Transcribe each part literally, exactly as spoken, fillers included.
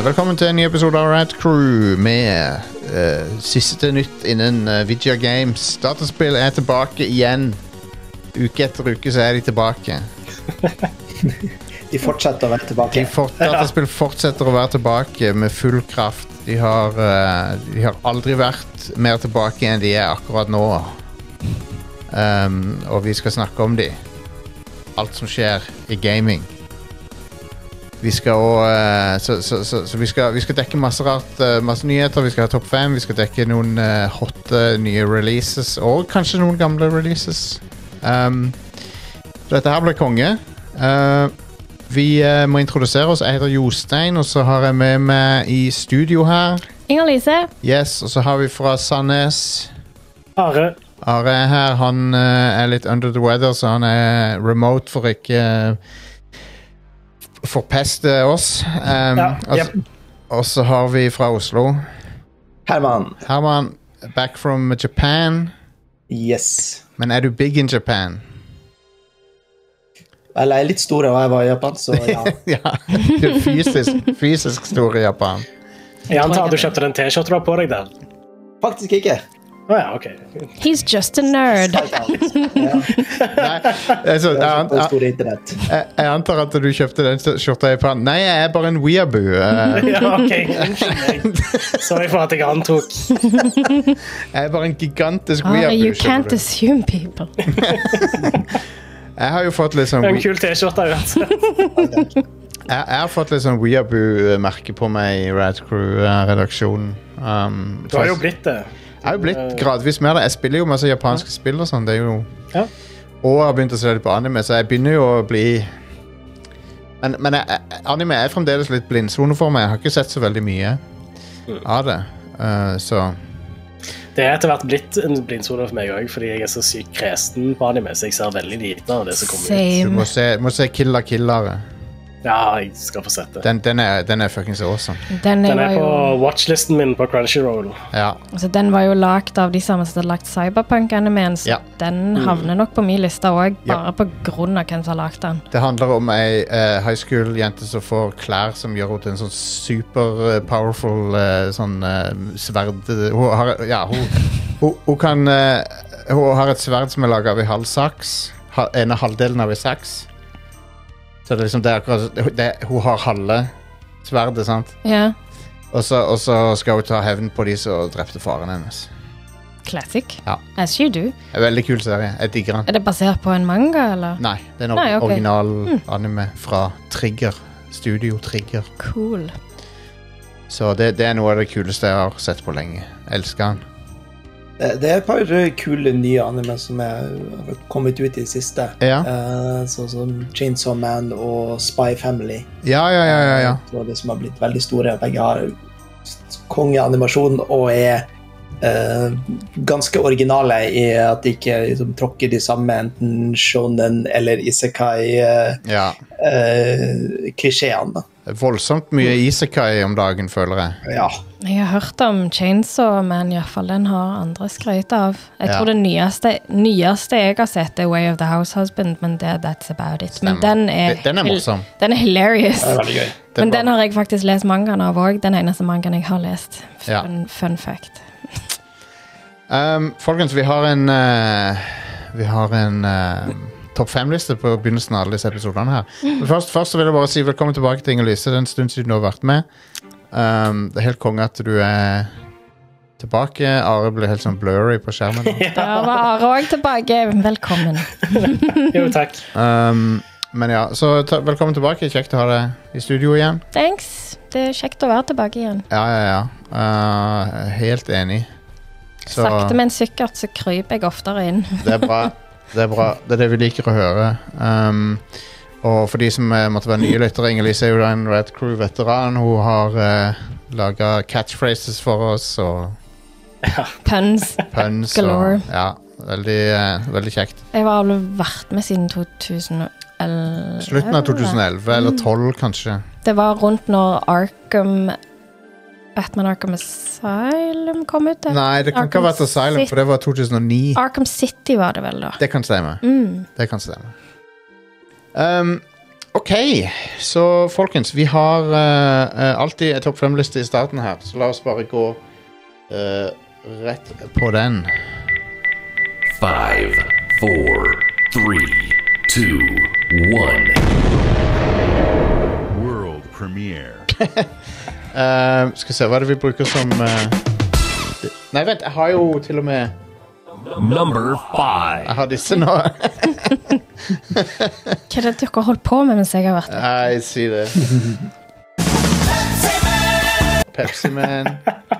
velkommen til en ny episode av Rad Crew med uh, siste nytt innen uh, Vidja Games. Dataspill er tilbake igjen. Uke etter uke så er de tilbake. De fortsetter å være tilbake. De fort, dataspill fortsetter å være tilbake med full kraft. De har, uh, de har aldri vært mer tilbake enn de er akkurat nå. Um, og vi skal snakke om de. Alt som skjer i gaming. Vi skal også, uh, så, så, så, så vi, skal, vi skal dekke masse rart, uh, masse nyheter. Vi skal ha topp fem. Vi skal dekke noen uh, hotte nye releases, og kanskje noen gamle releases. Um, dette her blir konge. Uh, vi uh, må introdusere oss. Jeg heter Jostein, og så har jeg med meg i studio her Inger-Lise. Yes, og så har vi fra Sandnes Are. Are er her. Han uh, er litt under the weather, så han er remote for ikke uh, forpeste oss. Um, Ja, og, yep. og så har vi fra Oslo Herman. Herman, back from Japan. Yes. Men er du big in Japan? Vel, jeg er litt stor og jeg var i Japan, så ja. Ja, du er fysisk, fysisk stor i Japan. Jeg antar at du kjøpte den t-skjorten du har på deg der. Faktisk ikke. Åja, ok. He's just a nerd. Ja, Nei, altså, jeg, jeg er på jeg, store internett. jeg, jeg antar at du kjøpte den skjorta i Japan. Nei, jeg er bare en weeaboo. Uh, Ja, ok. Unnskyld meg. Sorry for at jeg antok. jeg er bare en gigantisk Oh, weeaboo. you skjønner can't du. assume people. Jeg har jo fått litt sånn Det er en wee- kul t-skjorte uansett. jeg, jeg har fått litt sånn weeaboo-merke på meg i Rad Crew-redaksjonen. Um, Du har jo blitt det. Jeg har jo blitt gradvis mer det. Jeg spiller jo masse japanske spill og sånn. Det er jo... Ja. Og jeg har begynt å se litt på anime, så jeg begynner jo å bli... Men, men jeg, jeg- anime er fremdeles litt blindsone for meg. Jeg har ikke sett så veldig mye av det. Uh, så... Det er etter hvert blitt en blindsone for meg også, fordi jeg er så sykt kresen på anime, så jeg ser veldig lite av det som kommer ut. Du Same. må se, må se Killa Killere. Ja, jeg skal få sett det. Den, den, er, den er fucking så awesome. Den, Den var er på jo, watchlisten min på Crunchyroll. Ja. altså, den var jo lagt av de samme som hadde lagt Cyberpunk-animen, så Ja. den havner nok på min liste også, Ja. bare på grunn av hvem som har lagt den. Det handler om ei eh, high school-jente som får klær som gjør henne til en sånn super eh, powerful eh, sånn eh, sverd... Hun har, ja, hun, hun, hun kan... eh, hun har et sverd som er laget av i halv saks. Ha, ene halvdelen av i saks. Så det er liksom det er akkurat... Det, hun har halve sverdet, sant? Ja, Og så, og så skal hun ta hevn på de som drepte faren hennes. classic. Ja. As you do. Det er en veldig kul serie. Jeg digger den. Er det basert på en manga, eller? Nei, det er en or Nei, ok. original anime fra Trigger. Studio Trigger. Cool. Så det, det er noe av det kuleste jeg har sett på lenge. Jeg elsker den. Det det er et par eh, kule nye anime som er har kommet ut i det siste. Ja, Eh, Sånn som Chainsaw Man og Spy Family. ja, ja, ja, ja, ja. Det var det som har blitt veldig store. Begge har kongeanimasjon og er eh, ganske originale i at de ikke liksom, tråkker de samme enten shonen eller isekai-klisjeene. ja. Det er voldsomt mye isekai om dagen, føler jeg. Ja. Jeg har hørt om Chainsaw, men i hvert fall den har andre skrøyt av. Jeg Ja. tror det nyeste, nyeste jeg har sett er Way of the House Husband, men det, that's about it. Men Stemmer. den er, Den- den er morsom. Den er hilarious. Det er veldig gøy. Det er Men bra. den har jeg faktisk lest mangaen av også. Den eneste mangaen jeg har lest. Ja. Fun, fun fact. Um, folkens, vi har en uh, Vi har en uh, topp fem-liste på begynnelsen av alle disse episodene her. Men først, først så vil jeg bare si velkommen tilbake til Inger-Lise. Det er en stund siden du har vært med. Um, det er helt konge at du er tilbake. Are blir helt sånn blurry på skjermen. Der var Are også tilbake. Velkommen. Jo, takk. Um, men ja, så ta, velkommen tilbake. Kjekt å ha deg i studio igjen. Thanks. Det er kjekt å være tilbake igjen. Ja, ja, ja. Uh, helt enig. Så Sakte, men sikkert så kryper jeg oftere inn. det er bra. Det er bra. Det er det vi liker å høre. Um, og for de som uh, måtte være nye lyttere, Inger-Lise er jo da en Red Crew-veteran. Hun har uh, laget catchphrases for oss og Puns. puns. Galore. Og, ja, veldig, uh, veldig kjekt. Jeg har vel vært med siden to tusen og elleve. Slutten av tjue elleve, eller tolv kanskje. Det var rundt når Arkham Batman Arkham Asylum kom ut. det. Nei, det kan ikke ha vært Asylum, for det var to tusen og ni. Arkham City var det vel da. Det kan stemme. Mm. Det kan stemme. Um, Ok, så folkens, vi har uh, alltid en topp fem-liste i starten her, så la oss bare gå uh, rett på den. Five, four, three, two, one. World premiere. uh, skal vi se, hva er det vi bruker som... Uh... Nei, vent, jeg har jo til og med... Number five. Jeg har disse nå. Hva er det dere har holdt på med mens jeg har vært der? Nei, si det. Pepsi Man.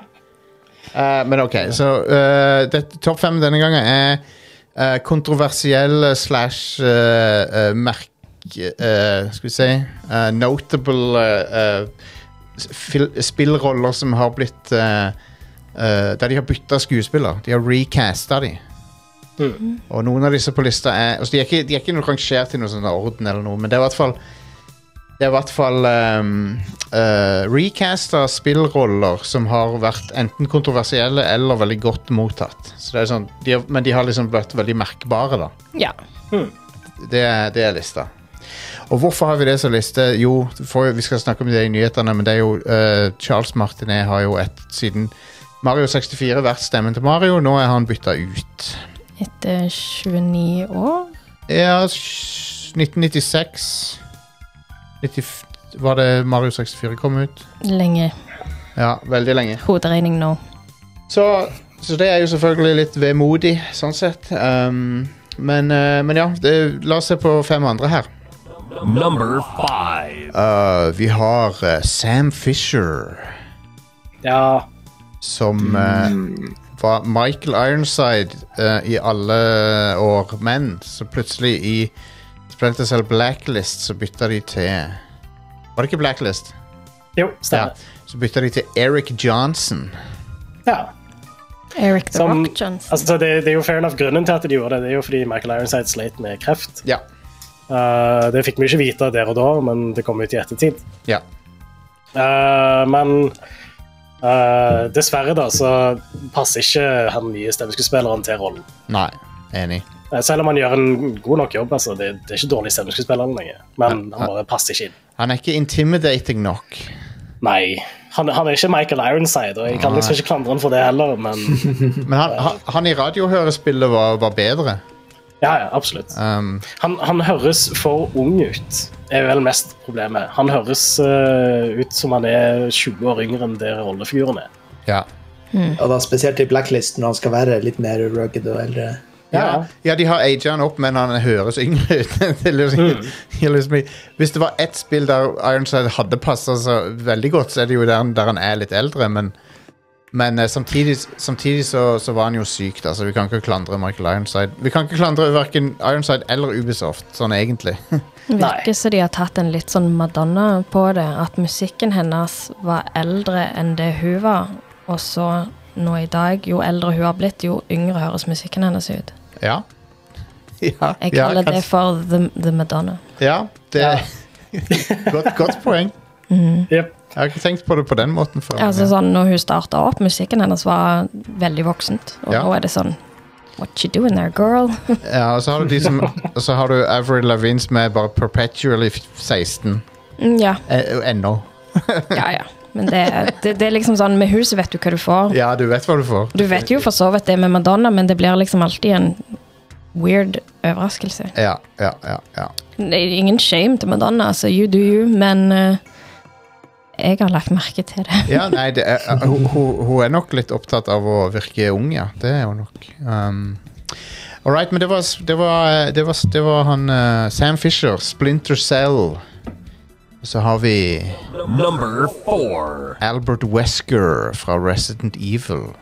Uh, men ok, så uh, topp fem denne gangen er uh, kontroversielle slash uh, uh, merk uh, skal vi si uh, notable uh, uh, spillroller som har blitt uh, uh, der de har byttet skuespiller. De har recastet de. Mm. Og noen av disse på lista er altså de, er ikke, de er ikke noe rangert i noen sånn orden eller noe, men det er i hvert fall Det er i hvert fall um, uh, recasta spillroller som har vært enten kontroversielle eller veldig godt mottatt. Så det er sånn, de har, men de har liksom blitt veldig merkbare, da. Ja. Hmm. Det, er, det er lista. Og hvorfor har vi det som liste? Jo, for, vi skal snakke om det i nyhetene, men det er jo uh, Charles Martinet har jo et, siden Mario sekstifire vært stemmen til Mario. Nå er han bytta ut. Etter tjueni år? Ja, nitten nittiseks nitti var det Mario sekstifire kom ut? Lenge. Ja, veldig lenge. Hoderegning nå. Så, så det er jo selvfølgelig litt vemodig, sånn sett. Um, men, uh, men ja, det, la oss se på fem andre her. Number five. Uh, vi har uh, Sam Fisher. Ja. Som uh, var Michael Ironside uh, i alle år, men så plutselig i Splinter Cell Blacklist så bytta de til Var det ikke Blacklist? Jo, stemmer. Ja, så bytta de til Eric Johnson. Ja. Eric the Som, Rock Johnson. Altså, det, det er jo fair enough grunnen til at de gjorde det. Det er jo fordi Michael Ironside sleit med kreft. Ja. Uh, det fikk vi ikke vite der og da, men det kom ut i ettertid. Ja. Uh, men uh, dessverre da, så passer ikke han nye stemmeskuespilleren til rollen. Nei, enig. Selv om han gjør en god nok jobb, altså, det, det er ikke dårlig stemmeskuespiller lenger, men Ja, han bare passer ikke inn. Han er ikke intimidating nok. Nei, han, han er ikke Michael Ironside, og jeg kan liksom ikke klandre han for det heller, men Men han, han, han i radiohørespillet var, var bedre. ja, ja, absolutt. Um, Han, han høres for ung ut, er vel mest problemet. Han høres uh, ut som han er tjue år yngre enn det rollefiguren er. ja. Og da spesielt i Blacklist når han skal være litt mer rugged og eldre. Ja, ja, de har aget han opp, men han høres yngre ut. Det er liksom, mm. liksom, hvis det var ett spill der Ironside hadde passet så veldig godt, så er det jo der, der han er litt eldre, men, men uh, samtidig, samtidig så, så var han jo syk, altså vi kan ikke klandre Michael Ironside. Vi kan ikke klandre hverken Ironside eller Ubisoft, sånn egentlig. Det virker så de har tatt en litt sånn Madonna på det, at musikken hennes var eldre enn det hun var, og så nå i dag, jo eldre hun har blitt, jo yngre høres musikken hennes ut. Ja. ja Jeg kaller ja, det for the, the Madonna. Ja, det er godt, godt poeng. Mm. Yep. Jeg har ikke tenkt på det på den måten før. Altså sånn, når hun startet opp, musikken hennes var veldig voksent, og Ja. nå er det sånn, what you doing there, girl? Ja, og så har du de som og så har du Avril Lavigne som er bare perpetually seksten. Mm, ja, Eh, Ennå. ja, ja. Men det, det, det er liksom sånn, med huset vet du hva du får. Ja, du vet hva du får. Du vet jo for så vidt det med Madonna, men det blir liksom alltid en weird overraskelse. Ja, ja, ja, ja. Det er ingen shame til Madonna, altså you do you, men uh, jeg har lagt merke til det. Ja, nei, det er, uh, hun, hun- hun er nok litt opptatt av å virke ung, ja. Det er hun nok. Um, all right, men det var, det var, det var, det var han uh, Sam Fisher, Splinter Cell. Og så har vi Number four. Albert Wesker fra Resident Evil.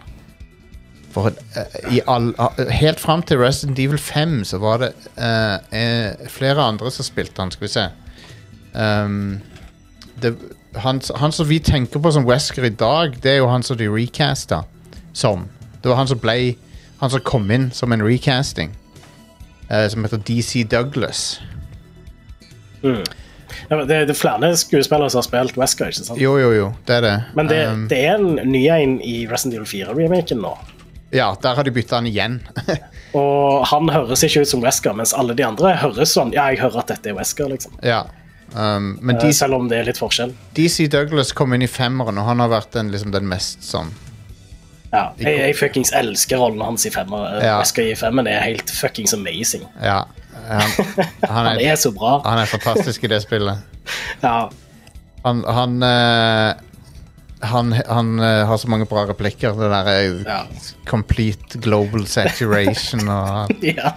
For uh, i all, uh, helt frem til Resident Evil fem så var det uh, eh, flere andre som spilte han, skal vi se. Um, det, han, han som vi tenker på som Wesker i dag, det er jo han som de recasta som. Det var han som ble, han som kom inn som en recasting, uh, som heter D C Douglas. Mm. Ja, det, det er flere skuespillere som har spilt Wesker, ikke sant? Jo, jo, jo, det er det. Men det, Um, det er en ny en i Resident Evil fire-remaken nå. ja, der har de byttet han igjen. Og han høres ikke ut som Wesker, mens alle de andre høres sånn, ja, jeg hører at dette er Wesker, liksom. Ja, Um, men Eh, D- Selv om det er litt forskjell. D C Douglas kom inn i femmeren, og han har vært den, liksom, den mest sånn Ja, jeg, jeg fuckings elsker rollen hans i femmer. Ja. Wesker i femmen er helt fuckings amazing. Ja. Han, han, Han er, er så bra. han er fantastisk i det spillet. Ja, Han Han, eh, han, han eh, har så mange bra replikker. Det der er Ja. complete global saturation og ja.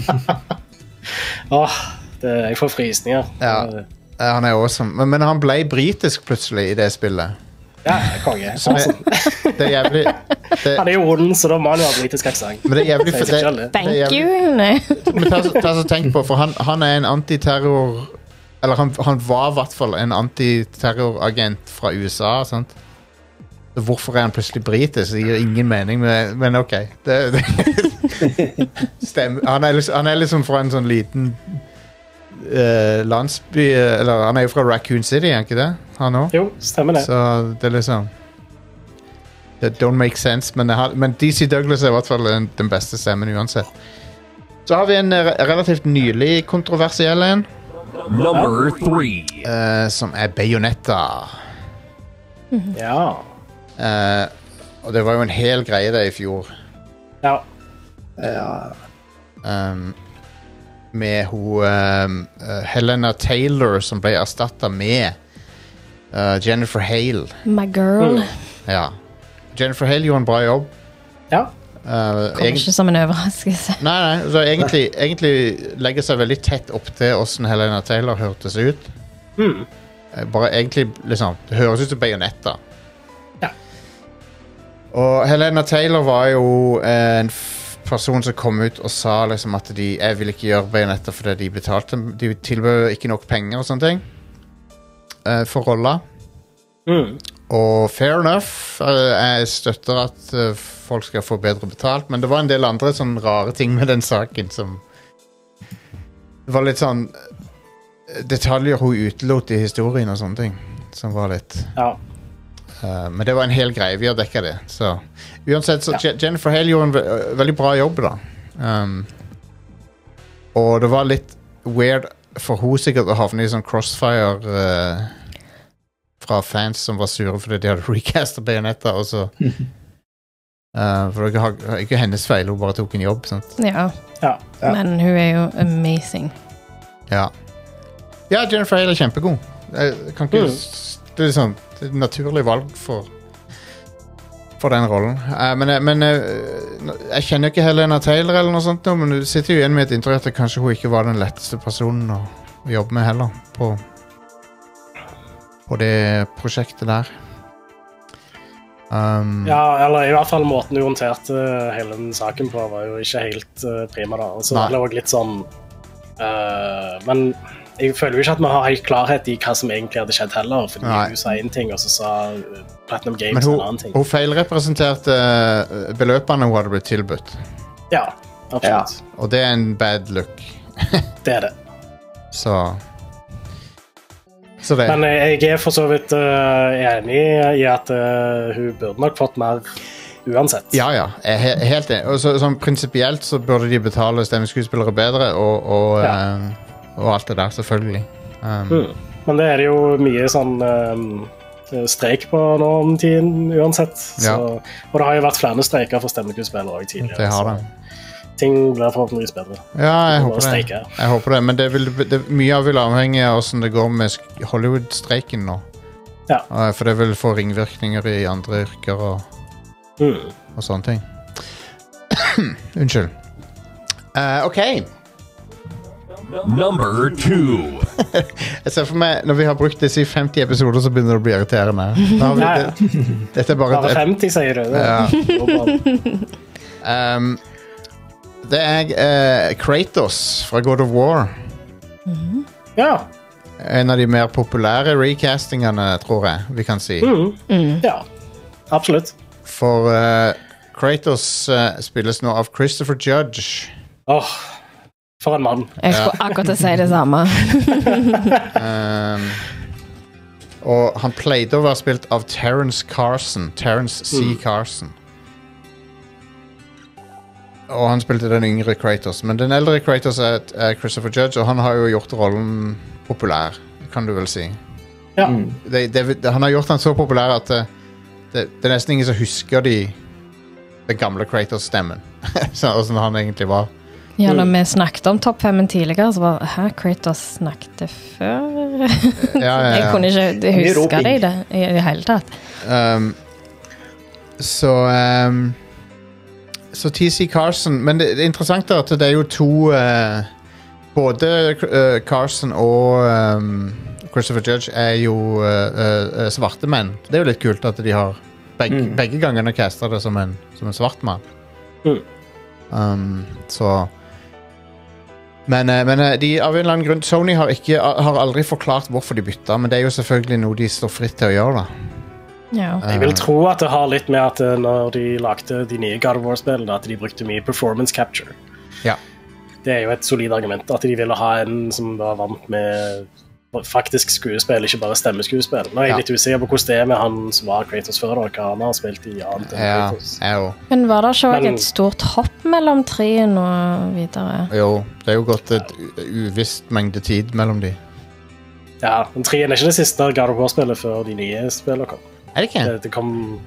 Åh, det, jeg får frysninger. Ja. Eh, Ja, han er awesome. Men, men han ble britisk plutselig i det spillet. Ja, konge. Som er, det er jævlig det, Han er jo ond, så da må han jo ha britisk aksent. Men det er jævlig Sier for seg det, selv, det. det er Thank jævlig- you. Nei. Men ta, ta så tenk på, for han, han er en antiterror Eller han, han var i hvert fall en antiterroragent fra U S A, sant? Så hvorfor er han plutselig britisk? Det gir ingen mening, men, men ok. Det, det stemmer. Han er, liksom, han er liksom fra en sånn liten eh, landsby Eller han er jo fra Raccoon City, er han ikke det? Han òg? Jo, stemmer det. Så det er liksom Det don't make sense, men, jeg har, men D C Douglas er i hvert fall den, den beste stemmen uansett. Så har vi en re relativt nylig kontroversiell en, Number three. eh, som er Bayonetta. Ja. Eh, og det var jo en hel greie det i fjor. Ja. Ja, Um, med hun um, uh, Helena Taylor som ble erstatta med uh, Jennifer Hale. My girl. Mm. Ja. Jennifer Hale gjorde en bra jobb. Ja. Uh, Kommer egent- ikke som en overraskelse. Nei, nei, så egentlig, egentlig legger seg veldig tett opp til hvordan Helena Taylor hørtes ut. Mm. Eh, Bare egentlig, liksom, det høres ut som Bayonetta. Ja. Og Helena Taylor var jo eh, en f person som kom ut og sa liksom at de, jeg vil ikke gjøre Bayonetta fordi de betalte, de tilbød ikke nok penger og sånne ting eh, for rolla. Mm. Og fair enough, eh, jeg støtter at eh, folk skal få bedre betalt, men det var en del andre sånn rare ting med den saken som det var litt sånn eh, detaljer hun utelot i historien og sånne ting, som var litt Ja. eh, men det var en hel greie, vi har dekket det, så uansett, så Ja. Je- Jennifer Hale gjorde en ve øh, veldig bra jobb da. Um, og det var litt weird for hun sikkert å havne i sånn crossfire uh, fra fans som var sure fordi de hadde recastet Bayonetta, og så uh, for det er ikke, ikke hennes feil, hun bare tok en jobb, sant? Ja. Ja. Ja. Men hun er jo amazing. Ja. Ja, Jennifer Hale er kjempegod. Jeg kan ikke, Mm. s- det er sånn, det er et naturlig valg for for den rollen. Eh, men jeg- men eh, jeg kjenner ikke Helena Taylor eller noe sånt nå, men du sitter jo igjen med et inntrykk at kanskje hun ikke var den letteste personen å, å jobbe med heller på, på det prosjektet der. Um, Ja, eller i hvert fall måten hun håndterte hele den saken på, var jo ikke helt uh, prima, da. Og så var Nei. det også litt sånn uh, Men jeg føler jo ikke at vi har helt klarhet i hva som egentlig hadde skjedd heller, fordi Nei. hun sa én ting, og så sa uh, Platinum men Games hun, en annen ting. hun feilrepresenterte eh, beløpene hun hadde blitt tilbudt, Ja, absolutt. og det er en bad look. Det er det. Så Så det. Men jeg jeg er for så vidt uh, enig i at uh, hun burde nok fått mer uansett. Ja, ja. Jeg er he helt enig. Og så, sånn prinsipielt så burde de betale stemmeskuespillere bedre, og, og, Ja. eh, og alt det der, selvfølgelig. Um, Mm. Men det er det jo mye sånn um, streik på nå om tiden uansett. Så, Ja. og det har jo vært flere streiker for stemmekuespillere også tidligere. Det har så det. ting blir forhåpentligvis bedre. Ja, jeg Det må håper det. streike. Jeg håper det, men det vil, det, mye av vil avhenge av hvordan det går med sk- Hollywood-streiken nå. Ja. Eh, for det vil få ringvirkninger i andre yrker og, Mm. og sånne ting. Unnskyld. Eh, OK. Number two. Jeg ser for meg, når vi har brukt disse i femti episoder, så begynner det å bli irriterende. Nå har vi, Nei. det, dette er bare Bare et, femti, sier du. Det. Ja. går bra. Um, det er eh, Kratos fra God of War. Ja. En av de mer populære recastingene, tror jeg vi kan si. Mm. ja. Absolutt. For eh, Kratos eh, spilles nå av Christopher Judge. Åh, for en mann. Jeg skulle akkurat til å si det samme. Um, og han pleide å være spilt av Terrence Carson. Terrence C. Mm. Carson. Og han spilte den yngre Kratos. Men den eldre Kratos er, er Christopher Judge, og han har jo gjort rollen populær. kan du vel si. Ja. Det, det, det, han har gjort han så populær at det, det, det er nesten ingen som husker de, den gamle Kratos-stemmen. Sånn han egentlig var. Ja, når vi snakket om topp femmen tidligere, så var hæ, Kratos snakket før? Ja, ja, ja. Jeg kunne ikke huske det i det i det hele tatt. Um, så um, Så T C Carson. Men det, det er interessant da, at det er jo to uh, både uh, Carson og um, Christopher Judge er jo uh, uh, svarte menn. Det er jo litt kult at de har begge, mm. begge gangene kastet det som en, som en svart mann. Mm. Um, så Men, uh, men uh, de, av en eller annen grunn Sony har, ikke, har aldri forklart hvorfor de bytta, men det er jo selvfølgelig noe de står fritt til å gjøre da. Ja. Jeg vil tro at det har litt med at når de lagde de nye God of War-spillene, at de brukte mye performance capture. Ja. Det er jo et solid argument, at de ville ha en som var vant med faktisk skuespill, ikke bare stemmeskuespill. Nå er jeg ja. litt usikker på hvordan det er med han som var Kratos før, og hva han har spilt i annet enn ja, Kratos. Ja, men var det ikke Men, et stort hopp mellom treen og videre? Jo, det er jo gått et uvisst mengde tid mellom de. Ja, men treen er ikke det siste God of War-spillet før de nye spillene kom. Er det ikke? Det, det kom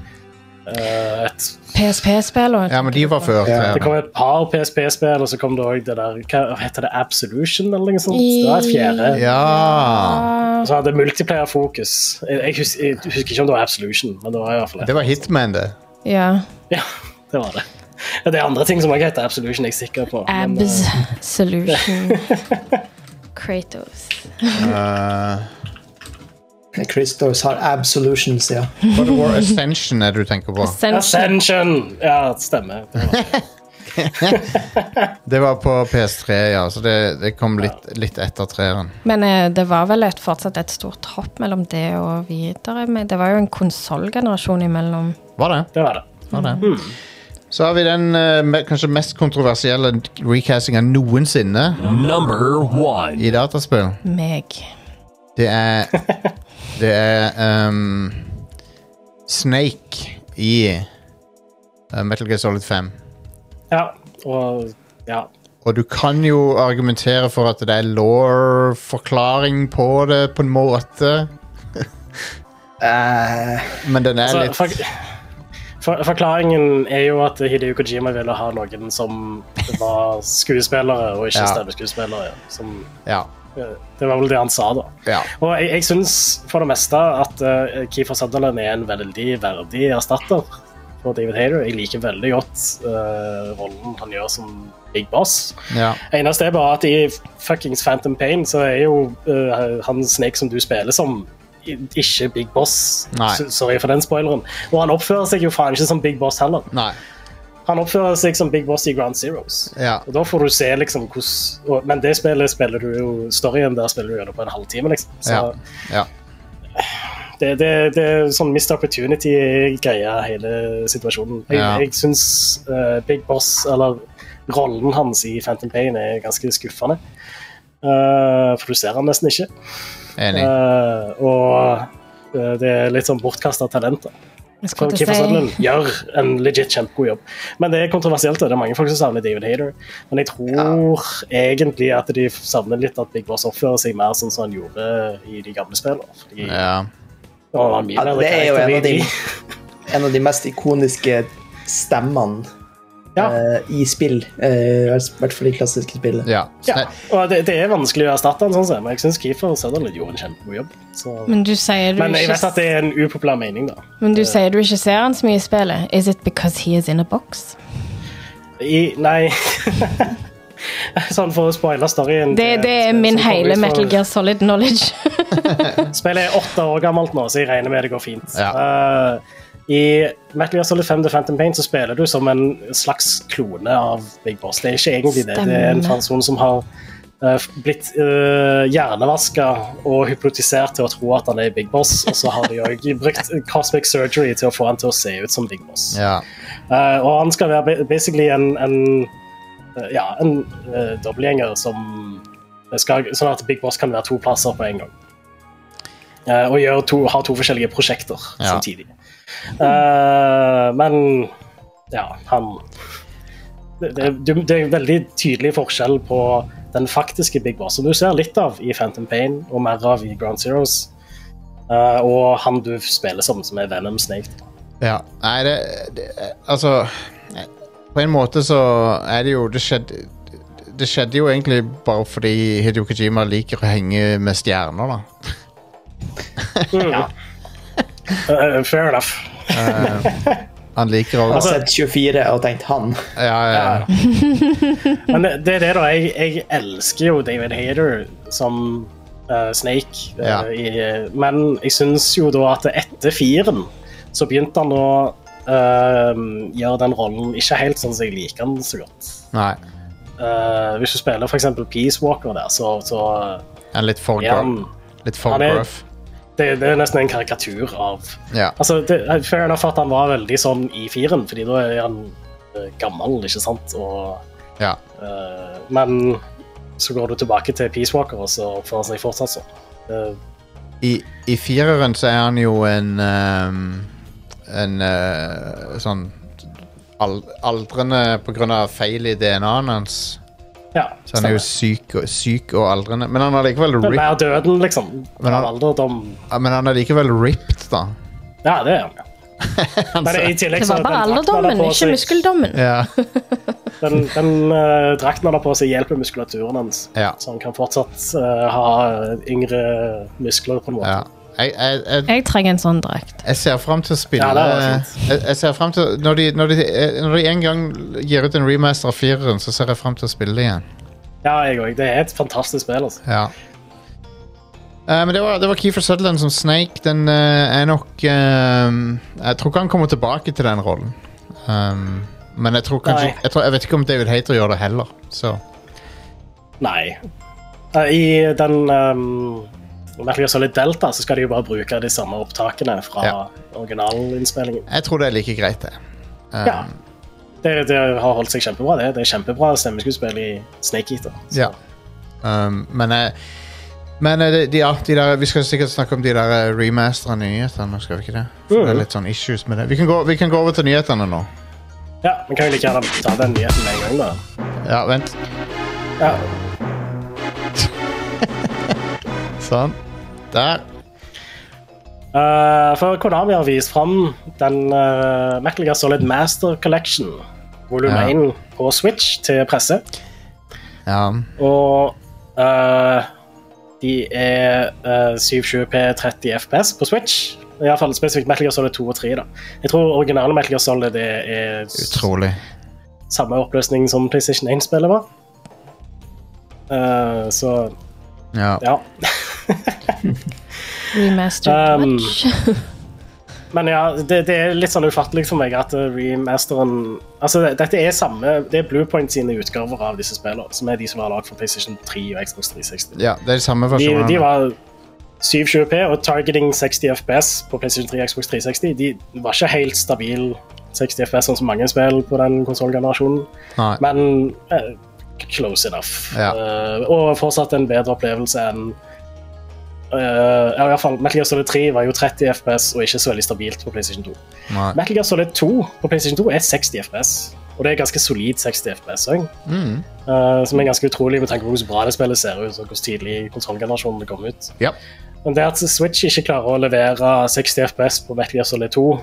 uh, et P S P-spill og Ja, men de var før. ja. Det kom et par P S P-spill, og så kom det også det der, hva heter det, Absolution eller noe sånt? Det var et fjerde. Ja. Så hadde multiplayer-fokus. Jeg, jeg, husker, jeg husker ikke om det var Absolution, men det var i hvert fall det. Det var Hitman, det. Ja. Ja, det var det. Det er andre ting som også heter Absolution, jeg er sikker på. Abs Solution. Kratos. Uh, Kratos har Absolutions, ja. God of War Ascension er det du tenker på? Ascension. Ascension! Ja, det stemmer. Det var, Det var på P S tre, ja, så det, det kom litt, litt etter treeren. Men eh, det var vel et, fortsatt et stort hopp mellom det og videre. Men det var jo en konsolgenerasjon imellom. Var det? det var det. Var det? Mm. Så har vi den uh, me- kanskje mest kontroversielle recastingen noensinne Number one. i dataspill. Meg. Det er Det er um, Snake i uh, Metal Gear Solid fem. Ja, og ja. Og du kan jo argumentere for at det er lore-forklaring på det på en måte. Uh, Men den er Altså, litt for, for, forklaringen er jo at Hideo Kojima ville ha noen som var skuespillere og ikke Ja. stemmeskuespillere. Som, Ja. det var vel det han sa da. Ja. Og jeg, jeg synes for det meste at uh, Kiefer Sutherland er en veldig verdig erstatter for David Hayter. Jeg liker veldig godt uh, rollen han gjør som Big Boss. Ja. Eneste er bare at i fuckings Phantom Pain så er jo uh, han Snake som du spiller som ikke Big Boss. Nei. S- Sorry for den spoileren. Og han oppfører seg jo faen ikke som Big Boss heller. Nei. Han oppfører seg som Big Boss i Ground Zeroes. Ja. Og da får du se liksom hvordan og- Men det spillet spiller du jo storyen der spiller du jo på en halvtime, liksom. Så Ja. Ja. det, det, det er sånn missed opportunity-greia, hele situasjonen. Jeg, Ja. jeg syns uh, Big Boss, eller rollen hans i Phantom Pain, er ganske skuffende. Uh, for du ser han nesten ikke. Enig. Uh, og uh, det er litt sånn bortkastet talenter. Jeg For skulle Kiefer til å Sutherland si gjør en legit kjempegod jobb. Men det er kontroversielt, og det er mange folk som savner David Hayter. Men jeg tror egentlig at de savner litt at Big Boss oppfører seg mer sånn som han gjorde i de gamle spillene. Fordi Ja. det var mye ja, mer det er jo en av, de, karakter i- en av de mest ikoniske stemmene Ja. eh, i spill. eh, I hvert fall i klassiske spill. Ja. Ja, Sne- og det, det er vanskelig å erstatte han, sånn sett, men jeg synes Kiefer Sutherland gjorde en kjempegod jobb. Så. Men du sier du Men jeg vet ikke at det er en upopulær mening, da. Men du sier du ikke ser han så mye i spillet. Is it because he is in a box? I, nei Sånn for å spoile storyen. Det, til- det er som min kommer hele ut for- Metal Gear Solid knowledge. Spillet er åtte år gammelt nå, så jeg regner med det går fint. Ja. Uh, I Metal Gear Solid fem The Phantom Pain så spiller du som en slags klone av Big Boss. Det er ikke egentlig det. Det er en Stemmer. person som har uh, blitt uh, hjernevasket og hypnotisert til å tro at han er Big Boss, og så har de også brukt cosmic surgery til å få han til å se ut som Big Boss. Ja. Uh, og han skal være ba- basically en, en, uh, ja, en uh, dobbeltgjenger som skal, sånn at Big Boss kan være to plasser på en gang. Uh, og gjør to, ha to forskjellige prosjekter Ja. samtidig. Uh, men ja, han det, det, det er en veldig tydelig forskjell på den faktiske Big Boss, som du ser litt av i Phantom Pain, og mer av i Ground Zeroes, uh, og han du spiller som, som er Venom Snake. Ja, nei, det, det altså, på en måte så er det jo, det skjedde, det skjedde jo egentlig bare fordi Hideo Kojima liker å henge med stjerner, da. mm. Ja. Uh, fair enough. uh, han liker å... Jeg har sett tjuefire og tenkt han. Ja, ja, ja. Men det, det er det da, jeg, jeg elsker jo David Hayter som uh, Snake, uh, Ja. i, men jeg synes jo da at etter firen, så begynte han å uh, gjøre den rollen ikke helt sånn som jeg liker den så godt. Nei, Uh, hvis du spiller for eksempel Peace Walker der, så, så han er litt for er han, gruff. Litt for han er- gruff. det, det er nesten en karikatur av Ja, altså, det er fair enough at han var veldig sånn i firen, fordi da er han uh, gammel, ikke sant? Og, ja. uh, men så går du tilbake til Peace Walker, og så oppfører han seg fortsatt sånn. Uh, I, I fireren så er han jo en um, en uh, sånn al aldrende på grunn av feil i D N A-en hans. ja, Så han er jo syk og, syk og aldrende. Men han er likevel det ripped. er døden, liksom. Men han- Av alderdom. Ja, men han er likevel ripped, da. Ja, det er han. Ja. Men i tillegg Det så var bare den drakten han har alderdommen, på ikke seg- muskeldommen. Ja. Den, den uh, drakten han har på seg hjelper muskulaturen hans, Ja. så han kan fortsatt uh, ha yngre muskler på en måte. Ja. Jeg, jeg, jeg, Jeg trenger en sånn drakt. jeg ser frem til å spille Ja, det var fint. jeg, jeg ser frem til når de, når, de, eh, når de en gang gir ut en remaster av fireren, så ser jeg frem til å spille det igjen. Ja, jeg òg. Det er et fantastisk spill, altså. Ja. Eh, men det var, det var Kiefer Sutherland som Snake. Den eh, er nok eh, Jeg tror ikke han kommer tilbake til den rollen. Um, men jeg tror kanskje Nei. jeg, tror, jeg vet ikke om David Hayter gjør det heller. Så Nei. Uh, I den um, Metal Gear Solid Delta så skal de jo bare bruke de samme opptakene fra Ja. originalinnspillingen. jeg tror det er like greit, det. Um, Ja. Det, det har holdt seg kjempebra, det. Det er kjempebra stemmeskuespill i Snake Eater. Så- Ja. Um, men jeg men eh, de, de, ja, de der, vi skal sikkert snakke om de der eh, remasterne nyhetene, skal vi ikke det? For det er Mhm. litt sånn issues med det. Vi kan gå, vi kan gå over til nyhetene nå. Ja, vi kan jo like gjerne ta den nyheten med en gang, da. Ja, vent. Ja. Sånn. Der. Uh, for Konami har vist fram den uh, Metal Gear Solid Master Collection, volum Ja. én, på Switch til presse. Ja. Og uh, de er uh, syv tjue p tretti F P S på Switch. I hvert fall spesifikt Metal Gear Solid to og tre. Da. Jeg tror originale Metal Gear Solid det er s- Utrolig. samme oppløsning som PlayStation én-spillet var. Uh, så Ja. ja. Remastered Um, Watch. Men ja, det, det er litt sånn ufattelig for meg at uh, remasteren Altså, det- dette er samme Det er Bluepoint sine utgaver av disse spillene, som er de som var lagd for PlayStation tre og Xbox tre seksti. ja, det er de samme De, versjonene. de var syv tjue p og targeting seksti F P S på PlayStation tre og Xbox tre seksti. De var ikke helt stabil seksti F P S, sånn som mange spill på den konsollgenerasjonen, Nei. men eh, close enough. Ja. Eh, og fortsatt en bedre opplevelse enn eh, ja, i hvert fall, Metal Gear Solid tre var jo tretti F P S og ikke så veldig stabilt på PlayStation to. Nei. Metal Gear Solid to på PlayStation to er seksti F P S, og det er ganske solid seksti F P S også. Mm. Uh, som er ganske utrolig med tanke på hvor bra det spillet ser ut, og hvor tidlig konsollgenerasjonen det kom ut. Ja. Men det at Switch ikke klarer å levere seksti F P S på Metal Gear Solid to,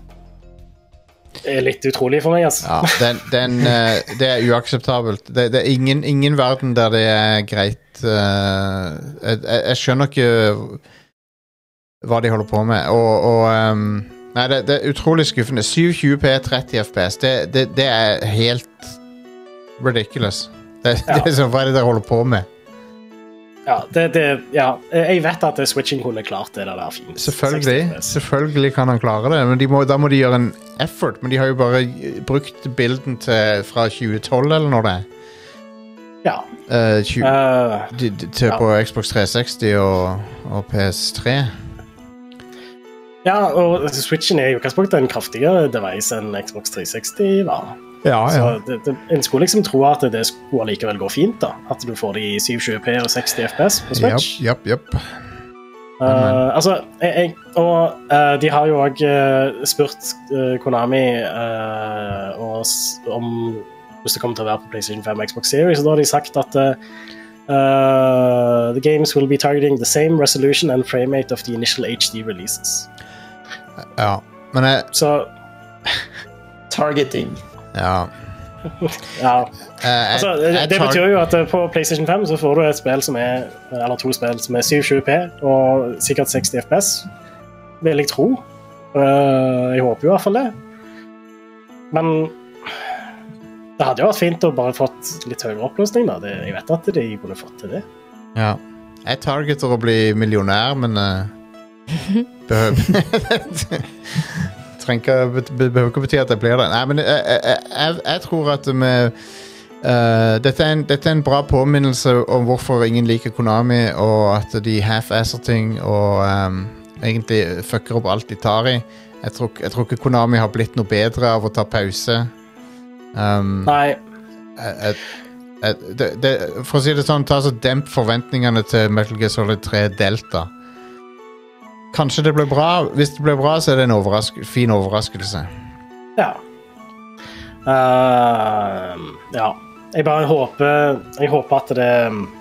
er litt utrolig for meg, altså. Ja, den, den, eh, det er uakseptabelt. Det, det er ingen, ingen verden der det er greit. eh, jeg, jeg jeg skjønner ikke hva de holder på med. Og, og ehm, Nei, det, det er utrolig skuffende. syv tjue p tretti F P S, det, det, det er helt ridiculous. Det, Ja. det er sånn, hva er det dere holder på med? Ja, det, det, ja, jeg vet at Switching kunne klart det der fint. Selvfølgelig, seksti F P S. selvfølgelig kan han klare det, men de må, da må de gjøre en effort. Men de har jo bare brukt bilden til, fra tjue tolv eller når det er. Ja. Eh, tjue, Uh, de, de, til ja. på Xbox tre seksti og, og P S tre. ja, og Switchen er i utgangspunktet en kraftigere device enn Xbox tre seksti var. Ja, Så det, det, en skulle liksom tro at det skulle allikevel gå fint, da. At du får det i syv tjue p og seksti F P S på Switch. Japp, japp, japp. Uh, altså, jeg, jeg, og uh, de har jo òg uh, spurt uh, Konami uh, og, s- om hvis det kommer til å være på PlayStation five og Xbox Series, og da har de sagt at uh, uh, the games will be targeting the same resolution and frame rate of the initial H D releases. Ja, men jeg... Så... Targeting. Ja. ja. Uh, Altså, det, det betyr jo at på PlayStation five så får du et spill som er, eller to spill som er seven twenty p og sikkert sixty F P S, vil jeg tro. Uh, jeg håper jo i hvert fall det. Men det hadde jo vært fint å bare fått litt høyere oppløsning da. Det, jeg vet at de kunne fått til det. Ja. Jeg targeter å bli millionær, men uh, behøver... trenger, behøver ikke bety at jeg blir det. Nei, men jeg, jeg, jeg, jeg tror at med, uh, dette, er en, dette er en bra påminnelse om hvorfor ingen liker Konami, og at de half-asser ting og um, egentlig fucker opp alt de tar i. Jeg tror, jeg tror ikke Konami har blitt noe bedre av å ta pause. Um, Nei. Jeg, jeg, jeg, det, det, for å si det sånn, ta så demp forventningene til Metal Gear Solid three Delta. Kanskje det blir bra. Hvis det blir bra, så er det en overrask fin overraskelse. Ja. Uh, ja. Jeg bare håper Jeg håper at det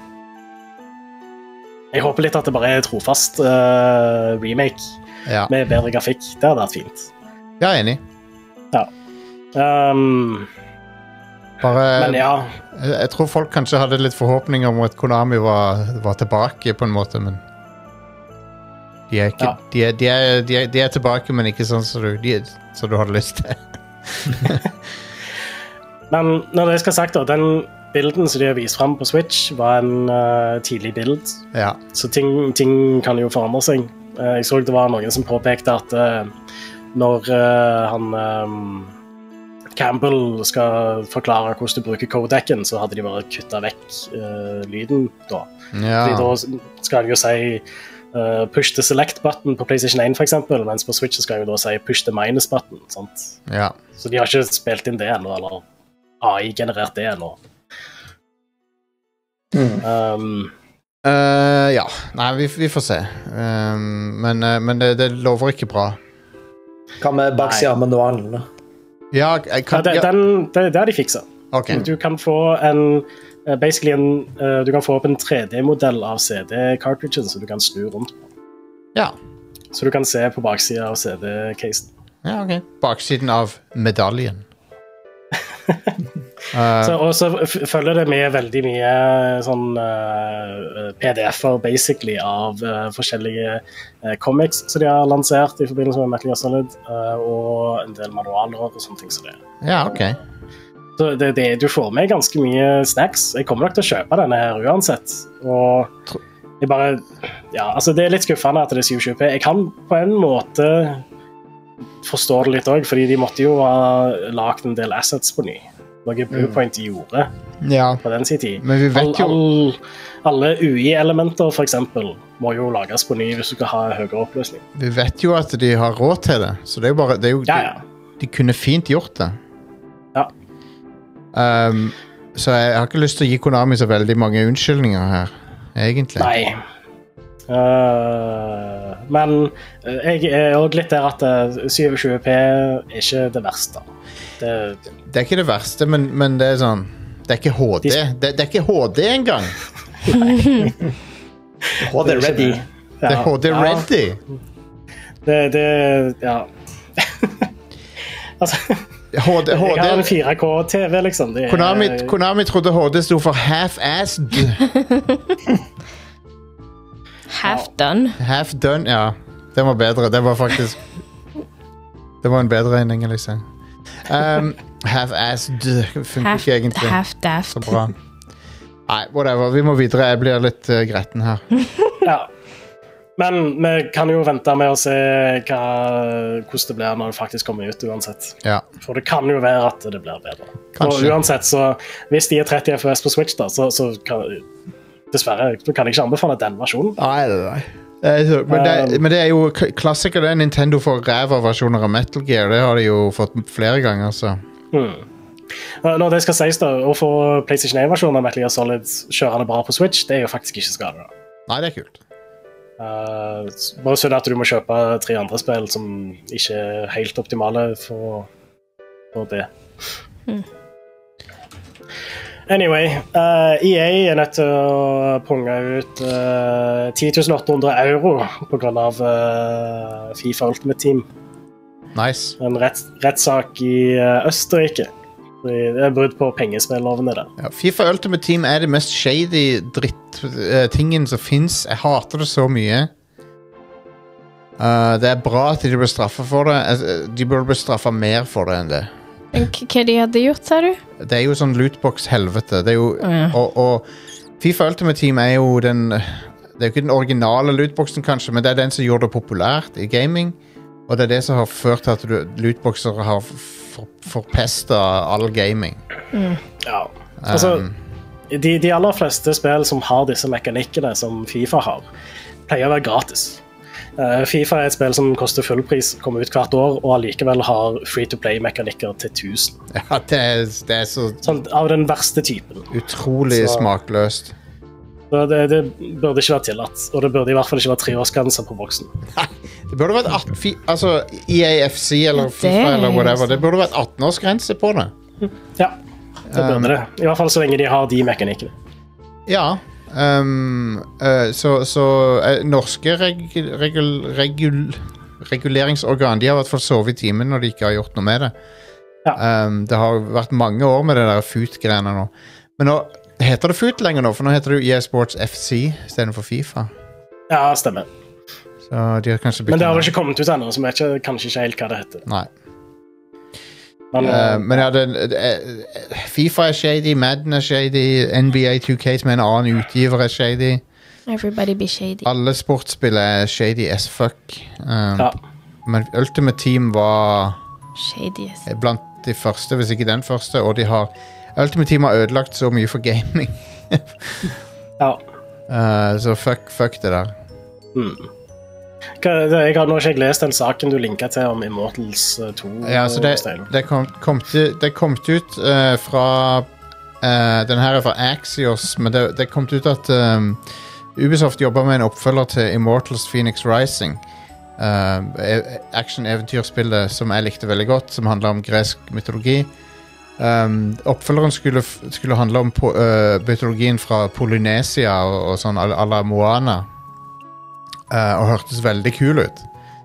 Jeg håper litt at det bare er trofast uh, remake Ja. med bedre grafikk. Det hadde vært fint. Ja, enig. Ja. Um, Bare, men ja. jeg, jeg tror folk kanskje hadde litt forhåpninger om at Konami var, var tilbake på en måte, men de er, ikke, Ja. de, er, de, er, de, er, de er tilbake, men ikke sånn som du, de, som du hadde lyst til. Men når det skal sagt da, den bilden som de har vist frem på Switch var en uh, tidlig bild. Ja. Så ting, ting kan jo forandre seg. Uh, jeg så det var noen som påpekte at uh, når uh, han um, Campbell skal forklare hvordan du bruker codecken, så hadde de bare kuttet vekk uh, lyden da. Ja. Fordi da skal de jo si uh, push the select button på PlayStation one for eksempel, mens på Switch skal de jo da si push the minus button, sant? Ja. Så de har ikke spilt inn det ennå, eller A I generert det ennå. Mm. Um, Uh, ja. Nei, vi, vi får se. Um, men uh, men det, det lover ikke bra. Hva med baksida av manualen? da? Ja, jeg ja, kan det, ja. den, det, det har de fikset. Ok. Du kan få en uh, basically en, uh, du kan få opp en tre D-modell av C D-cartridgen som du kan snu rundt på. Ja. Så du kan se på baksida av C D-casen. Ja, ok. Baksiden av medaljen. uh, Så, og så f- følger det med veldig mye sånn uh, P D F-er basically av uh, forskjellige uh, comics som de har lansert i forbindelse med Metal Gear Solid, uh, og en del manualer og sånne ting som det. ja, ok. Så det, det, du får med ganske mye snacks. Jeg kommer nok til å kjøpe denne her uansett. Og jeg bare Ja, altså det er litt skuffende at det er seven twenty p. Jeg kan på en måte forstå det litt også, fordi de måtte jo ha lagt en del assets på ny. Noe Bluepoint gjorde Ja. på den sin tid. Men vi vet jo all, all, Alle U I-elementer for eksempel må jo lages på ny hvis du skal ha høyere oppløsning. Vi vet jo at de har råd til det, så det er jo bare det er jo, Ja, ja. De, de kunne fint gjort det. Ja. Um, så jeg har ikke lyst til å gi Konami så veldig mange unnskyldninger her, egentlig. Nei. Uh, men uh, jeg er også litt der at uh, seven twenty p er ikke det verste. Det, Det er ikke det verste, men, men det er sånn det er ikke H D. De- Det, det er ikke H D engang. H D ready. Det er H D ja, ready. Det, det Ja. Altså H D, Jeg har en H D. four K-T V, liksom. Det er, Konami, Konami trodde H D sto for half-assed. Half done. Half done, ja. Den var bedre. Det var faktisk Det var en bedre enn engelsk. Um, half-assed funker Half, ikke egentlig half daft. så bra. Nei, whatever. Vi må videre. Jeg blir litt uh, gretten her. Ja. Men vi kan jo vente med å se hva, hvordan det blir når det faktisk kommer ut uansett. Ja. For det kan jo være at det blir bedre. Kanskje. Og uansett, så hvis de er thirty F P S på Switch, da, så, så kan, dessverre så kan jeg ikke anbefale den versjonen. Nei, nei, nei. Det er så- Men det, men det er jo k- klassiker. Det er Nintendo for ræva versjoner av Metal Gear. Det har de jo fått flere ganger, så. Hmm. Når det skal sies, da, å få PlayStation one-versjonen av Metal Gear Solid kjørende bra på Switch, det er jo faktisk ikke skade. da. Nei, det er kult. Uh, bare så det at du må kjøpe tre andre spill som ikke er helt optimale for, for det. Anyway, uh, E A er nødt til å punge ut uh, ti tusen åtte hundre euro på grunn av uh, FIFA Ultimate Team. Nice. En rett, rettssak i uh, Østerrike. Det er brudd på pengespillovene der. Ja, FIFA Ultimate Team er det mest shady dritt-tingen uh, som finnes. Jeg hater det så mye. Uh, det er bra at de blir straffet for det. Uh, de burde bli straffet mer for det enn det. Hva de hadde gjort, sa du? Det er jo sånn lootbox-helvete. Det er jo, oh, ja. og, og FIFA Ultimate Team er jo den Det er jo ikke den originale lootboxen, kanskje, men det er den som gjorde det populært i gaming. Og det er det som har ført til at du, lootboxer har for, forpestet all gaming. Mm. Ja, altså um, de, de aller fleste spill som har disse mekanikkene som FIFA har, pleier å være gratis. Uh, FIFA er et spill som koster fullpris, kommer ut hvert år, og allikevel har free-to-play-mekanikker til tusen. Ja, det er, det er så... Sånn, av den verste typen. Utrolig så, smakløst. Så det, det burde ikke være tillatt, og det burde i hvert fall ikke være treårsgrenser på boksen. Nei, det burde vært atten, fi, altså E A F C eller FIFA eller whatever, det burde vært atten-årsgrense på det. Ja, det burde um, det. I hvert fall så lenge de har de mekanikkene. Ja, Um, uh, så, så uh, norske reg, regul, regul, reguleringsorgan de har i hvert fall sovet i timen når de ikke har gjort noe med det. Ja. Um, det har vært mange år med det der Foot-greiene nå. Men nå heter det Foot lenger nå, for nå heter det jo E A Sports F C i stedet for FIFA. Ja, stemmer. Så de har kanskje Men det har vel ikke kommet ut ennå, så vi vet kanskje ikke helt hva det heter. Nei. Men, uh, men ja, det, det, FIFA er shady, Madden er shady, N B A two K som er en annen utgiver er shady. Everybody be shady. Alle sportsspill er shady as fuck. Um, ja. Men Ultimate Team var shady as blant de første, hvis ikke den første, og de har Ultimate Team har ødelagt så mye for gaming. Ja. Uh, så fuck, fuck det der. Mm. Jeg har nå ikke lest den saken du linket til om Immortals to. Ja, så det, det, kom, kom til, det kom ut uh, fra uh, den her er fra Axios, men det, det kom ut at um, Ubisoft jobber med en oppfølger til Immortals Phoenix Rising. Uh, action-eventyrspillet som jeg likte veldig godt, som handler om gresk mytologi. Um, oppfølgeren skulle, skulle handle om po, uh, mytologien fra Polynesia og, og sånn, à la Moana. Uh, og hørtes veldig kul ut.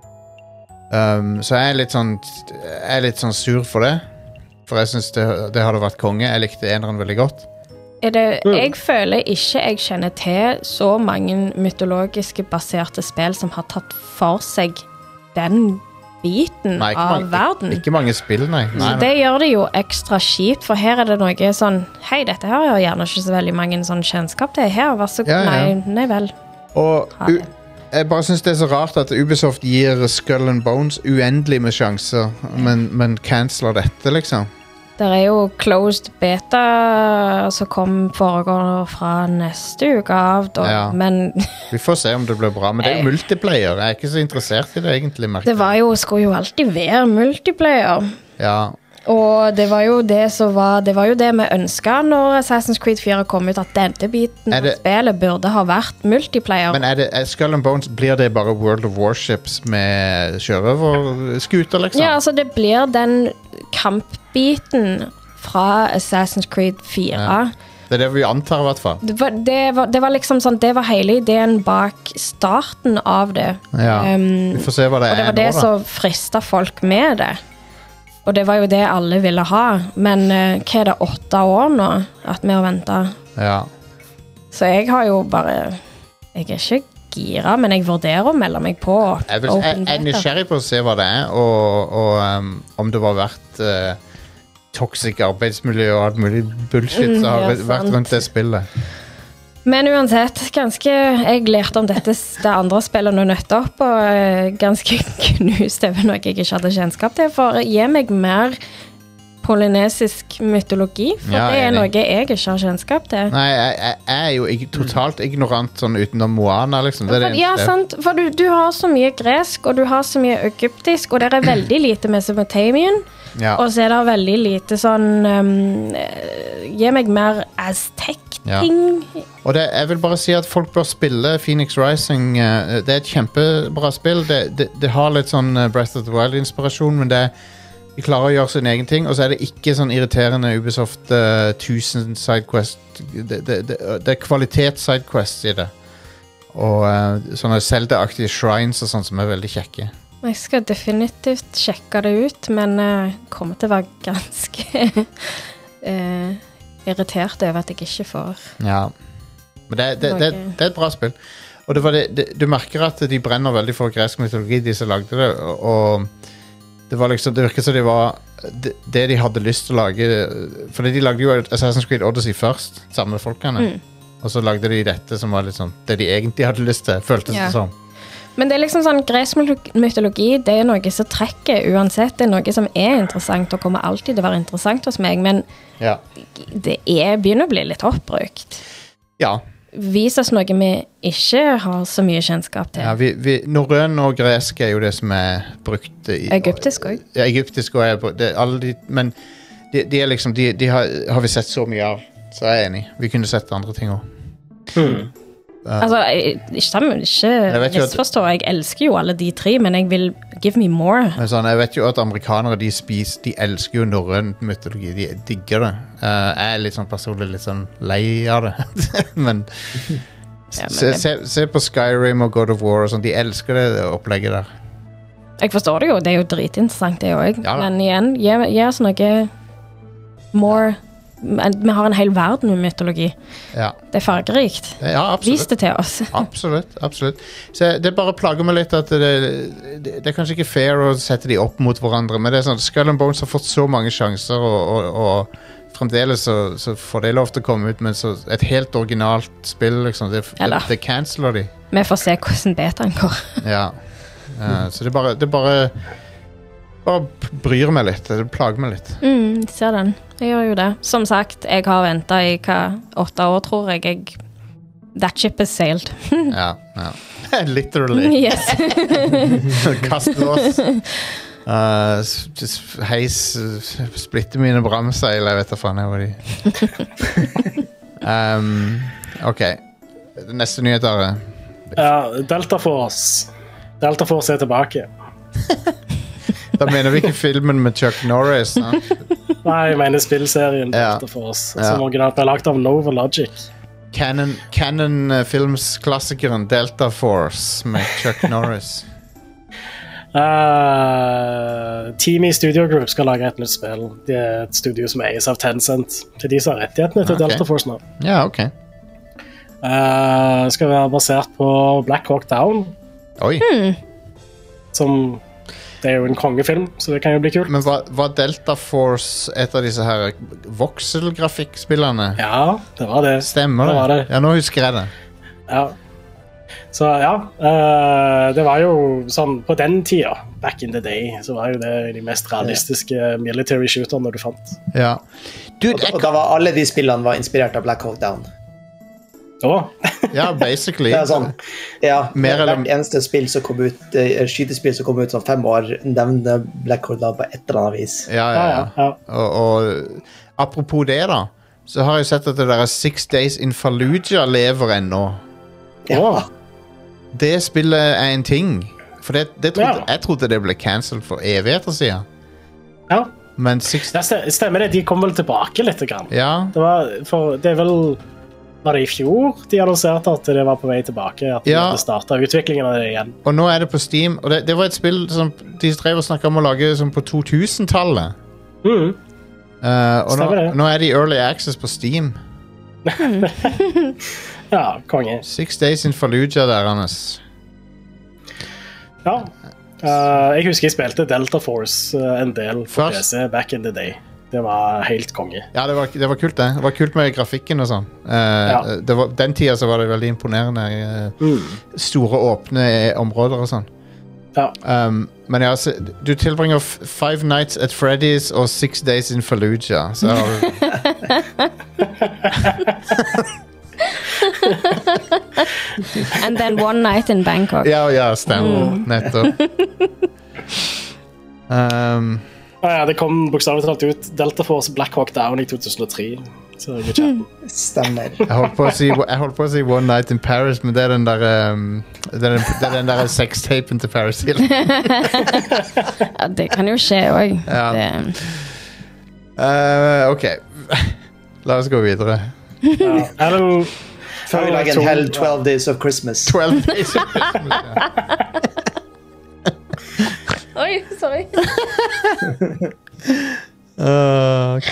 Um, så jeg er litt sånn Jeg er litt sånn sur for det. For jeg synes det, det hadde vært konge. Jeg likte eneren veldig godt. Er det, jeg føler ikke jeg kjenner til så mange mytologiske baserte spill som har tatt for seg den biten nei, av mange, verden. Ikke, ikke mange spill, nei. nei, nei. Det gjør det jo ekstra kjipt, for her er det noe sånn hei, dette her har gjerne ikke så veldig mange sånn kjennskap til. Her, vær så god. Ja, ja. Nei, nei vel. Og jeg bare synes det er så rart at Ubisoft gir Skull and Bones uendelig med sjanser, men, men canceler dette, liksom. Der er jo closed beta som kom foregår fra neste uke av, da, ja. Men... Vi får se om det blir bra, men det er jo multiplayer. Jeg er ikke så interessert i det, egentlig. Det var jo, skulle jo alltid være multiplayer. Ja. Og det var jo det som var Det var jo det vi ønsket når Assassin's Creed fire kom ut, at denne biten det, av spillet burde ha vært multiplayer. Men er det er Skull and Bones, blir det bare World of Warships med sjørøverskuter, liksom? Ja, altså det blir den kampbiten fra Assassin's Creed fire. Ja. Det er det vi antar, i hvert fall. Det var, det var, det var liksom sånn, det var hele ideen bak starten av det. Ja, um, vi får se hva det er nå, da. Og det var det som fristet folk med det. Og det var jo det alle ville ha. Men uh, hva er det, åtte år nå at vi har ventet? Ja. Så jeg har jo bare... Jeg er ikke gira, men jeg vurderer å melde meg på. Jeg, vil, jeg, jeg er nysgjerrig på å se hva det er, og, og um, om det var verdt uh, toxic arbeidsmiljø og alt mulig bullshit som har mm, vært rundt det spillet. Men uansett, ganske, jeg lærte om dette det andre spillet nå nøttopp, og ganske knust over noe jeg ikke hadde kjennskap til, for gi meg mer polynesisk mytologi, for ja, det er noe jeg ikke har kjennskap til. Nei, jeg, jeg er jo ikke totalt ignorant sånn utenom Moana, liksom. Det er det ja, sant, for du, du har så mye gresk, og du har så mye egyptisk, og det er veldig lite Mesopotamian, ja. Og så er det veldig lite sånn um, gi meg mer Aztec-ting. Ja. Og det, jeg vil bare si at folk bør spille Phoenix Rising. Det er et kjempebra spill. Det, det, det har litt sånn Breath of the Wild-inspirasjon, men det er De klarer å gjøre sin egen ting, og så er det ikke sånn irriterende Ubisoft uh, tusen sidequest. Det, det, det, det er kvalitet sidequests i det. Og uh, sånne Zelda-aktige shrines og sånn som er veldig kjekke. Jeg skal definitivt sjekke det ut, men uh, kommer til å være ganske uh, irritert over at jeg ikke får. Ja, men det, det, det, det er et bra spill. Og det var det, det, du merker at de brenner veldig for gresk mytologi, de som lagde det, og det var liksom, det virket som de var det, det de hadde lyst til å lage, for de lagde jo Assassin's Creed Odyssey først, sammen med folkene, mm. og så lagde de dette som var litt sånn, det de egentlig hadde lyst til, føltes det ja. Som. Men det er liksom sånn, gresk mytologi, det er noe som trekker uansett, det er noe som er interessant, og kommer alltid til å være interessant hos meg, men ja. Det er, begynner å bli litt oppbrukt. Ja. Vis oss noe vi ikke har så mye kjennskap til. Ja, vi, vi, norrøn og gresk er jo det som er brukt i, Egyptisk også. Ja, egyptisk også er det, alle de, men de, de er liksom, de, de har, har vi sett så mye av, så jeg er enig. Vi kunne sett andre ting også. Hmm. Uh, altså, ikke sammen, ikke misforstå, jeg elsker jo alle de tre, men jeg vil give me more. Sånn, jeg vet jo at amerikanere, de spiser, de elsker jo norrøn mytologi, de digger det. Uh, jeg er litt sånn personlig litt sånn lei av det, men, ja, men se, se, se på Skyrim og God of War og sånn, de elsker det, det opplegget der. Jeg forstår det jo, det er jo dritinteressant det også, ja, men igjen, gi, gi oss noe more. Vi har en hel verden med mytologi. Ja. Det er fargerikt. Ja, Vis det til oss. Absolutt, absolutt. Så det bare plager meg litt at det, det, det er kanskje ikke fair å sette de opp mot hverandre, men det er sånn, Skull and Bones har fått så mange sjanser, og, og, og fremdeles så, så får det lov til å komme ut med så, et helt originalt spill, liksom. Det, det, det canceler de. Vi får se hvordan betaen går. Ja. Uh, så det bare, det bare bare bryr meg litt, det plager meg litt. Mm, ser den. Jeg gjør jo det. Som sagt, jeg har ventet i hva, åtte år, tror jeg. jeg that ship is sailed. Ja, ja. Literally. Yes. Kast lås. Uh, heis, splitte mine bramseil, jeg vet da faen jeg var de. um, ok. Neste nyheter er... Ja, Delta Force. Delta Force er tilbake. Da mener vi ikke filmen med Chuck Norris, sant? Nei, jeg mener spillserien ja. Delta Force, ja. Som originalt er lagt av Nova Logic. Canon, Canon uh, filmsklassikeren Delta Force med Chuck Norris. uh, Team i Studio Group skal lage et nytt spill. Det er et studio som eies av Tencent. Til de som har rettighetene til okay. Delta Force nå. Ja, ok. Uh, skal være basert på Black Hawk Down. Oi. Hmm. Som... Det er jo en kongefilm, så det kan jo bli kult. Men var, var Delta Force et av disse her vokselgrafikkspillerne? Ja, det var det. Stemmer det? det, var det. Ja, nå husker jeg det. Ja. Så ja, uh, det var jo sånn, på den tida, back in the day, så var jo det de mest realistiske military shooterne du fant. Ja. Dude, og, da, og da var alle de spillene var inspirert av Black Hawk Down. Oh. Ja, basically. Det er sånn, ja, Mer hvert eneste spill som kom ut, skytespill som kom ut sånn fem år, nevner Black Hawk Down på et eller annet vis. Ja, ja, ja. ja. Og, og apropos det da, så har jeg sett at det der Six Days in Fallujah lever ennå. Ja. Det spillet er en ting. For det, det trodde, ja. jeg trodde det ble cancelled for evigheter siden. Ja. Men six... Det stemmer det, de kom vel tilbake litt grann. Ja. Det var, for det er vel... Var det i fjor de annonserte at det var på vei tilbake, at de ja. hadde startet utviklingen av det igjen? Og nå er det på Steam, og det, det var et spill som de drev og snakket om å lage som på to tusen-tallet. Mm. Uh, og nå, nå er de Early Access på Steam. Ja, konge. Six Days in Fallujah der, Anders. Ja. Uh, jeg husker jeg spilte Delta Force uh, en del på Først. P C back in the day. Det var helt konge. Ja, det var, det var kult det. Det var kult med grafikken og sånn. Uh, ja. det var, den tida så var det veldig imponerende. Uh, mm. Store, åpne områder og sånn. Ja. Um, men ja, så, du tilbringer Five Nights at Freddy's og Six Days in Fallujah. Så har du... And then one night in Bangkok. Ja, ja, stemmer. Mm. Nettopp. Um... Ah, ja, det kom bokstavlig talt ut Delta Force Black Hawk Down i to tusen og tre. Så jeg chatten. Stemmer. Jeg holdt på å si, jeg holdt på å si One Night in Paris, men det er den der um, det, er den, det er den der sextapen til Paris Hilton. Ja, det kan jo skje også. Ja. Det, Uh, ok, la oss gå videre. Ja. Alan, Før vi lager en hel twelve Days of Christmas. twelve days of Christmas, ja. Oi, sorry. Uh, ok.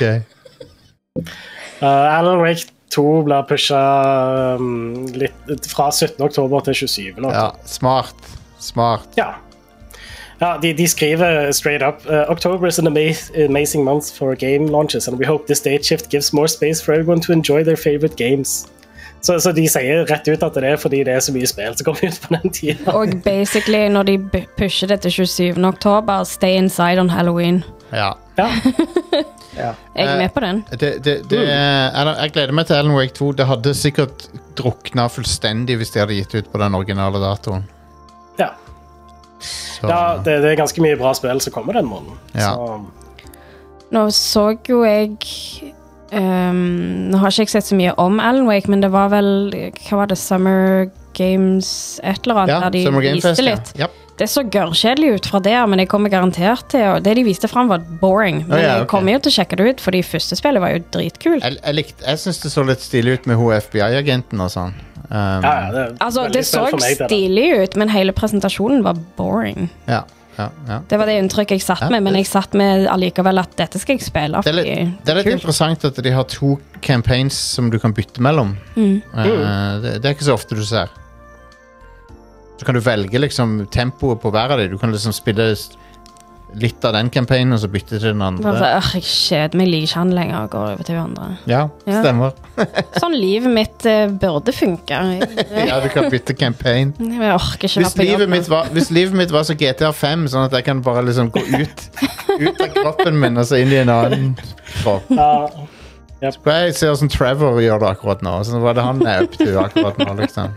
Uh, Alan Wake to blir pushet um, litt fra syttende oktober til tjuesyvende oktober. Ja, smart. Smart. Ja. Ja, de, de skriver straight up uh, October is an ama amazing month for game launches, and we hope this date shift gives more space for everyone to enjoy their favorite games. Så, så de sier rett ut at det er fordi det er så mye spill som kommer ut på den tiden. Og basically, når de pusher det til tjuesyvende oktober, stay inside on Halloween. Ja. Ja. Ja. Jeg er med på den. Det, det, det, Alan- jeg gleder meg til Alan Wake to. Det hadde sikkert drukna fullstendig hvis de hadde gitt ut på den originale datoen. Ja, Så, ja det, det er ganske mye bra spill som kommer den måneden. Ja. Så, Nå så jo jeg um, Nå har ikke jeg sett så mye om Alan Wake, men det var vel hva var det, Summer Games et eller annet, ja, der de Summer Game viste Fest, ja. litt. Japp. Det så gørrkjedelig ut fra der, men jeg kommer garantert til og det de viste frem var boring, men Å, ja, jeg ok. kommer jo til å sjekke det ut, for de første spillet var jo dritkult. Jeg, jeg, likte, jeg synes det så litt stilig ut med hun F B I-agenten og sånn. Um, ja, ja, det, er Altså, veldig det så spill for meg, det da. stilig ut, men hele presentasjonen var boring. ja, ja, ja. Det var det inntrykket jeg satt Ja, med, men det- jeg satt med allikevel at dette skal jeg spille. Det er litt, fordi det er litt kult. interessant at de har to campaigns som du kan bytte mellom. Mm. Uh, det, det er ikke så ofte du ser. Så kan du velge liksom tempoet på hver av dem. Du kan liksom spille s- litt av den campaignen og så bytte til den Bare andre. så, «Åh, jeg kjeder meg, liker ikke han lenger og går over til hun andre. Ja, Ja. stemmer. Sånn livet mitt eh, burde funke. Jeg, Ja, du kan bytte campaign. jeg orker ikke Hvis være på livet, jobb. mitt var, hvis livet mitt var så G T A fem, sånn at jeg kan bare liksom gå ut Ut av kroppen min og så inn i en annen kropp. Ja, Så jeg ser hvordan Trevor gjør det akkurat nå. Så var det han er up til akkurat nå, liksom.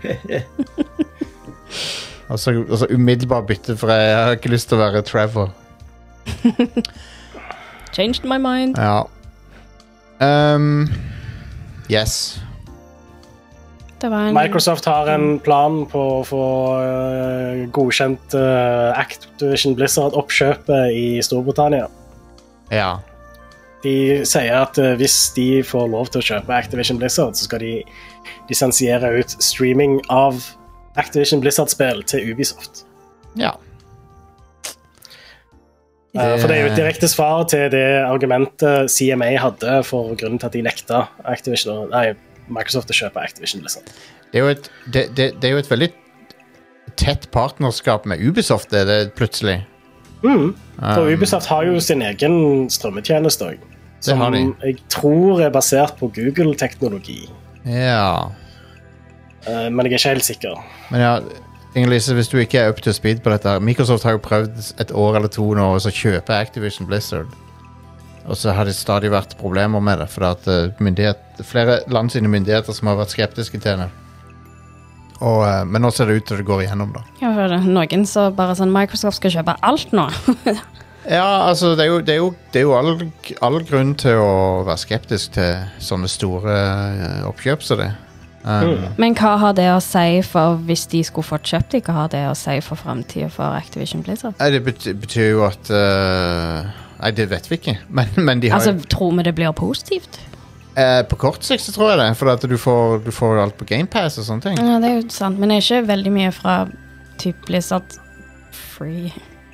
Og så, og så umiddelbart bytte, for jeg har ikke lyst til å være Trevor. Changed my mind. Ja. Um, yes. Det var en Microsoft har en plan på å få uh, godkjent uh, Activision Blizzard-oppkjøpet i Storbritannia. Ja. De sier at uh, hvis de får lov til å kjøpe Activision Blizzard, så skal de lisensiere ut streaming av Activision Blizzard-spill til Ubisoft. Ja. Uh, for det er jo et direkte svar til det argumentet C M A hadde for grunnen til at de nekta Activision, nei, Microsoft å kjøpe Activision Blizzard. Det er jo et, det, det, det er jo et veldig tett partnerskap med Ubisoft, det er det plutselig. Mm. For Um, Ubisoft har jo sin egen strømmetjeneste også, Det har som de. jeg tror er basert på Google-teknologi. Ja. Uh, men jeg er ikke helt sikker. Men ja, Inger-Lise, hvis du ikke er up to speed på dette her, Microsoft har jo prøvd et år eller to nå å kjøpe Activision Blizzard. Og så har det stadig vært problemer med det, for at uh, myndighet, flere land sine myndigheter som har vært skeptiske til det. Og, uh, men nå ser det ut til det går igjennom, da. Ja, for det er noen som bare sånn Microsoft skal kjøpe alt nå. Ja, altså, det er jo, det er jo, det er jo all, all grunn til å være skeptisk til sånne store uh, oppkjøp som det. Um, Men hva har det å si for hvis de skulle fått kjøpt det? Hva har det å si for fremtiden for Activision Blizzard? Nei, det bety- betyr jo at uh, Nei, det vet vi ikke. Men, men de har Altså, tror vi det blir positivt? eh, På kort sikt så tror jeg det. For at du får, du får alt på GamePass og sånne ting. Ja, det er jo sant, men det er ikke veldig mye fra typ Blizzard free.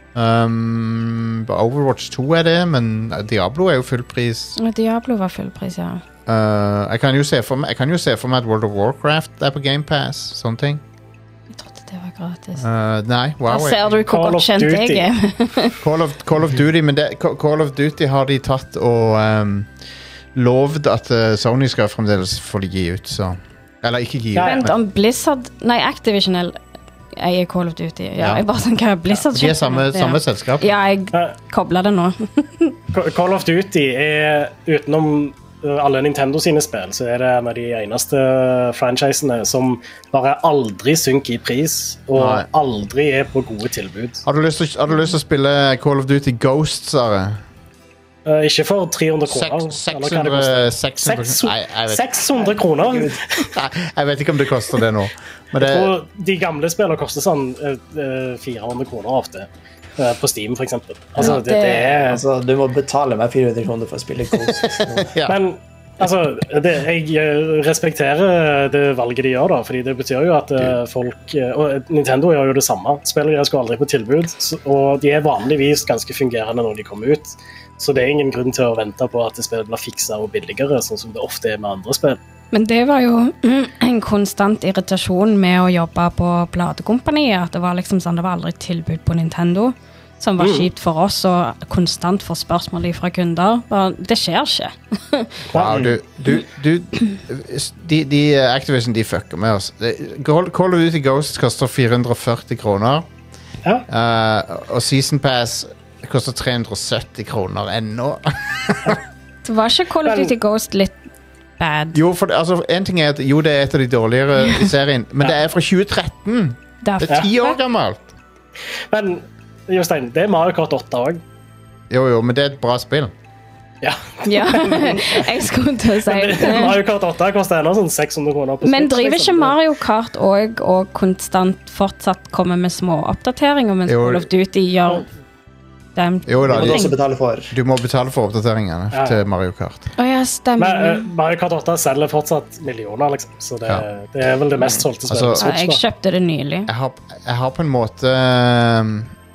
Um, Overwatch to er det, men Diablo er jo full pris. Og Diablo var full pris, ja. Uh, jeg, kan jo se for meg, jeg kan jo se for meg at World of Warcraft er på GamePass. Sånne ting. Jeg trodde det var gratis. Uh, nei, wow. Der ser du hvor Call godt of kjent Duty. jeg er. Call of, Call of Duty, men det, Call of Duty har de tatt og um, lovd at uh, Sony skal fremdeles få de gi ut, så eller ikke gi ut. Ja, ja. Vent, om Blizzard Nei, Activision eier Call of Duty. Ja, Ja. jeg bare sånn, hva er Blizzard? De er samme, Ja. samme selskap. Ja, jeg Uh, kobler det nå. Call of Duty er utenom uh, alle Nintendo sine spill, så er det en av de eneste franchisene som bare aldri synker i pris, og Nei. aldri er på gode tilbud. Har du lyst til, har du lyst til å spille Call of Duty Ghosts, Are? Uh, ikke for tre hundre kroner. seks hundre, seks hundre, nei, jeg vet, seks hundre kroner? nei, jeg vet ikke om det koster det nå. Men det, jeg tror de gamle spillene koster sånn uh, fire hundre kroner ofte. Uh, på Steam, for eksempel. Altså, Ja, det, det er... Altså, du må betale meg fire hundre kroner for å spille Ghost. ja. Men altså, det, jeg respekterer det valget de gjør, da, fordi det betyr jo at uh, folk uh, og Nintendo gjør jo det samme. Spillere skal aldri på tilbud, så, og de er vanligvis ganske fungerende når de kommer ut. Så det er ingen grunn til å vente på at det spillet blir fikset og billigere, sånn som det ofte er med andre spill. Men det var jo en konstant irritasjon med å jobbe på platekompaniet, at det var liksom sånn, det var aldri tilbud på Nintendo, som var mm. kjipt for oss, og konstant for spørsmål fra kunder. Det skjer ikke. Wow, du, du, du de, de Activision, de fucker med oss. Call of Duty Ghost koster fire hundre og førti kroner, ja. uh, og Season Pass koster tre hundre og sytti kroner ennå. Det var ikke Call of Duty Ghost litt bad? Jo, for det, altså, en ting er at jo, det er et av de dårligere i serien, men det er fra tjue tretten. Det er ti år gammelt. Men, Jostein, det er Mario Kart åtte også. Jo, jo, men det er et bra spill. Ja. Ja, jeg skulle til å si det. Mario Kart åtte koster ennå sånn seks hundre kroner på Switch. Men driver ikke Mario Kart og, og konstant fortsatt kommer med små oppdateringer, mens Jo. Call of Duty gjør dem? Jo da, Du må de, også betale for. du må betale for oppdateringene Ja. til Mario Kart. Å ja, stemmer. Men uh, Mario Kart åtte selger fortsatt millioner, liksom. Så det, Ja. det er vel det mest solgte spillet Altså- på Ja, jeg Switch. da. kjøpte det nylig. Jeg har, jeg har på en måte um,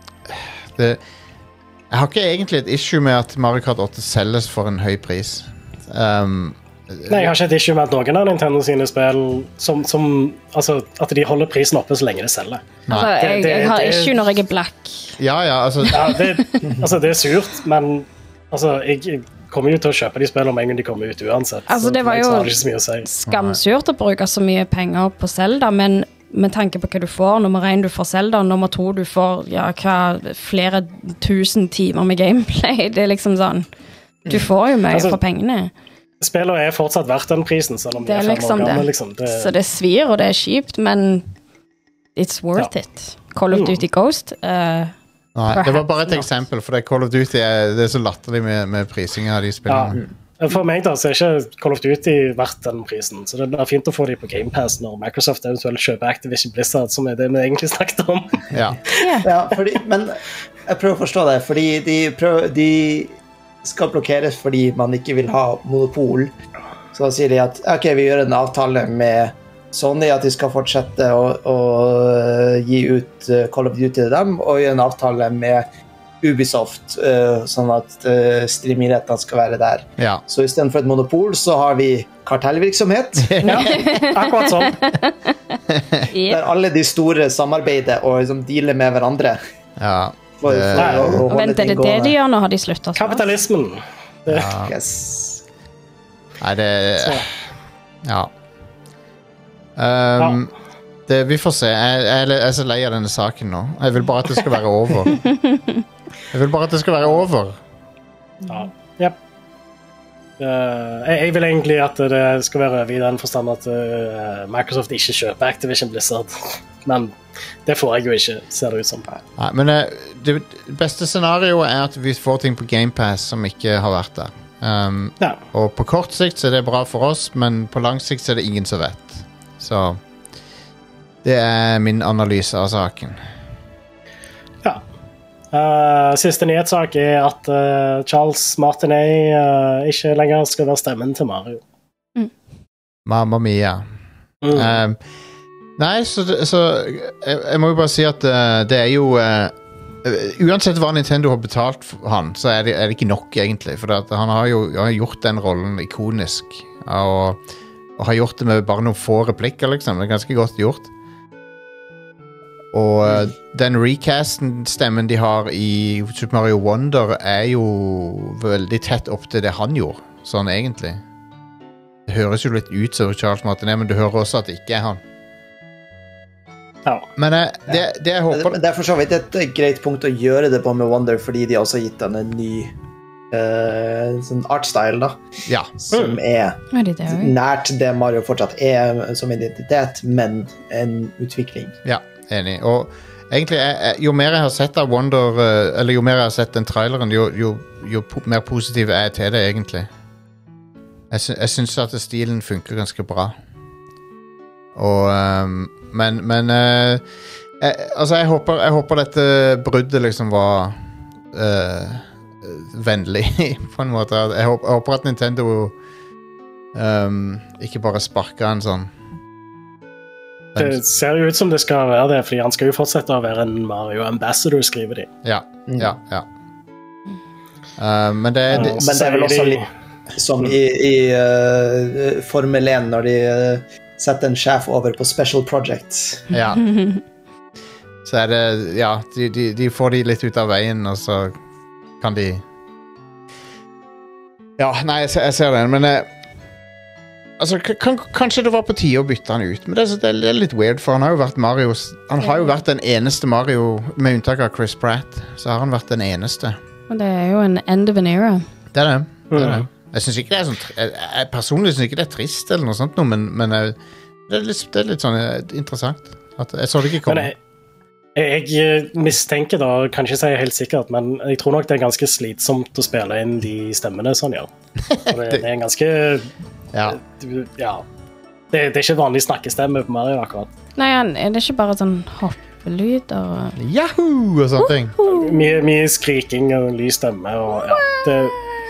det, Jeg har ikke egentlig et issue med at Mario Kart åtte selges for en høy pris. Um, Nei, jeg har ikke et issue med at noen av Nintendo sine spill som, som, altså, at de holder prisen oppe så lenge det selger. nei. Altså, jeg, det- jeg har det- issue når jeg er black. Ja, ja, altså Ja, det, altså, det er surt, men altså, jeg, jeg kommer jo til å kjøpe de spillene med en gang de kommer ut uansett. Altså, så det var for meg jo- så har det ikke så mye å si. Skamsurt å bruke så mye penger på Zelda, men med tanke på hva du får, nummer én du får Zelda, nummer to du får ja, hva, flere tusen timer med gameplay, det er liksom sånn, du får jo mye Altså, for pengene. Spillene er fortsatt verdt den prisen, selv om Det de er er fem liksom år gamle. det. Liksom. Det, Så det svir, og det er kjipt, men it's worth Ja. it. Call of Mm. Duty Ghost, eh, nei, det var bare et Perhaps not. eksempel, for det er Call of Duty er, det er så latterlig med, med prisingen av de ja. spillene. For meg da, så er ikke Call of Duty verdt den prisen, så det er fint å få de på Game Pass når Microsoft eventuelt kjøper Activision Blizzard, som er det vi egentlig snakket om. Ja. Ja, fordi, men jeg prøver å forstå det, fordi de, prøver, de skal blokkeres fordi man ikke vil ha monopol. Så da sier de at ok, vi gjør en avtale med Sony at de skal fortsette å, å gi ut uh, Call of Duty til dem, og gjøre en avtale med Ubisoft, uh, sånn at uh, streamingrettene skal være der. Ja. Så i stedet for et monopol så har vi kartellvirksomhet, Ja, akkurat sånn. der alle de store samarbeider og liksom dealer med hverandre. Ja. For, Det- for å, å holde vent, er ting det det gående. de gjør nå? Har de sluttet? Kapitalismen. ja. Yes. Nei, det Så. Ja. Um, det, vi får se. Jeg, jeg, jeg er så lei av denne saken nå. Jeg vil bare at det skal være over. Jeg vil bare at det skal være over. Ja. Yep. Uh, jeg, jeg vil egentlig at det skal være over i den forstand at uh, Microsoft ikke kjøper Activision Blizzard. Men det får jeg jo ikke, ser det ut som. Nei, men eh, det beste scenarioet er at vi får ting på GamePass som ikke har vært der. Um, Ja. og på kort sikt så er det bra for oss, men på lang sikt så er det ingen som vet. Så det er min analyse av saken. Ja. Uh, siste nyhetssak er at uh, Charles Martinet uh, ikke lenger skal være stemmen til Mario. Mamma mia. Mm. Um, nei, så, det- så jeg, jeg må jo bare si at uh, det er jo uh, uansett hva Nintendo har betalt for han, så er det, er det ikke nok egentlig. For at han har jo han har gjort den rollen ikonisk. Og, og har gjort det med bare noen få replikker, liksom. Det er ganske godt gjort. Og uh, den recasten-stemmen de har i Super Mario Wonder er jo veldig tett opp til det han gjorde, sånn egentlig. Det høres jo litt ut som Charles Martinet, men du hører også at det ikke er han. Ja. Men uh, det, det jeg håper Men det er for så vidt et greit punkt å gjøre det på med Wonder, fordi de har også gitt den en ny uh, sånn artstyle, da. Ja. Som er Er det det også? nært det Mario fortsatt er som identitet, men en utvikling. Ja, enig. Og egentlig, jeg, jeg, jo mer jeg har sett av Wonder, eh, eller jo mer jeg har sett den traileren, jo, jo, jo po mer positiv er jeg til det, egentlig. Jeg, sy jeg synes at stilen funker ganske bra. Og, ehm, men, men eh, jeg, altså, jeg håper, jeg håper dette bruddet liksom var eh, vennlig, på en måte. Jeg håper, jeg håper at Nintendo ehm, ikke bare sparker en sånn. Det ser jo ut som det skal være det, fordi han skal jo fortsette å være en Mario Ambassador, skriver de. Ja, ja, ja. Uh, men det, det, Men det er vel også litt som i, i uh, Formel én, når de uh, setter en sjef over på Special Projects. ja. Så er det, ja, de, de, de får de litt ut av veien, og så kan de Ja, nei, jeg, ser- jeg ser den, men eh, altså, k- kan, kanskje det var på tide å bytte han ut, men det, er så- det er litt weird, for han har jo vært Marios Han har jo vært den eneste Mario, med unntak av Chris Pratt, så har han vært den eneste. Og det er jo en end of an era. Det er det. det, er det. Mhm. Jeg synes ikke det er sånn tr- jeg, jeg personlig synes ikke det er trist eller noe sånt noe, men, men jeg, det, er litt, det er litt sånn eh, interessant. At jeg så det ikke Men komme. jeg, jeg mistenker da, kan ikke si helt sikkert, men jeg tror nok det er ganske slitsomt å spille inn de stemmene sånn gjør. For Det, det er en ganske Ja. du- Ja. Det, det er ikke vanlig snakkestemme på Mario akkurat. Nei, han- er det ikke bare sånn hoppelyd og Yahoo! Og sånne ting. Mye, mye skriking og lys stemme og ja. Det,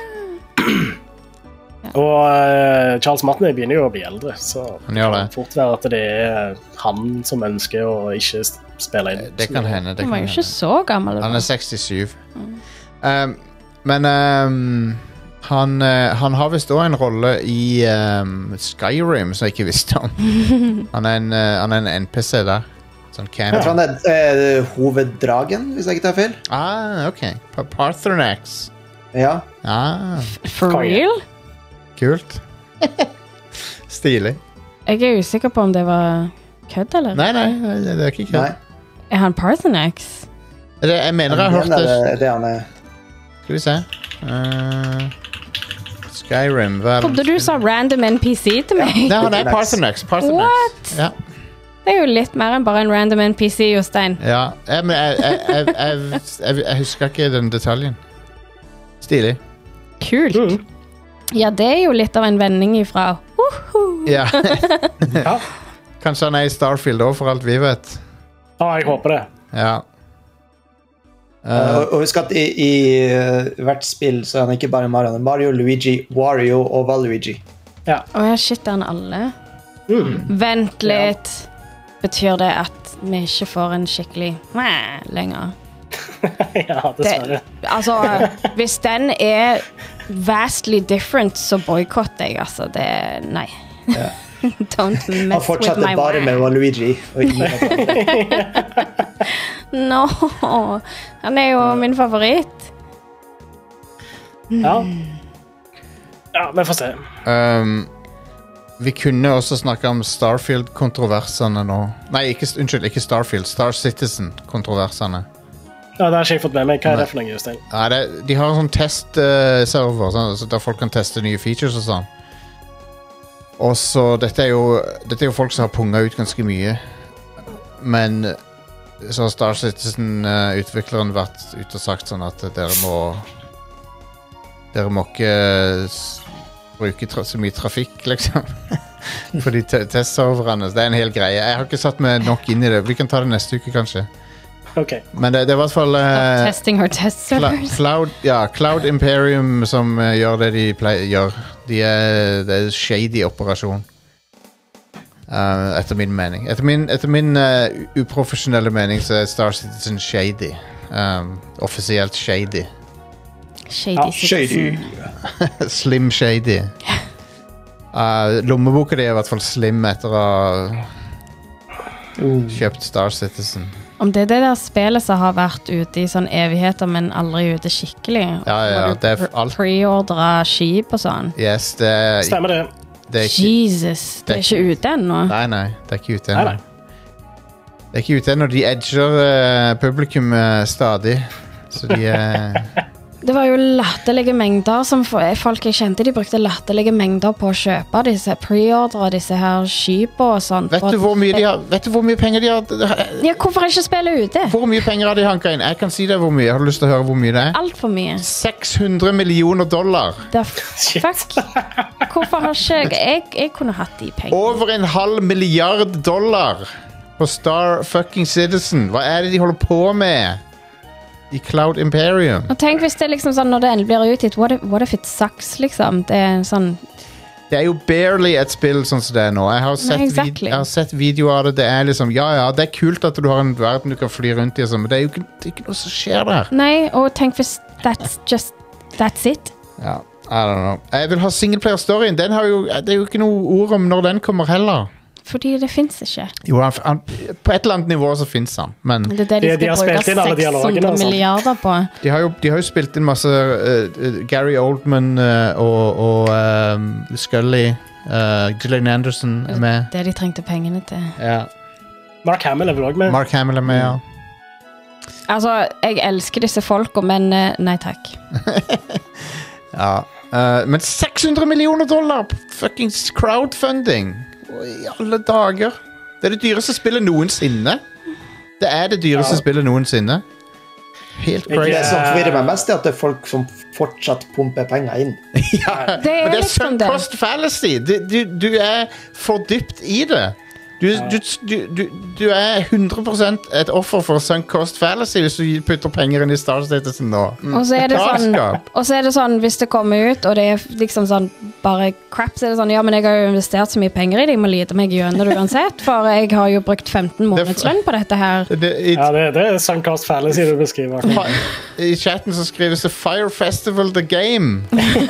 og eh, Charles Martinet begynner jo å bli eldre, så Han gjør det. kan fort være at det er han som ønsker å ikke s- spille inn. Det kan hende. Det Han var kan jo ikke hende. så gammel. Han er sekstisju. Um, men um, han, eh, han har visst også en rolle i um, Skyrim, som jeg ikke visste om. Han er en, eh, han er en N P C der. Sånn Jeg tror camp. han er eh, hoveddragen, hvis jeg ikke tar feil. Ah, ok. Pa- Parthenax. Ja. Ah, For Konge. real? kult. Stilig. Jeg er usikker på om det var kødd, eller? Nei, nei, det det er ikke Nei. kødd. Er han Parthenax? Det- Jeg mener jeg har hørt det. det. Er det han er. Skal vi se. Uh, Skyrim. Hva er det? Trodde du sa random N P C til meg? Nei, han er Parthenax. Parthenax. What? Ja. Det er jo litt mer enn bare en random N P C, Jostein. Ja, jeg, men jeg, jeg, jeg, jeg, jeg, jeg husker ikke den detaljen. Stilig. Kult. Mm. Ja, det er jo litt av en vending ifra uhu. Ja. Ja. Kanskje han er i Starfield også, for alt vi vet. ja, jeg håper det. Ja. Uh, Uh, og husk at i, i uh, hvert spill så er han ikke bare Mario. Han er Mario, Luigi, Wario og Valuigi. Å ja, shit, er han alle? Mm. Vent litt. Betyr det at vi ikke får en skikkelig Mæ lenger? ja, dessverre. Altså, hvis den er vastly different, så boykotter jeg, altså. Det Nei. Ja. Don't Han mess with fortsetter my bare med word. Waluigi. Og ikke med No. Han er jo min favoritt. Ja. ja, vi får se. um, vi kunne også snakke om Starfield-kontroversene nå. Nei, ikke, unnskyld, ikke Starfield. Star Citizen-kontroversene. Ja, det har ikke jeg fått med meg. Hva er det for noe, Jostein? Ja, det, de har en sånn test-server, sånn, så der folk kan teste nye features og sånn. Og så, dette er jo, dette er jo folk som har punga ut ganske mye. Men så har Star Citizen-utvikleren vært ute og sagt sånn at dere må Dere må ikke s- bruke tra så mye trafikk, liksom. For de te testserverne. Det er en hel greie. Jeg har ikke satt meg nok inn i det. Vi kan ta det neste uke, kanskje. Ok. Men det, det er i hvert fall eh, Testing her test Cla servers. Cloud, ja, Cloud Imperium som eh, gjør det de pleier gjør. De er, det er shady operasjon. Eh, etter min mening. Etter min, etter min eh, uprofesjonelle mening så er Star Citizen shady. Um, offisielt shady. Shady Ja, shady. Citizen. Slim shady. Uh, lommeboka di er i hvert fall slim etter å ha kjøpt Star Citizen. Om det er det der spillet som har vært ute i sånn evigheter, men aldri ute skikkelig. Ja, ja, Må du det er pre- alt- Preordre skip og sånn. Yes, det er, Stemmer det. det er ikke Jesus, det er ikke ute ennå. Nei, nei, det er ikke ute Nei, ennå. nei. Det er ikke ute ennå. De edger eh, publikum eh, stadig. Så de, eh, Det var jo latterlige mengder som folk jeg kjente, de brukte latterlige mengder på å kjøpe disse pre-ordre, disse her skip og sånt. Vet du hvor mye, de har, vet du hvor mye penger de har? Ja, hvorfor ikke spille ute? Hvor mye penger har de hanket inn? Jeg kan si deg hvor mye. Har du lyst til å høre hvor mye det er? Alt for mye. seks hundre millioner dollar. Det fuck. Hvorfor har ikke jeg, jeg... Jeg kunne hatt de pengene. Over en halv milliard dollar på Star fucking Citizen. Hva er det de holder på med? I Cloud Imperium. Og tenk hvis det er liksom sånn, når det endelig blir utgitt, what if, what if it sucks, liksom? Det er sånn... Det er jo barely et spill sånn som det er nå. Jeg har sett, Nei, exactly. vid jeg har sett videoer av det. Det er liksom, ja, ja, det er kult at du har en verden du kan fly rundt i, men det er jo ikke, det er ikke noe som skjer der. Nei, og tenk hvis that's just, that's it. Ja, I don't know. Jeg vil ha singleplayer-storyen. Den har jo, det er jo ikke noe ord om når den kommer heller. Fordi det finnes ikke. Jo, han, han, på et eller annet nivå så finnes han, men... Det er det de, De- skal de har bruke spilt inn alle dialogene seks hundre og sånt. milliarder på. De har jo, de har jo spilt inn masse uh, Gary Oldman uh, og, og um, Scully, uh, Gillian Anderson er med. Det de trengte pengene til. Ja. Mark Hamill er vel også med. Mark Hamill er med, ja. Altså, jeg elsker disse folka, men eh, nei takk. ja. Uh, men seks hundre millioner dollar på fucking crowdfunding! I alle dager. Det er det dyreste spillet noensinne. Det er det dyreste Ja. spillet noensinne. Helt Jeg- crazy. Det som forvirrer meg mest, er at det er folk som fortsatt pumper penger inn. Ja, Det er men det er liksom sunk det. cost fallacy. Du, du, du er for dypt i det. Du, du, du, du, du er hundre prosent et offer for sunk cost fallacy hvis du putter penger inn i Star Citizen nå. Og så er det sånn, Galskap. og så er det sånn hvis det kommer ut, og det er liksom sånn bare crap, så er det sånn, ja, men jeg har jo investert så mye penger i det, jeg må lide meg gjennom det uansett, for jeg har jo brukt femten månedslønn på dette her. Det, i, Ja, det, det er sunk cost fallacy du beskriver. I chatten så skrives det Fire Festival the Game.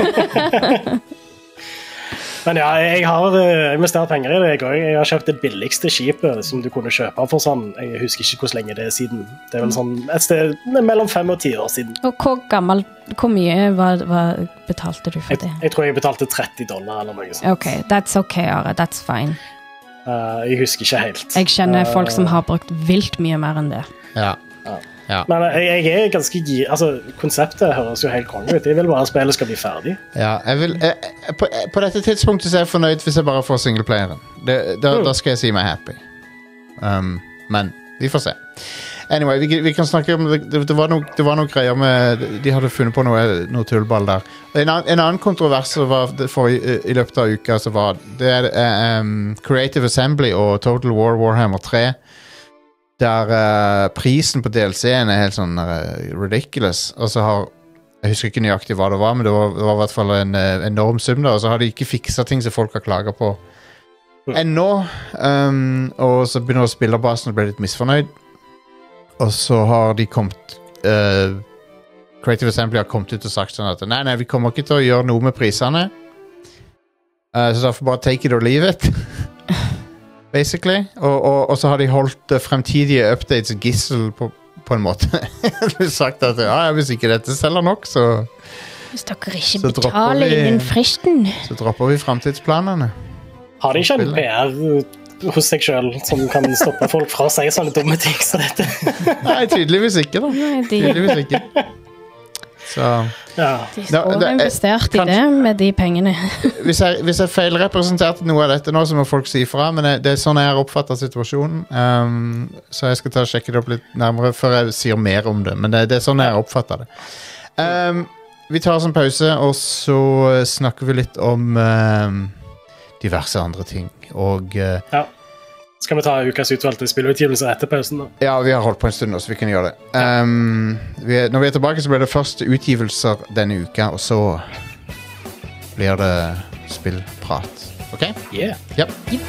Men ja, jeg har eh, investert penger i det. Jeg, også. Jeg har kjøpt det billigste skipet som du kunne kjøpe for sånn, jeg husker ikke hvor lenge det er siden. Det er vel sånn et sted mellom fem og ti år siden. Og hvor gammel, hvor mye var, var betalte du for Jeg, det? jeg tror jeg betalte tretti dollar eller noe sånt. Ok, that's ok, Are, that's fine. Eh, jeg husker ikke helt. Jeg kjenner Eh, folk som har brukt vilt mye mer enn det. Ja. Men eh, jeg, jeg er ganske gi... Altså, konseptet høres jo helt konge ut. Jeg vil bare at spillet skal bli ferdig. Ja, jeg vil, jeg, jeg- på, på dette tidspunktet så er jeg fornøyd hvis jeg bare får singleplayeren. Det, da, Mm. da skal jeg si meg happy. Um, men vi får se. Anyway, vi, vi kan snakke om det, det, det, var noe, det var noe greier med de hadde funnet på noe, noe tullball der. En, annen- en annen kontrovers som var det for, i, i løpet av uka så var det er, um, Creative Assembly og Total War Warhammer tre. Der uh, prisen på D L C-en er helt sånn uh, ridiculous. Og så har jeg husker ikke nøyaktig hva det var, men det var, det var i hvert fall en uh, enorm sum der. Og så har de ikke fiksa ting som folk har klaget på ennå. Um, og så begynner spillerbasen å bli litt misfornøyd. Og så har de kommet uh, Creative Assembly har kommet ut og sagt sånn at nei, nei, vi kommer ikke til å gjøre noe med prisene. Uh, så derfor bare take it or leave it. Basically. Og, og, og så har de holdt uh, fremtidige updates gissel på, på en måte. De har sagt at ja, hvis ikke dette selger nok, så, Hvis dere ikke Så dropper betaler vi- innen fristen. så dropper vi fremtidsplanene. Har de ikke en P R hos seg selv som kan stoppe folk fra å si sånne dumme ting som dette? Nei, tydeligvis ikke, da. Nei, de, Tydeligvis ikke. Så Ja. de Ja, har det- investert i kanskje- det med de pengene. hvis jeg, hvis jeg feilrepresenterte noe av dette nå, så må folk si ifra. Men det, det er sånn jeg har oppfattet situasjonen. Um, så jeg skal ta og sjekke det opp litt nærmere før jeg sier mer om det. Men det, det er sånn jeg har oppfattet det. Um, vi tar oss en pause, og så snakker vi litt om um, diverse andre ting. Og uh, Ja. Skal vi ta ukas utvalgte spillutgivelser etter pausen, da? ja, vi har holdt på en stund nå, så vi kan gjøre det. Um, vi er, når vi er tilbake, så blir det først utgivelser denne uka, og så blir det spillprat. Ok? Yeah. Ja.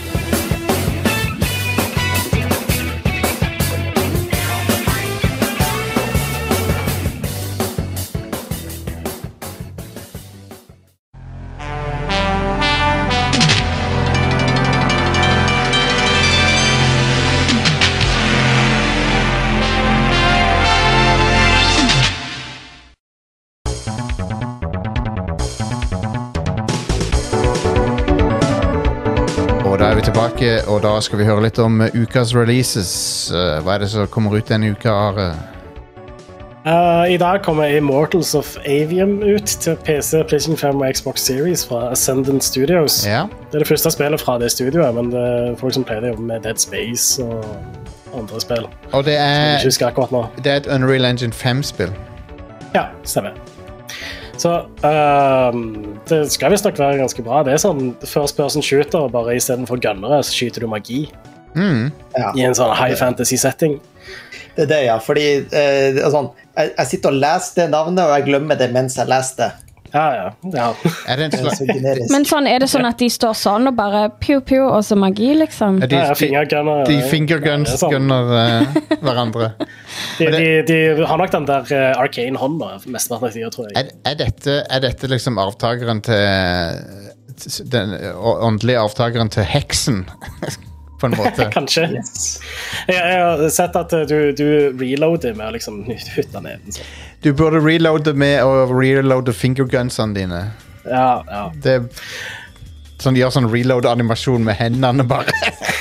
Og da er vi tilbake, og da skal vi høre litt om uh, ukas releases. Uh, hva er det som kommer ut denne uka, Are? Uh, I dag kommer Immortals of Avium ut til P C, PlayStation fem og Xbox Series fra Ascendant Studios. Ja. Det er det første spillet fra det studioet, men det er folk som pleier å jobbe med Dead Space og andre spill. Og det Som jeg er, ikke husker akkurat nå. det er et Unreal Engine fem-spill. Ja, stemmer. Så uh, det skal visst nok være ganske bra. Det er sånn first person shooter, bare i stedet for gunnere så skyter du magi. Mm. Ja. I en sånn high fantasy setting. Det er det, ja. Fordi eh, det er sånn, jeg, jeg sitter og leser det navnet, og jeg glemmer det mens jeg leser det. Ja, ja. ja. Er det en Det er slags... så generisk. Men sånn, er det sånn at de står sånn og bare pew-pew, og så magi, liksom? Er de, ja, ja de, fingergunner. de Ja, det fingerguns er sånn. gunner uh, hverandre. De, de, de har nok den der uh, arcane hånda mesteparten av tida, tror jeg. Er, er, dette, er dette liksom avtakeren til... til den åndelige avtakeren til heksen? På en måte. Kanskje. Yes. Jeg, jeg har sett at uh, du, du reloader med å liksom hytte ned. Så. Du burde reloade med å reloade fingergunsene dine. Ja, ja. Det sånn, gjør sånn reload-animasjon med hendene bare.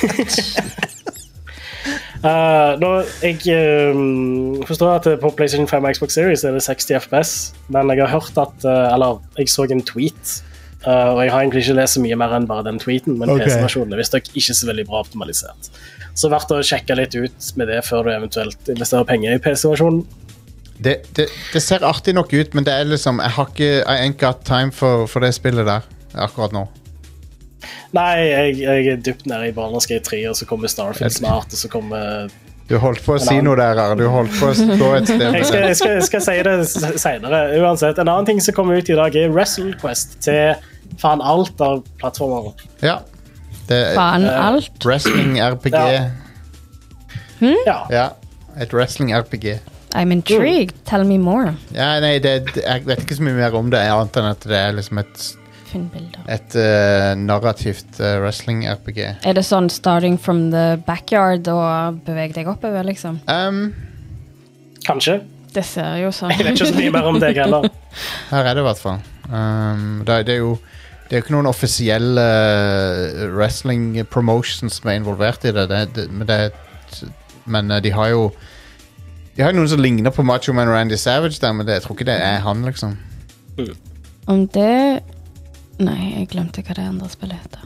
Uh, nå, jeg uh, forstår at på PlayStation fem og Xbox Series er det seksti F P S, men jeg har hørt at uh, Eller, jeg så en tweet, uh, og jeg har egentlig ikke lest så mye mer enn bare den tweeten, men Ok. P C-versjonen er visstnok ikke så veldig bra optimalisert. Så verdt å sjekke litt ut med det før du eventuelt investerer penger i P C-versjonen. Det, det, det ser artig nok ut, men det er liksom Jeg har ikke I ain't got time for, for det spillet der akkurat nå. Nei, jeg, jeg er dypt nede i Baldur's Gate tre, og så kommer Starfield snart, og så kommer Du holdt på å si noe der, Are. Du holdt på å stå et sted Jeg med skal, det. jeg skal, jeg skal si det s- senere. Uansett, en annen ting som kommer ut i dag er WrestleQuest til faen alt av plattformer. Ja. Det er Faen alt. wrestling-R P G. Ja. Ja. Ja. Et wrestling-R P G. I'm intrigued. Tell me more. Ja, nei, det, det- jeg vet ikke så mye mer om det, annet enn at det er liksom et, Finn bilder. et uh, narrativt uh, wrestling-R P G. Er det sånn starting from the backyard og beveg deg oppover, liksom? Um, Kanskje. Det ser jo sånn. Jeg vet ikke så mye mer om det heller. her er det i hvert fall. Um, det, det er jo det er jo ikke noen offisielle uh, wrestling promotions som er involvert i det, det, det, men, det men uh, de har jo De har jo noen som ligner på Macho Man Randy Savage der, men det, jeg tror ikke det er han, liksom. Om det Nei, jeg glemte hva det andre spillet heter.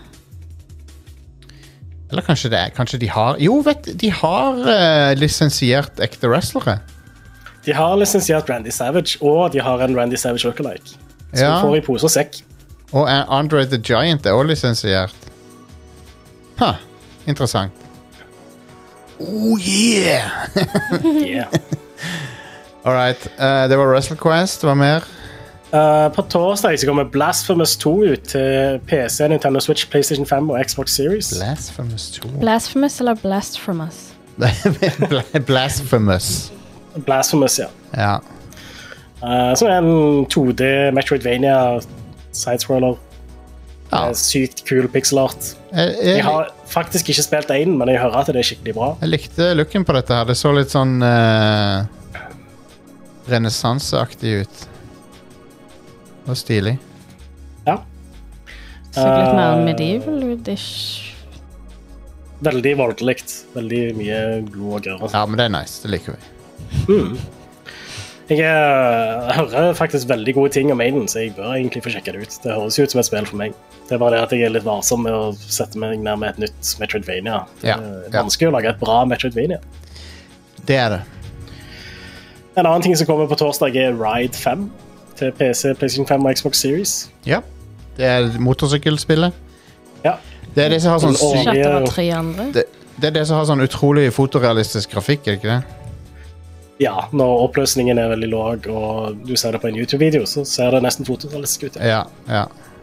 Eller kanskje det er Kanskje de har Jo, vet de har uh, lisensiert ekte wrestlere. De har lisensiert Randy Savage, og de har en Randy Savage lookalike. Som Ja. du får i pose og sekk. Og uh, Andre the Giant er også lisensiert. Ha, interessant. Oh yeah! Yeah. Alright, uh, det var WrestleQuest. Hva mer? Uh, på torsdag så kommer Blasphemous to ut til P C, Nintendo Switch, PlayStation fem og Xbox Series. Blasphemous to Blasphemous eller Blast from us? Blasphemous. Blasphemous, ja. Ja. Uh, som er en to D Metroidvania sidescroller. ja. Med sykt kul pixelart. Jeg, jeg, Jeg har faktisk ikke spilt én, men jeg hører at det er skikkelig bra. jeg likte looken på dette her. Det så litt sånn uh, renessanseaktig ut. Det var stilig. Ja. Så litt mer Uh, medieval-ish. Veldig voldelig. Veldig mye blod og gørr. Ja, men det er nice. Det liker vi. Mm. Jeg eh, hører faktisk veldig gode ting om Maiden, så jeg bør egentlig få sjekke det ut. Det høres ut som et spill for meg. Det er bare det at jeg er litt varsom med å sette meg ned med et nytt Metroidvania. Det Ja, er ja. vanskelig å lage et bra Metroidvania. Det er det. En annen ting som kommer på torsdag er Ride fem til P C, PlayStation fem og Xbox Series. Ja. Det er motorsykkelspillet. Ja. Det er det som har sånn Og- sykt Ikke at det var tre andre. det, det er det som har sånn utrolig fotorealistisk grafikk, er det ikke det? Ja, når oppløsningen er veldig låg, og du ser det på en YouTube-video, så ser det nesten fotorealistisk ut. Ja, ja.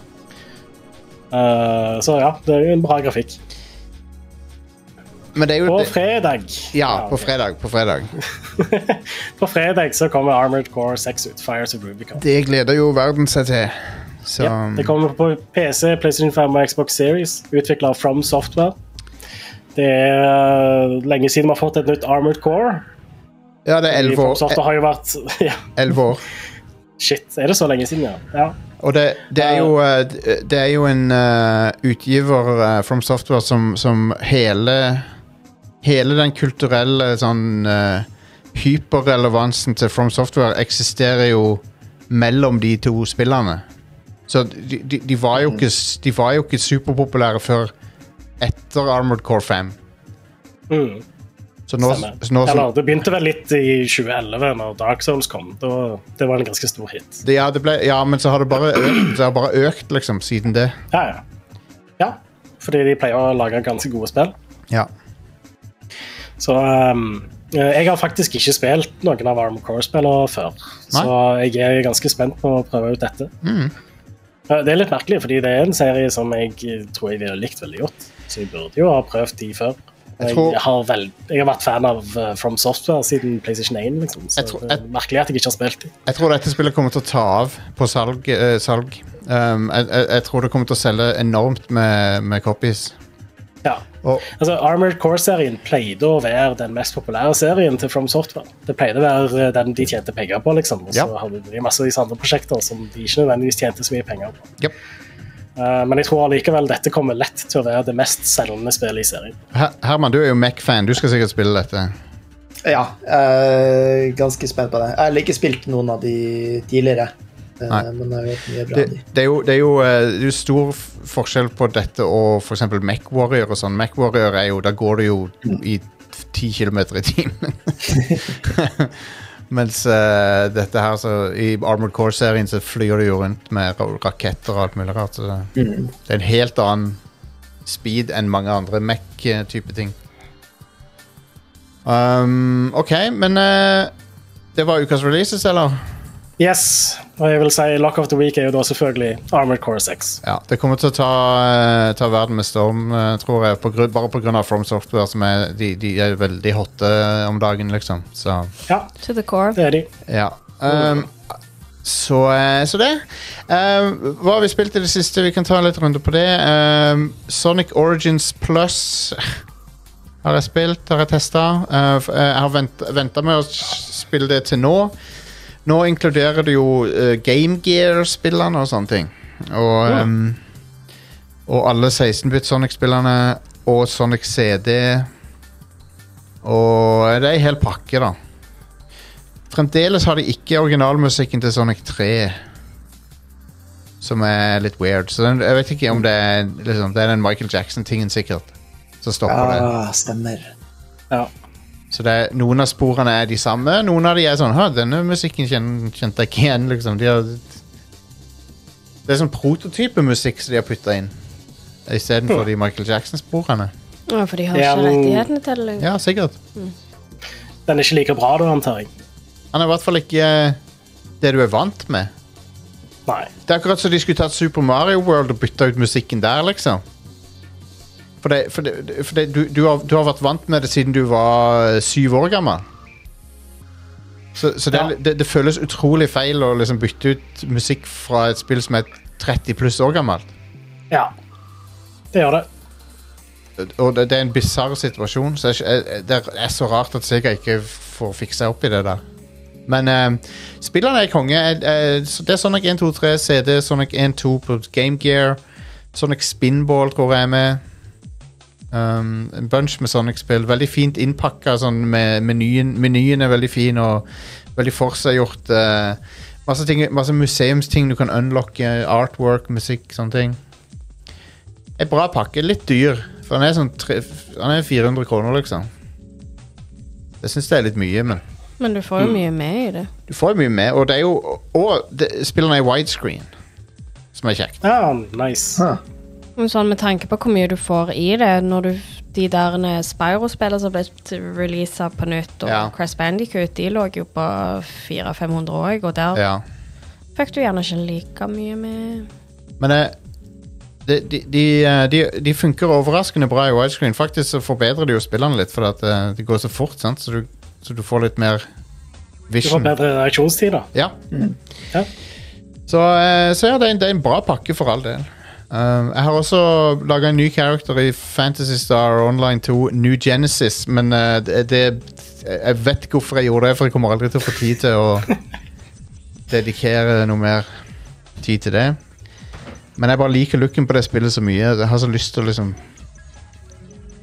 Eh, så ja, det er jo en bra grafikk. Men det er jo På det, fredag Ja, på fredag. På fredag. På fredag så kommer Armored Core seks ut, Fires of Rubicon. Det gleder jo verden seg til. Så Ja, det kommer på P C, PlayStation fem og Xbox Series, utviklet av From Software. Det er uh, lenge siden vi har fått et nytt Armored Core. Ja, det er elleve From år. Software har jo vært ja, elleve år. shit, er det så lenge siden, ja? Ja, Og det, det er jo eh, Det er jo en eh, utgiver eh, From Software som, som hele Hele den kulturelle sånn eh, hyperrelevansen til From Software eksisterer jo mellom de to spillene. Så de, de, de, var jo ikke, de var jo ikke superpopulære før etter Armored Core fem. Mm. Så nå, så nå, Eller, det begynte vel litt i tjue elleve når Dark Souls kom. Da, det var en ganske stor hit. det, ja, det ble, ja, men så har det bare økt, det har bare økt liksom, siden det. Ja, ja. Ja, fordi de pleier å lage ganske gode spill. Ja. Så um, jeg har faktisk ikke spilt noen av Armored Core-spillene før. Nei? Så jeg er ganske spent på å prøve ut dette. Mm. Det er litt merkelig, fordi det er en serie som jeg tror jeg ville likt veldig godt. Så jeg burde jo ha prøvd de før. Jeg, tror... jeg, har, vel, jeg har vært fan av uh, From Software siden PlayStation én, liksom. Så tror, det er merkelig at jeg ikke har spilt de. Jeg tror dette spillet kommer til å ta av på salg. Uh, salg. Um, jeg, jeg, jeg tror det kommer til å selge enormt med, med copies. Ja. Og... Altså, Armored Core-serien pleide å være den mest populære serien til From Software. Det pleide å være den de tjente penger på, liksom. Og så ja. hadde de masse av andre prosjekter som de ikke nødvendigvis tjente så mye penger på. Yep. Uh, men jeg tror allikevel dette kommer lett til å være det mest selgende spillet i serien. Her, Herman, du er jo Mac-fan. Du skal sikkert spille dette. Ja, jeg er ganske spent på det. Jeg har ikke spilt noen av de tidligere. Nei. Men jeg vet mye bra det, av de. det, er jo, det er jo uh, det er stor forskjell på dette og for eksempel MechWarrior og sånn. MechWarrior er jo, da går det jo i ti kilometer i timen. Mens uh, dette her, så i Armored Core-serien så flyr det jo rundt med ra raketter og alt mulig rart. Så mm. det er en helt annen speed enn mange andre Mech-type ting. Um, ok, men uh, det var ukas releases, eller? Yes, og jeg vil si Lock of the Week er jo da selvfølgelig Armored Core seks. Ja, det kommer til å ta, uh, ta verden med storm, uh, tror jeg, på grunn, bare på grunn av From Software, som er, de, de er veldig hotte om dagen, liksom. Så. Ja, to the core. Det er de. Ja. Um, så, uh, så det. Uh, hva har vi spilt i det siste? Vi kan ta en litt runde på det. Um, Sonic Origins Plus har jeg spilt, har jeg testet. Uh, jeg har vent, ventet med å spille det til nå. Nå inkluderer det jo uh, Game Gear-spillerne og sånne ting. Og, um, og alle seksten-bit Sonic-spillerne og Sonic C D. Og det er en hel pakke, da. Fremdeles har de ikke originalmusikken til Sonic tre. Som er litt weird. Så den, jeg vet ikke om det er, liksom, det er den Michael Jackson-tingen sikkert. Så stopper det. Ja, stemmer. Ja. Så det er, noen av sporene er de samme. Noen av de er sånn, denne musikken kjente, kjente jeg ikke igjen, liksom. De har, det er sånn prototype musikk som de har puttet inn. I stedet for de Michael Jackson-sporene. Ja, for de har Ja, ikke men- rettighetene til det. Ja, sikkert. Den er ikke like bra da, antar jeg. Han er i hvert fall ikke det du er vant med. Nei. Det er akkurat som de skulle tatt Super Mario World og bytta ut musikken der, liksom. For, det, for, det, for det, du, du, har, du har vært vant med det siden du var syv år gammel. Så, så det, Ja. det, det føles utrolig feil å liksom bytte ut musikk fra et spill som er tretti pluss år gammelt. Ja, det gjør det. Og det, det er en bizarr situasjon. Så jeg, jeg, det er så rart at Sega ikke får fikse opp i det der. Men eh, spillene er konge. Eh, eh, så det er Sonic en, to, tre, C D, Sonic en, to på Game Gear, Sonic Spinball tror jeg er med. Um, en bunch med Sonic-spill. Veldig fint innpakka sånn med menyen. Menyen er veldig fin og veldig forseggjort. Uh, masse, ting, masse museumsting du kan unlocke. Artwork, musikk, sånne ting. En bra pakke. Litt dyr. For han er sånn tre, han er fire hundre kroner, liksom. Jeg syns det er litt mye, men Men du får jo mye med i det. du får jo mye med. Og det er jo Og det, spillene er widescreen, som er kjekt. Ja, nice. Huh. Men sånn med tanke på hvor mye du får i det, når du, de der Spyro-spillene som ble releaset på nytt, og Ja. Crash Bandicoot, de lå jo på fire til fem hundre også, og der Ja. fikk du gjerne ikke like mye med. Men eh, de, de, de, eh, de, de funker overraskende bra i widescreen. Faktisk så forbedrer de jo spillene litt, for at eh, det går så fort, sant? Så, du, så du får litt mer Du får vision. bedre reaksjonstid da. Ja. Ja. Så, eh, så ja, det er, en, det er en bra pakke for all del. Um, jeg har også laget en ny karakter i Fantasy Star Online to New Genesis, men uh, det, det, jeg vet ikke hvorfor jeg gjorde det, for jeg kommer aldri til å få tid til å dedikere noe mer tid til det. Men jeg bare liker looken på det spillet så mye. Jeg har så lyst til å liksom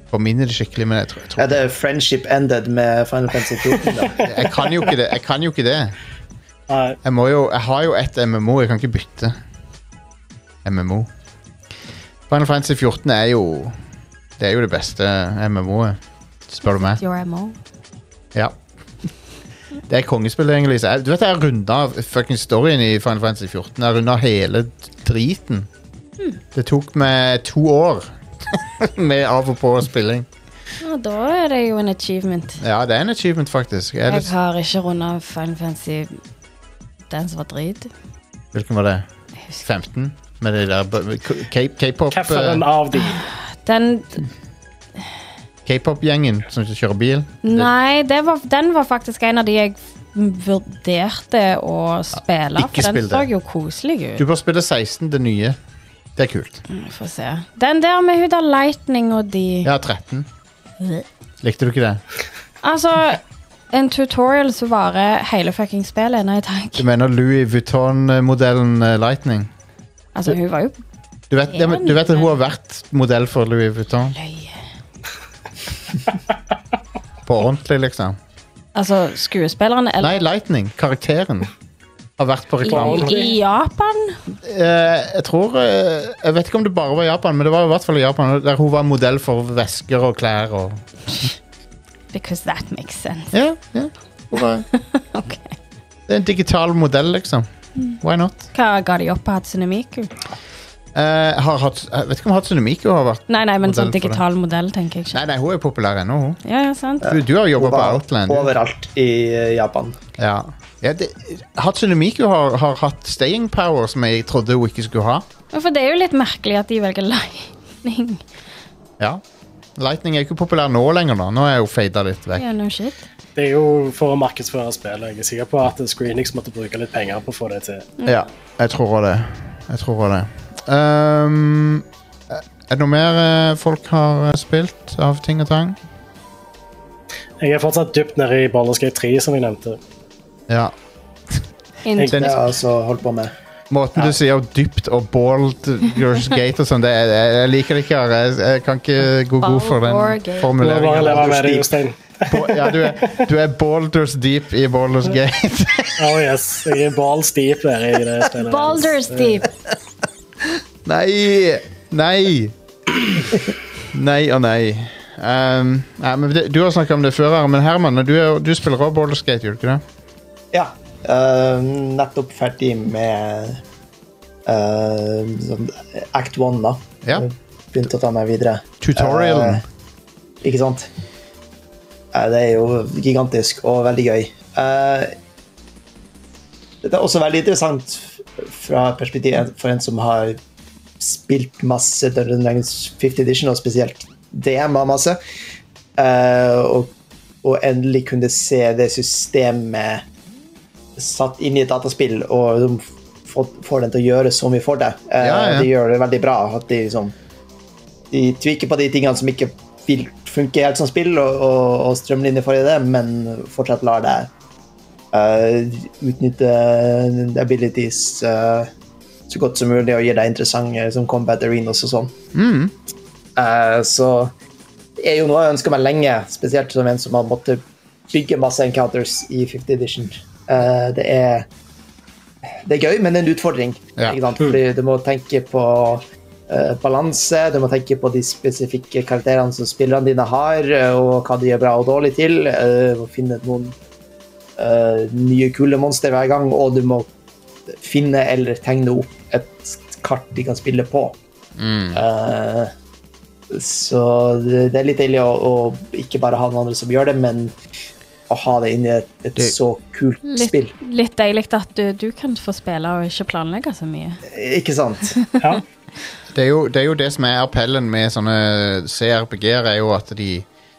Forminner det skikkelig, men jeg tror, jeg tror Er det friendship ended med Final Fantasy fjorten da? jeg kan jo ikke det. Jeg kan jo ikke det. Nei. Jeg, må jo, jeg har jo ett M M O, jeg kan ikke bytte M M O. Final Fantasy fjorten er jo Det er jo det beste M M O-et, spør du meg. Your M O. Ja. Det er kongespillet egentlig. Så jeg, du vet jeg har rundet fucking storyen i Final Fantasy fjorten. Jeg har rundet hele driten. Hmm. Det tok meg to år med av og på spilling. Ja, da er det jo en achievement. Ja, det er en achievement faktisk. Er Jeg det, har ikke rundet Final Fantasy den som var drit. hvilken var det? Jeg husker. femten? Med de der b- K- K-pop Hvilken eh, av de? Den K-pop-gjengen som kjører bil. Nei, det var, den var faktisk en av de jeg vurderte å spille, ikke for den spill det. så jo koselig ut. Du bør spille seksten, det nye. Det er kult. Vi får se. Den der med hun der Lightning og de Ja, tretten. Likte du ikke det? Altså, en tutorial som varer hele fucking spillet. Nei takk. Du mener Louis Vuitton-modellen eh, Lightning? Altså, hun var jo Du vet, ja, men du vet at hun har vært modell for Louis Vuitton? løye. På ordentlig, liksom. Altså, skuespillerne eller Nei, Lightning, karakteren, har vært på reklame. I, I Japan? Eh, jeg tror eh, Jeg vet ikke om det bare var Japan, men det var i hvert fall i Japan, der hun var modell for vesker og klær og Because that makes sense. Ja, ja. Hun var, Ok. det er en digital modell, liksom. Why not? Hva ga de opp på Hatsune Miku? Eh, har hatt, jeg vet ikke om Hatsune Miku har vært Nei, nei, men Modell sånn for det. digital modell, tenker jeg ikke. Nei, nei, hun er populær ennå, hun. Ja, ja, sant. Du, du har Hun jobbet på var Outland. du. overalt i eh, Japan. Ja. Ja, det, Hatsune Miku har, har hatt staying power som jeg trodde hun ikke skulle ha. Ja, for det er jo litt merkelig at de velger Lightning. Ja. Lightning er ikke populær nå lenger, da. Nå er hun fada litt vekk. Ja, no shit. Det er jo for å markedsføre spillet. Jeg er sikker på at Screenix måtte bruke litt penger på å få det til. Ja, jeg tror også det. Jeg tror også det. Um, er det noe mer eh, folk har eh, spilt av ting og tang? Jeg er fortsatt dypt nede i Baldur's Gate tre, som jeg nevnte. Ja. In Den- Det har jeg altså holdt på med. Måten du sier dypt og bald Girls Gate og sånn, det er- jeg, jeg liker det ikke. Jeg, jeg kan ikke gå god for Baldur den Gate. Du må bare formuleringen. leve med det, Jostein. Bo- Ja, du er, du er Baldur's Deep i Baldur's Gate. Oh yes, jeg er balls deep der i det spillet. Baldur's Deep. Nei! Nei! Nei og nei. Um, nei men det, du har snakket om det før, her, men Herman, du, er, du spiller også Baldur's Gate, gjør du ikke det? Ja. eh, nettopp ferdig med eh, sånn Act one, da. Ja. Begynte å ta meg videre. Tutorialen. Eh, ikke sant? Eh, det er jo gigantisk og veldig gøy. Eh, det er også veldig interessant fra perspektivet for en som har spilt masse Dungeons and Dragons fifth edition, og spesielt D M har masse. Eh, og, og endelig kunne se det systemet satt inn i et dataspill, og de får, får den til å gjøre så mye for det. Eh, Ja, ja. De gjør det veldig bra. At de, liksom, de tviker på de tingene som ikke vil funke helt som spill, og, og, og strømlinjer for det, men fortsatt lar det uh, utnytte abilities uh, så godt som mulig, og gir deg interessante som combat arenas og sånn. Mm. Uh, så det er jo noe jeg ønsker meg lenge, spesielt som en som har måttet bygge masse encounters i fifth edition. Uh, det er det er gøy, men det er en utfordring. Ja. Ikke sant? Fordi du må tenke på uh, balanse, du må tenke på de spesifikke karakterene som spillerne dine har, uh, og hva de er bra og dårlig til. Uh, finne noen uh, nye kule monster hver gang, og du må finne eller tegne opp et kart de kan spille på. Mm. Uh, så det, det er litt deilig å, å ikke bare ha noen andre som gjør det, men å ha det inn i et, et Det- så kult Litt, spill. litt deilig at du, du kan få spille og ikke planlegge så mye. Ikke sant? Ja. Det, er jo, det er jo det som er appellen med sånne C R P G-er, er jo at de,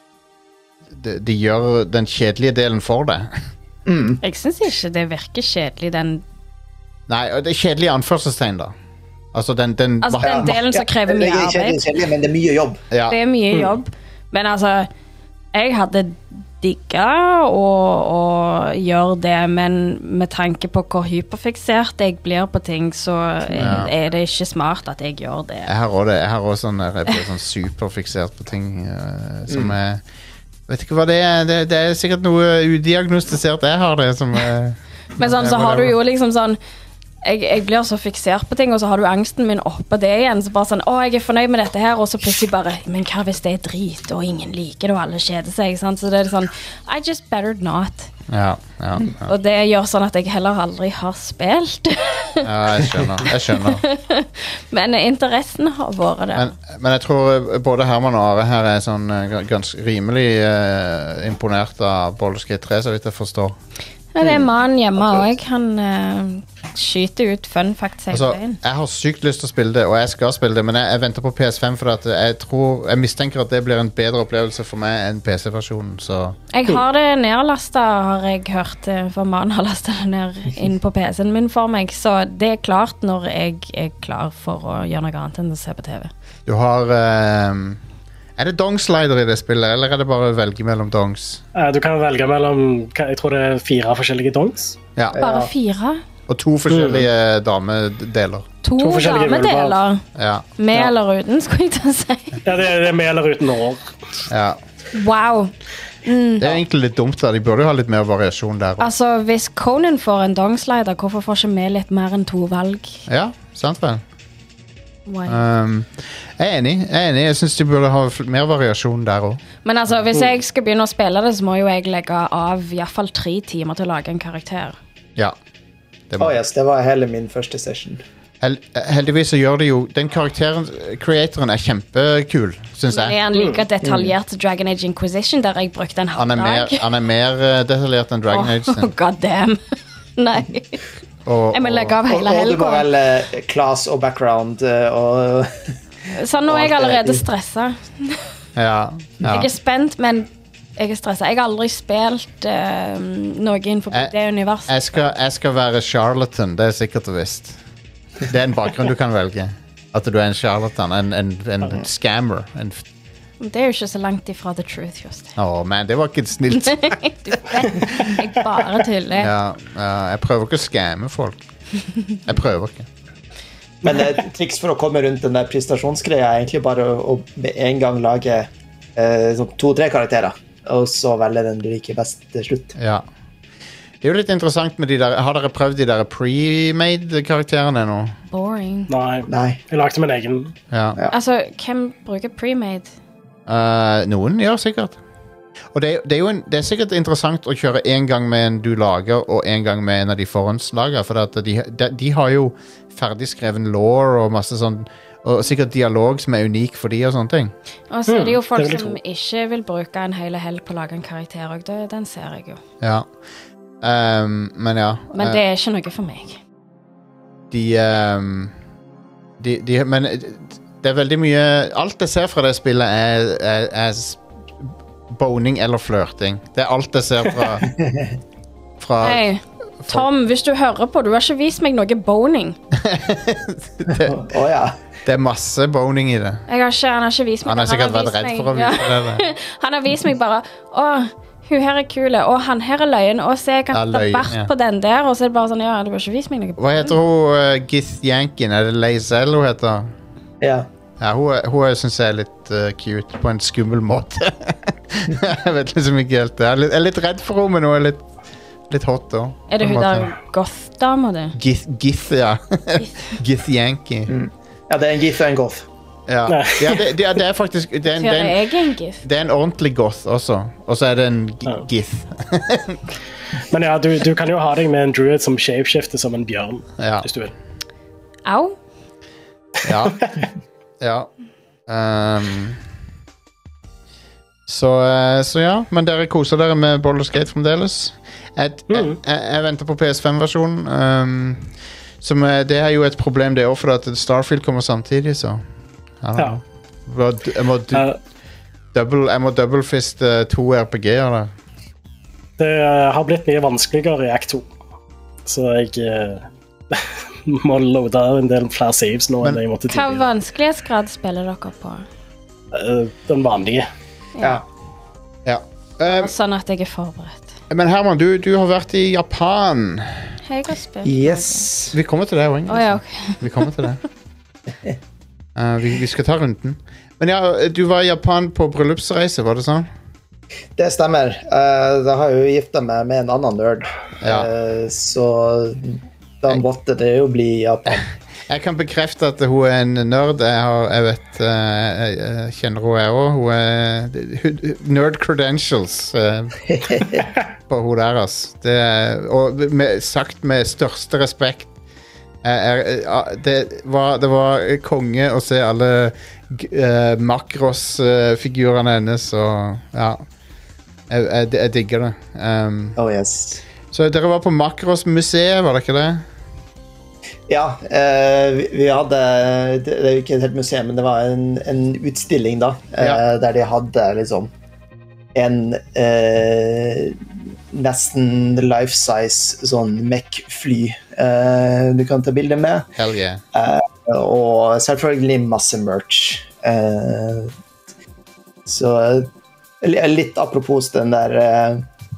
de de gjør den kjedelige delen for deg. Jeg synes ikke det virker kjedelig, den, Nei, og det er kjedelig i anførselstegn, da. Altså den, den altså, den delen som krever det mye er ikke arbeid. kjedelig, men det er mye jobb. ja. Det er mye jobb. Men altså, jeg hadde digge og, og gjøre det, men med tanke på hvor hyperfiksert jeg blir på ting, så Ja. er det ikke smart at jeg gjør det. Jeg har også det. Jeg har også sånn der, jeg blir sånn superfiksert på ting uh, som er vet ikke hva det er. Det, det er sikkert noe udiagnostisert jeg har det som er, Men sånn, så har du jo liksom sånn jeg, jeg blir så fiksert på ting, og så har du angsten min oppe det igjen, så bare sånn, å, jeg er fornøyd med dette her, og så plutselig bare, men hva hvis det er drit, og ingen liker det, og alle kjeder seg, sant? Så det er sånn, I just better not. ja, ja, ja. Og det gjør sånn at jeg heller aldri har spilt. ja, jeg skjønner. Jeg skjønner. Men interessen har vært det. Men, men jeg tror både Herman og Are her er sånn uh, ganske rimelig uh, imponert av Baldur's Gate tre, så vidt jeg forstår. Ja, det er mannen hjemme også. Han uh, skyter ut fun facts hele Altså, veien. jeg har sykt lyst til å spille det, og jeg skal spille det, men jeg, jeg venter på P S fem, for at jeg tror, jeg mistenker at det blir en bedre opplevelse for meg enn P C-versjonen, så... Jeg har det nedlastet, har jeg hørt, eh, for mannen har lastet det ned inn på P C-en min for meg, så det er klart når jeg er klar for å gjøre noe annet enn å se på T V. Du har... ehm, er det dong-slider i det spillet, eller er det bare å velge mellom dongs? Eh, Du kan velge mellom, jeg tror det er fire forskjellige dongs. Ja, Bare fire? og to forskjellige damedeler. To, To forskjellige damedeler? Ja, Med Ja. eller uten, skulle jeg til å si. Ja, det er, det er med eller uten år. ja. Wow. Det er egentlig litt dumt da, de burde jo ha litt mer variasjon der. også. Altså, hvis Conan får en dongslider, hvorfor får ikke vi litt mer enn to valg? Ja, sant vel? Why? Um, jeg er enig, jeg er enig. Jeg synes de burde ha fl- mer variasjon der også. Men altså, hvis jeg skal begynne å spille det, så må jo jeg legge av i hvert fall tre timer til å lage en karakter. Ja. Det Å må. yes, det var hele min første session. Hel heldigvis så gjør det jo den karakteren, creatoren er kjempekul, synes Er jeg. han like detaljert til Dragon Age Inquisition, der jeg brukte en halv Han er mer, dag? han er mer eh, detaljert enn Dragon Age Oh, sin. god damn. Nei. Og, Jeg må legge av Og, hele og du må helga. velge class og background eh, og Så nå er jeg og alt det- allerede stressa. ja, ja. Jeg er spent, men jeg er stressa. Jeg har aldri spilt eh, noe innenfor Jeg- det universet. Jeg skal, jeg skal være charlatan, det er sikkert og visst. Det er en bakgrunn du kan velge. At du er en charlatan, en, en, en scammer. En f- Det er jo ikke så langt ifra the truth, Jostein. Åh, man, det var ikke snilt. Du vet, jeg bare tuller. Ja, ja, jeg prøver ikke å skamme folk. Jeg prøver ikke. Men et triks for å komme rundt den der prestasjonsgreia er egentlig bare å, å med en gang lage eh, sånn to-tre karakterer, og så velge den du liker best til slutt. Ja. Det er jo litt interessant med de der. Har dere prøvd de der pre-made karakterene nå? Boring. Nei, Nei. jeg lagde min egen. Ja. Ja. Altså, hvem bruker pre-made? Eh, noen gjør sikkert. Og det, er- det er jo en, det er sikkert interessant å kjøre en gang med en du lager, og en gang med en av de forhåndslager, for at de, de, de har jo ferdigskreven law og masse sånn, og sikkert dialog som er unik for de og sånne ting. Og så er det jo Mm, folk det vil jeg som tro. ikke vil bruke en hel helg på å lage en karakter, og det, den ser jeg jo. Ja. Ehm, men ja. Men eh, det er ikke noe for meg. de, ehm, de, de Men det er veldig mye alt jeg ser fra det spillet, er, er, er s- boning eller flørting. Det er alt jeg ser fra Fra Hei, Tom, hvis du hører på, du har ikke vist meg noe boning. Å ja. Det er masse boning i det. Jeg har ikke, han har ikke vist meg Han har det. sikkert vært vist redd meg- for å vise ja. det. Han har vist meg bare Å, hun her er kul, og han her er løyen, og se, jeg kan Ja, ta løyen, bart ja. på den der, og så er det bare sånn, ja, du har ikke vist meg noe. Hva heter hun uh, Gith Yankin? Er det Lazel hun heter? ja. Ja, hun, er- hun syns jeg er litt uh, cute på en skummel måte. Jeg vet liksom ikke helt det. Jeg er litt, jeg er litt redd for henne, men hun er litt, litt hot da. Er det på en hun måte. der goth-dama, du? Gith, Gith ja. Gith Yankee. Ja, det er en gif og en goth. Ja, ja det, det, er- det er faktisk det er, en, det, Hører er en, jeg en gif? det er en ordentlig goth også. Og så er det en g- Ja. Gith. Men ja, du, du kan jo ha deg med en druid som shapeshifter som en bjørn, Ja. hvis du vil. Au? Ja. Ja. Ehm. så, eh, så ja, men dere koser dere med Baldur's Gate fremdeles. Jeg, jeg, Mhm. jeg, jeg venter på P S fem-versjonen. Um, som er, det er jo et problem det også, for at Starfield kommer samtidig, så I don't Ja. know. Hva- Jeg må, du, Eh, double, jeg må doublefiste to R P G-er der. Det eh, har blitt mye vanskeligere i Act to, så jeg eh, må loade en del flere saves nå Men- enn jeg måtte Hva tidligere. vanskelighetsgrad spiller dere på? Eh, Den vanlige. Ja. Ja. Eh, Sånn at jeg er forberedt. men Herman, du, du har vært i Japan. Jeg har spilt. Yes. Vi kommer til det, Wing. Å ja, ok. Vi kommer til det. Eh, vi, vi skal ta runden. Men ja, du var i Japan på bryllupsreise, var det sånn? Det stemmer. Uh, da har jeg jo gifta meg med en annen nerd, Ja. uh, så da måtte det jo bli Japan. Jeg kan bekrefte at hun er en nerd. Jeg, har, jeg vet eh, jeg, jeg kjenner hun er også. Hun er hun- nerd credentials eh, på hun der, ass. Det er, og med, sagt med største respekt. Jeg er, eh, det, var, det var konge å se alle uh, Makros-figurene hennes, og ja. Jeg, jeg, jeg digger det. Um, Oh yes. så dere var på Makros-museet, var det ikke det? Ja, eh, vi, vi hadde Det er jo ikke et helt museum, men det var en, en utstilling, da. Eh, Ja. Der de hadde liksom en eh, nesten life size sånn Mech-fly eh, du kan ta bilde med. Hell yeah. Og selvfølgelig masse merch. Eh, så li- litt apropos den der eh,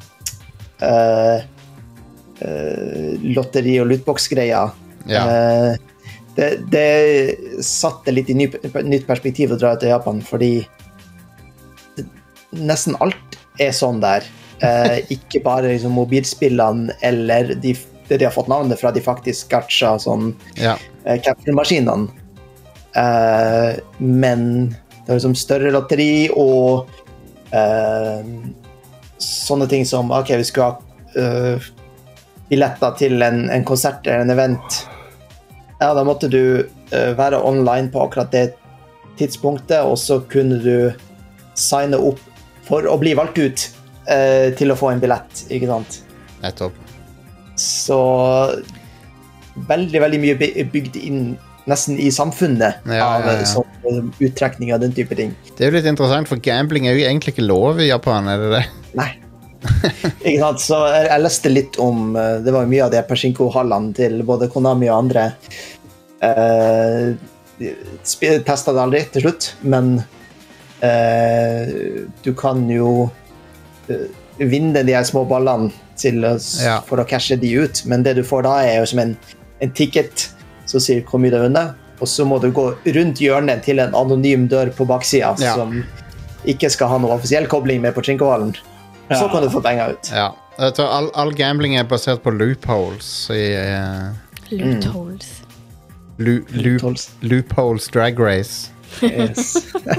eh, eh, lotteri- og lootbox-greia. Ja. Eh, det, det satte litt i ny, nytt perspektiv å dra til Japan, fordi det, nesten alt er sånn der. Eh, ikke bare liksom, mobilspillene eller de, det de har fått navnet fra, de faktisk gacha sånn Ja. eh, capture-maskinene. Eh, men det er liksom større lotteri og eh, sånne ting som ok, vi skal ha eh, billetter til en, en konsert eller en event. Ja, da måtte du eh, være online på akkurat det tidspunktet, og så kunne du signe opp for å bli valgt ut eh, til å få en billett, ikke sant? Nettopp. Så veldig, veldig mye by- bygd inn nesten i samfunnet Ja, av ja, ja. sånn uttrekning av den type ting. Det er jo litt interessant, for gambling er jo egentlig ikke lov i Japan, er det det? Nei. Ikke sant? Så jeg, jeg leste litt om eh, det var jo mye av de Pachinko-hallene til både Konami og andre. Uh, Testa det aldri til slutt, men eh, du kan jo eh, vinne de her små ballene til å, s- Ja. for å cashe de ut, men det du får da er jo som en, en ticket som sier hvor mye du har vunnet, og så må du gå rundt hjørnet til en anonym dør på baksida Ja. som ikke skal ha noe offisiell kobling med Pachinko-hallen. Så kan du få penger ut. Ja. Jeg tror all, all gambling er basert på loopholes i uh, Lootholes. lo, loop, Loopholes. loopholes drag race. Yes.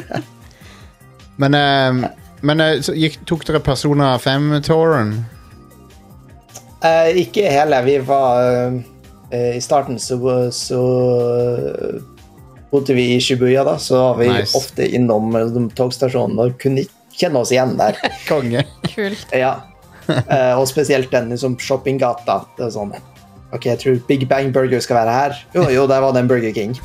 Men, eh, men eh, så gikk, tok dere Persona fem-touren? Eh, ikke hele. Vi var eh, I starten så, så bodde vi i Shibuya, da, så var vi Nice. ofte innom eh, de togstasjonene og kunne ikke kjenne oss igjen der. Konge. Kult. Ja. Eh, og spesielt den liksom, shoppinggata. Det er sånn Ok, jeg tror Big Bang Burger skal være her. Jo, jo, der var det en Burger King.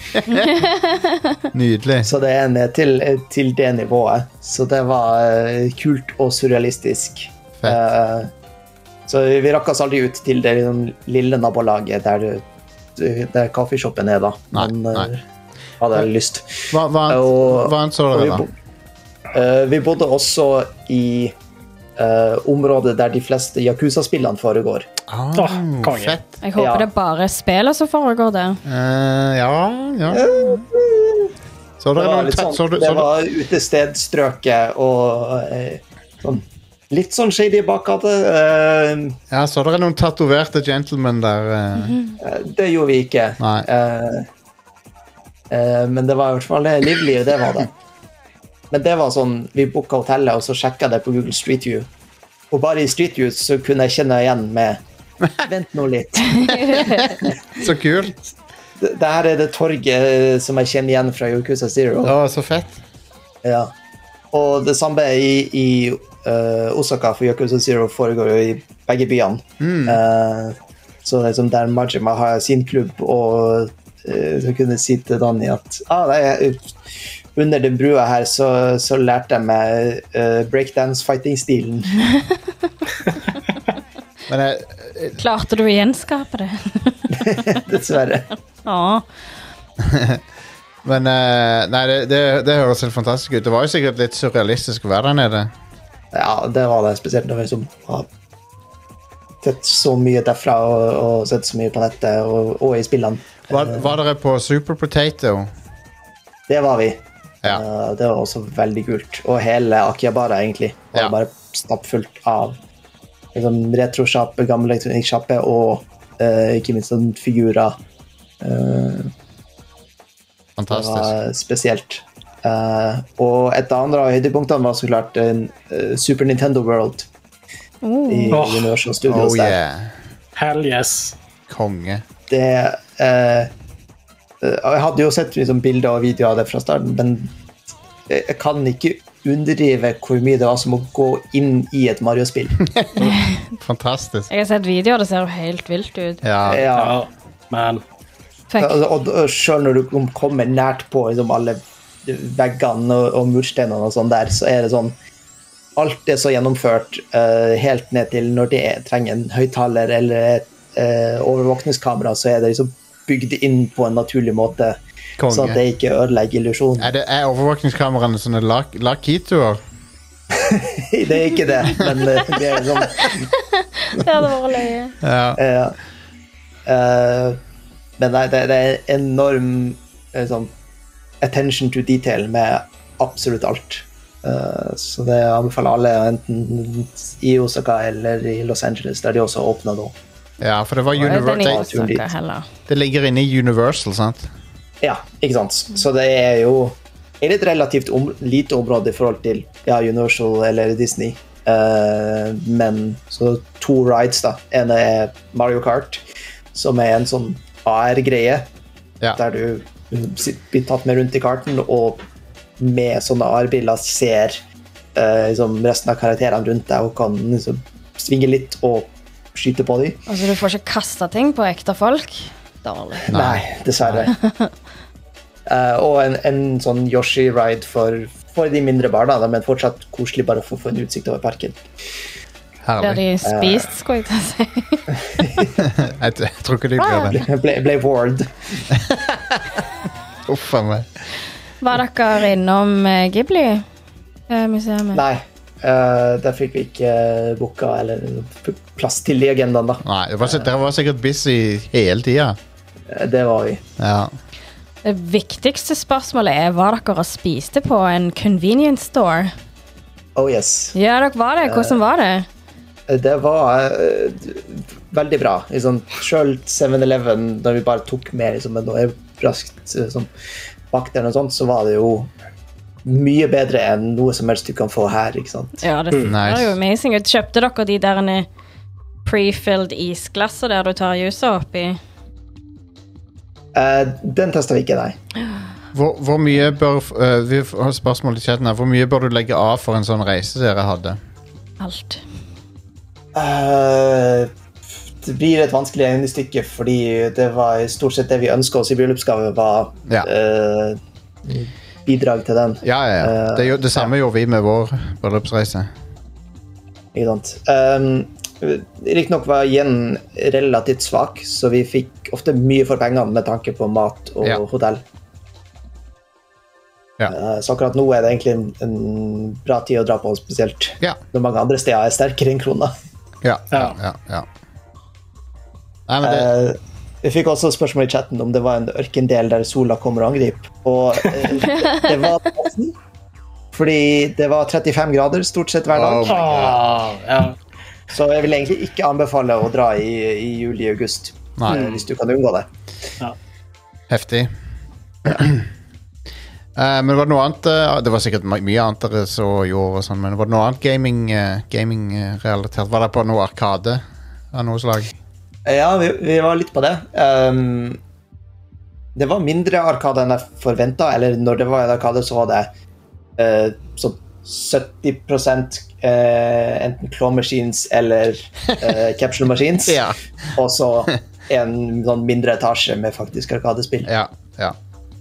Nydelig. Så det er ned til, til det nivået. Så det var eh, kult og surrealistisk. Fett. Eh, så vi rakk oss aldri ut til det liksom, lille nabolaget der, der kaffeshoppen er, da. Nei, Men nei. eh, hadde jeg lyst. Hva, hva, Og- hva annet så Og dere, vi, da? bo, eh, vi bodde også i eh, området der de fleste Yakuza-spillene foregår. Ah, Åh, konge. fett. Jeg håper Ja. det bare er spillet som foregår der. Eh, ja, ja. Så Det dere var, noen litt ta- sånn, så, du- det så, du- var utestedstrøket og eh, sånn, litt sånn shady bakgate. Eh, ja, så dere noen tatoverte gentlemen der? eh? eh, det gjorde vi ikke. Nei. Eh, eh, men det var i hvert fall livlig, det var det. Men det var sånn, vi booka hotellet, og så sjekka det på Google Street View. Og bare i Street View så kunne jeg kjenne igjen med Vent nå litt. Så kult. Det, det her er det torget som jeg kjenner igjen fra Yakuza Zero. Å, så fett. Ja. Og det samme i, i eh, Osaka, for Yakuza Zero foregår jo i begge byene. Eh, så det er som der Majima har sin klubb, og uh, så kunne jeg si til Danny at ah, det er, under den brua her så, så lærte jeg meg uh, breakdance-fighting-stilen. Men jeg, Klarte du å gjenskape det? Dessverre. Ja. men eh, Nei, det, det, det høres helt fantastisk ut. Det var jo sikkert litt surrealistisk å være der nede. Ja, det var det, spesielt når vi liksom har sett så mye derfra og, og sett så mye på nettet og, og i spillene. Var, var dere på Super Potato? Det var vi. Ja. Uh, det var også veldig kult. Og hele Akihabara, egentlig. Var Ja. bare stappfullt av liksom, retro-sjappe, gamle elektronikksjappe og uh, ikke minst sånn figurer. Uh, det Fantastisk. var spesielt. Uh, og et av andre høydepunktene var så klart uh, Super Nintendo World i Oh. Universal Studios Oh der. yeah. Hell yes. Konge. Det uh, uh, Jeg hadde jo sett liksom, bilder og videoer av det fra starten, men jeg kan ikke underdrive hvor mye det var som å gå inn i et Mario-spill. Fantastisk. Jeg har sett videoer, det ser jo helt vilt ut. Ja. Ja. Ja, man. Fuck. Og, og, og selv når du kommer nært på liksom, alle veggene og, og mursteinene og sånn der, så er det sånn alt er så gjennomført uh, helt ned til når det er, trenger en høyttaler eller et uh, overvåkningskamera, så er det liksom bygd inn på en naturlig måte, Konge. så at det ikke ødelegger illusionen. Er, det, er overvåkningskameraene sånne Lakituer? Det er ikke det, men uh, det er sånn Det hadde vært løye. Ja. uh, uh, men nei, det, det er enorm uh, sånn attention to detail med absolutt alt. Uh, så det anbefaler alle, enten i Osaka eller i Los Angeles, der de også åpner nå. ja, for det var Og den Univer i det, Osaka heller. det ligger inne i Universal, sant? Ja, ikke sant? Så det er jo er et relativt om, lite område i forhold til ja, Universal eller Disney. Uh, men så to rides da. En er Mario Kart, som er en sånn A R-greie, Ja. der du sitt- blir tatt med rundt i karten, og med sånne A R-biler ser uh, liksom resten av karakterene rundt deg og kan liksom, svinge litt og skyte på dem. Altså, du får ikke kaste ting på ekte folk. Dårlig. Nei, dessverre. uh, og en, en sånn Yoshi-ride for, for de mindre barna, da, men fortsatt koselig bare for å få en utsikt over parken. Blir Herlig. de spist, skulle jeg til å si. Jeg, t- jeg tror ikke de blir det. Ble, ble Ward. Uff a meg. Var dere innom eh, Ghibli-museet? Nei, uh, der fikk vi ikke uh, booka eller plass til i agendaen, da. Nei, det var, si- dere var sikkert busy hele tida. Uh, det var vi. Ja. Det viktigste spørsmålet er, var dere og spiste på en convenience store? Oh yes. Ja, dere var det. Hvordan var det? Det var uh, veldig bra. Liksom, selv seven eleven, da vi bare tok med liksom, noe raskt uh, som bakter og sånt, så var det jo mye bedre enn noe som helst du kan få her, ikke sant? Ja, det ser Nice. jo amazing ut. Kjøpte dere de der pre-filled isglasser der du tar juice oppi? Uh, den testet vi ikke, nei. Hvor, hvor mye bør uh, Vi har spørsmål i chatten her. Hvor mye bør du legge av for en sånn reise dere hadde? Alt. Uh, det blir et vanskelig regnestykke, fordi det var stort sett det vi ønsket oss i bryllupsgave, var Ja. uh, bidrag til den. Ja, ja, ja. Det, gjo- det samme gjorde vi med vår bryllupsreise. Ikke sant? Um, Riktignok var Yen relativt svak, så vi fikk ofte mye for pengene med tanke på mat og Ja. hotell. Ja. Uh, så akkurat nå er det egentlig en, en bra tid å dra på, spesielt Ja. når mange andre steder er sterkere enn krona. Ja, ja, ja, ja. Nei, men det, Uh, vi fikk også spørsmål i chatten om det var en ørkendel der sola kommer og angriper. Og uh, det var nesten, fordi det var trettifem grader stort sett hver dag. Oh. Ah, ja. Så jeg vil egentlig ikke anbefale å dra i, i juli-august, Nei. uh, hvis du kan unngå det. heftig. Eh, men var det noe annet eh, Det var sikkert my- mye annet dere så gjorde og sånn, men var det noe annet gaming, eh, gaming eh, relatert? Var det på noe arkade av noe slag? Ja, vi, vi var litt på det. Um, det var mindre arkade enn jeg forventet, eller når det var en arkade så var det uh, sånn sytti prosent uh, enten claw machines eller uh, capsule machines, Ja. og så en sånn mindre etasje med faktisk arkadespill. Ja, ja.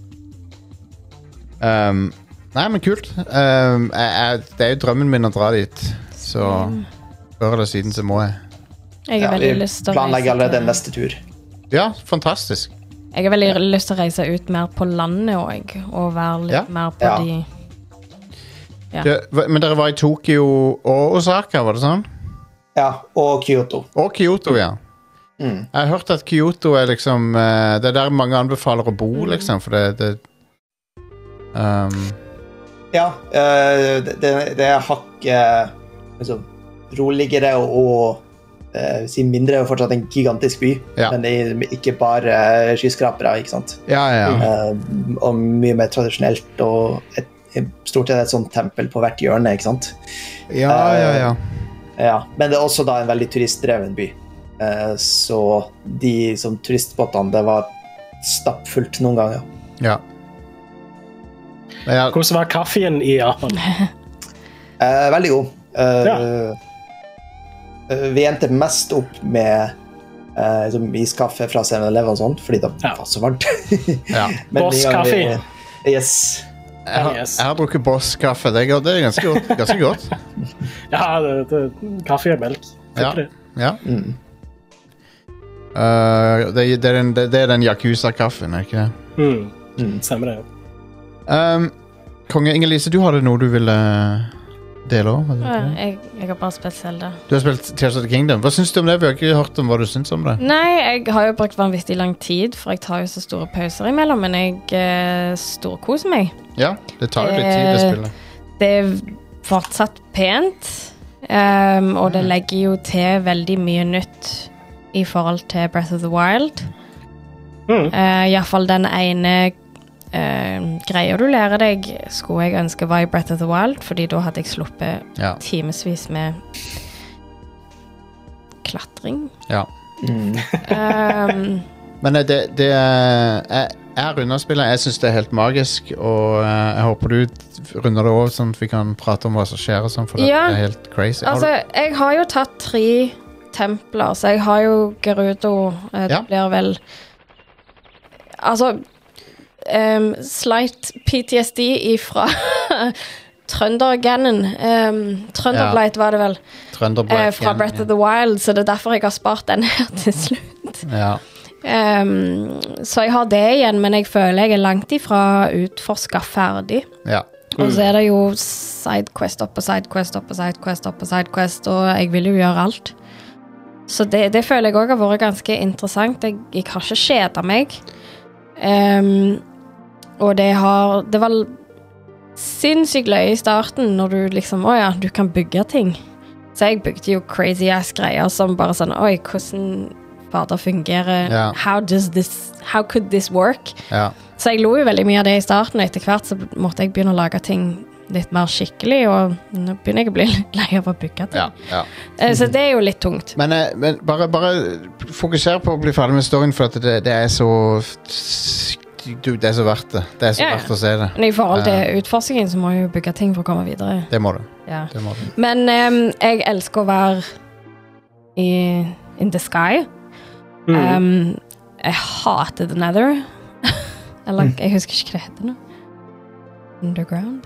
Um, nei, men kult. Um, jeg, jeg, det er jo drømmen min å dra dit, så før eller siden så må jeg. Jeg har Ja, veldig vi lyst til å planlegger reise allerede til- neste tur. Ja, fantastisk. Jeg har veldig lyst til å reise ut mer på landet òg, og være litt Ja. mer på Ja. de Ja. Det, men dere var i Tokyo og Osaka, var det sånn? Ja, og Kyoto. Og Kyoto, ja. Mm. Jeg har hørt at Kyoto er liksom uh, det er der mange anbefaler å bo, liksom, for det, det um. Ja, uh, det, det er hakk uh, liksom, roligere og uh, si mindre, og fortsatt en gigantisk by, ja. men det er ikke bare uh, skyskrapere, ikke sant? Ja, ja. Uh, og mye mer tradisjonelt, og et, stort sett et sånt tempel på hvert hjørne, ikke sant? Ja, ja, ja. Uh, ja. Men det er også da en veldig turistdreven by. Uh, så de som turistbåtene, det var stappfullt noen ganger. Ja. Ja. Hvordan var kaffen i Japan? Uh, veldig god. Uh, Ja. uh, vi endte mest opp med uh, liksom iskaffe fra seven eleven og sånt, fordi det Ja. var så varmt. Ja. Men Boss de ganger kaffe. vi- Yes. Jeg, har, Yes. jeg har drukket Boss-kaffe. Det er, godt, det er ganske godt. Ganske godt. Ja, det, det, kaffe og melk. Ja. Det. Ja. Mm. Uh, det, det, er den, det, det er den Yakuza-kaffen, er det ikke det? Mm. Mm. Stemmer det. Um, Konge Inger-Lise, du hadde noe du ville dele også? hadde du Ja, ikke det? jeg, jeg har bare spilt Zelda. Du har spilt Tears of the Kingdom. Hva syns du om det? Vi har ikke hørt om hva du syns om det. Nei, jeg har jo brukt vanvittig lang tid, for jeg tar jo så store pauser imellom, men jeg eh, storkoser meg. Ja, det tar jo litt tid, det Eh, spillet. Det er fortsatt pent, um, og det legger jo til veldig mye nytt i forhold til Breath of the Wild. Mm. Uh, Iallfall den ene uh, greia du lærer deg, skulle jeg ønske var i Breath of the Wild, fordi da hadde jeg sluppet Ja. timevis med klatring. Ja. Mm. Um, Men eh, det, det er Jeg, jeg runder spillet. Jeg syns det er helt magisk, og eh, jeg håper du runder det over, sånn at vi kan prate om hva som skjer og sånn, for Ja. det er helt crazy. Har altså, jeg har jo tatt tre templer, så jeg har jo Gerudo. eh, Det Ja. blir vel Altså um, Slight P T S D ifra Trøndergannen. Um, Trønderblight var det vel. du Trønderblight eh, fra igjen, Breath of the Wild, så det er derfor jeg har spart den her til slutt. Ja. Um, så jeg har det igjen, men jeg føler jeg er langt ifra utforska ferdig. Ja. Og så er det jo sidequest opp og sidequest opp og sidequest opp og sidequest, og jeg vil jo gjøre alt. Så det, det føler jeg også har vært ganske interessant. Jeg, jeg har ikke kjedet meg. Um, og det har Det var sinnssykt løye i starten når du liksom Å ja, du kan bygge ting. Så jeg bygde jo crazy ass greier som bare sånn Oi, hvordan fader fungerer Ja. How does this How could this work? Ja. Så jeg lo jo veldig mye av det i starten, og etter hvert så måtte jeg begynne å lage ting litt mer skikkelig, og nå begynner jeg å bli litt lei av å bygge ting. Ja. Ja. Eh, Så det er jo litt tungt. Men, eh, men bare, bare fokuser på å bli ferdig med storyen, for at det, det er så du, Det er så verdt det. Det er så Ja, ja. verdt å se det. Men i forhold til utforskingen så må jeg jo bygge ting for å komme videre. Det må du. Ja. Det må du. Men em, jeg elsker å være i in the sky. Mm. Em, jeg hater The Nether. Eller, jeg husker ikke hva det heter nå. Underground?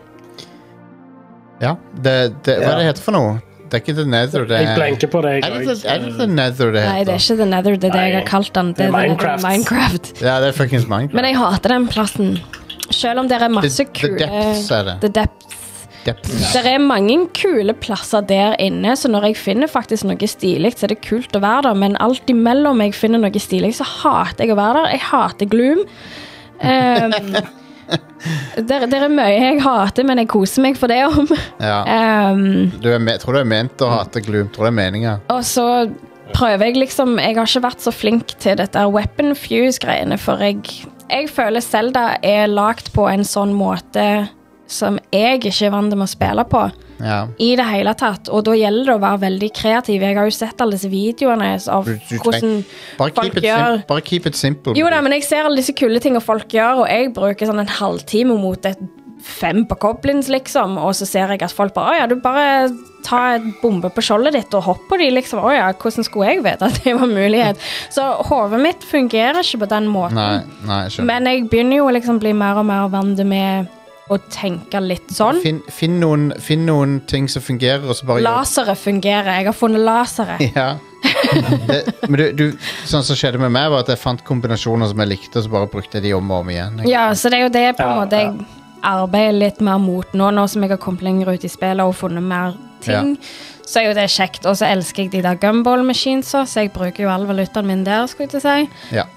Ja. Det, det, hva Ja. er det heter for noe? Det er ikke The Nether, det Jeg er blenker på det. Er det, the- er det The Nether det heter? Nei, det er ikke The Nether, det er det jeg har Nei, kalt den. det er The Nether Minecraft. Minecraft. Ja, det er fuckings Minecraft. Men jeg hater den plassen. Selv om det er masse the, the kule Depths er det. The Depths. Depths. Det er mange kule plasser der inne, så når jeg finner faktisk noe stilig, så er det kult å være der, men alt imellom jeg finner noe stilig, så hater jeg å være der. Jeg hater gloom. Um, det, det er mye jeg hater, men jeg koser meg for det om. Ja. Um, Du er me tror du er ment å hate gloom. Tror det er meninga. og så prøver jeg liksom Jeg har ikke vært så flink til dette weapon fuse-greiene, for jeg, jeg føler Zelda er lagt på en sånn måte som jeg ikke er vant med å spille på Ja. i det hele tatt, og da gjelder det å være veldig kreativ. Jeg har jo sett alle disse videoene av Du- du hvordan Bare folk keep, it gjør sim bare keep it simple. Jo da, men jeg ser alle disse kule tingene folk gjør, og jeg bruker sånn en halvtime mot et fem på Goblins, liksom, og så ser jeg at folk bare, åja, du bare ta et bombe på skjoldet ditt og hopp på de, liksom, åja, hvordan skulle jeg vite at det var mulighet? Så hodet mitt fungerer ikke på den måten. Nei, nei, jeg skjønner. Men jeg begynner jo liksom bli mer og mer vant med å tenke litt sånn. Finn, finn, noen, finn noen ting som fungerer, og så bare gjør Laseret fungerer. Jeg har funnet laseret. Ja. Det, men du, du, sånn som skjedde med meg, var at jeg fant kombinasjoner som jeg likte, og så bare brukte jeg de om og om igjen. Jeg, Ja, så det er jo det på en Ja, måte jeg, arbeider litt mer mot nå, nå som jeg har kommet lenger ut i spillet og funnet mer ting, ja. Så er jo det kjekt. Og så elsker jeg de der gumball machines, så jeg bruker jo all valutaen min der, skulle jeg til å si. Ja.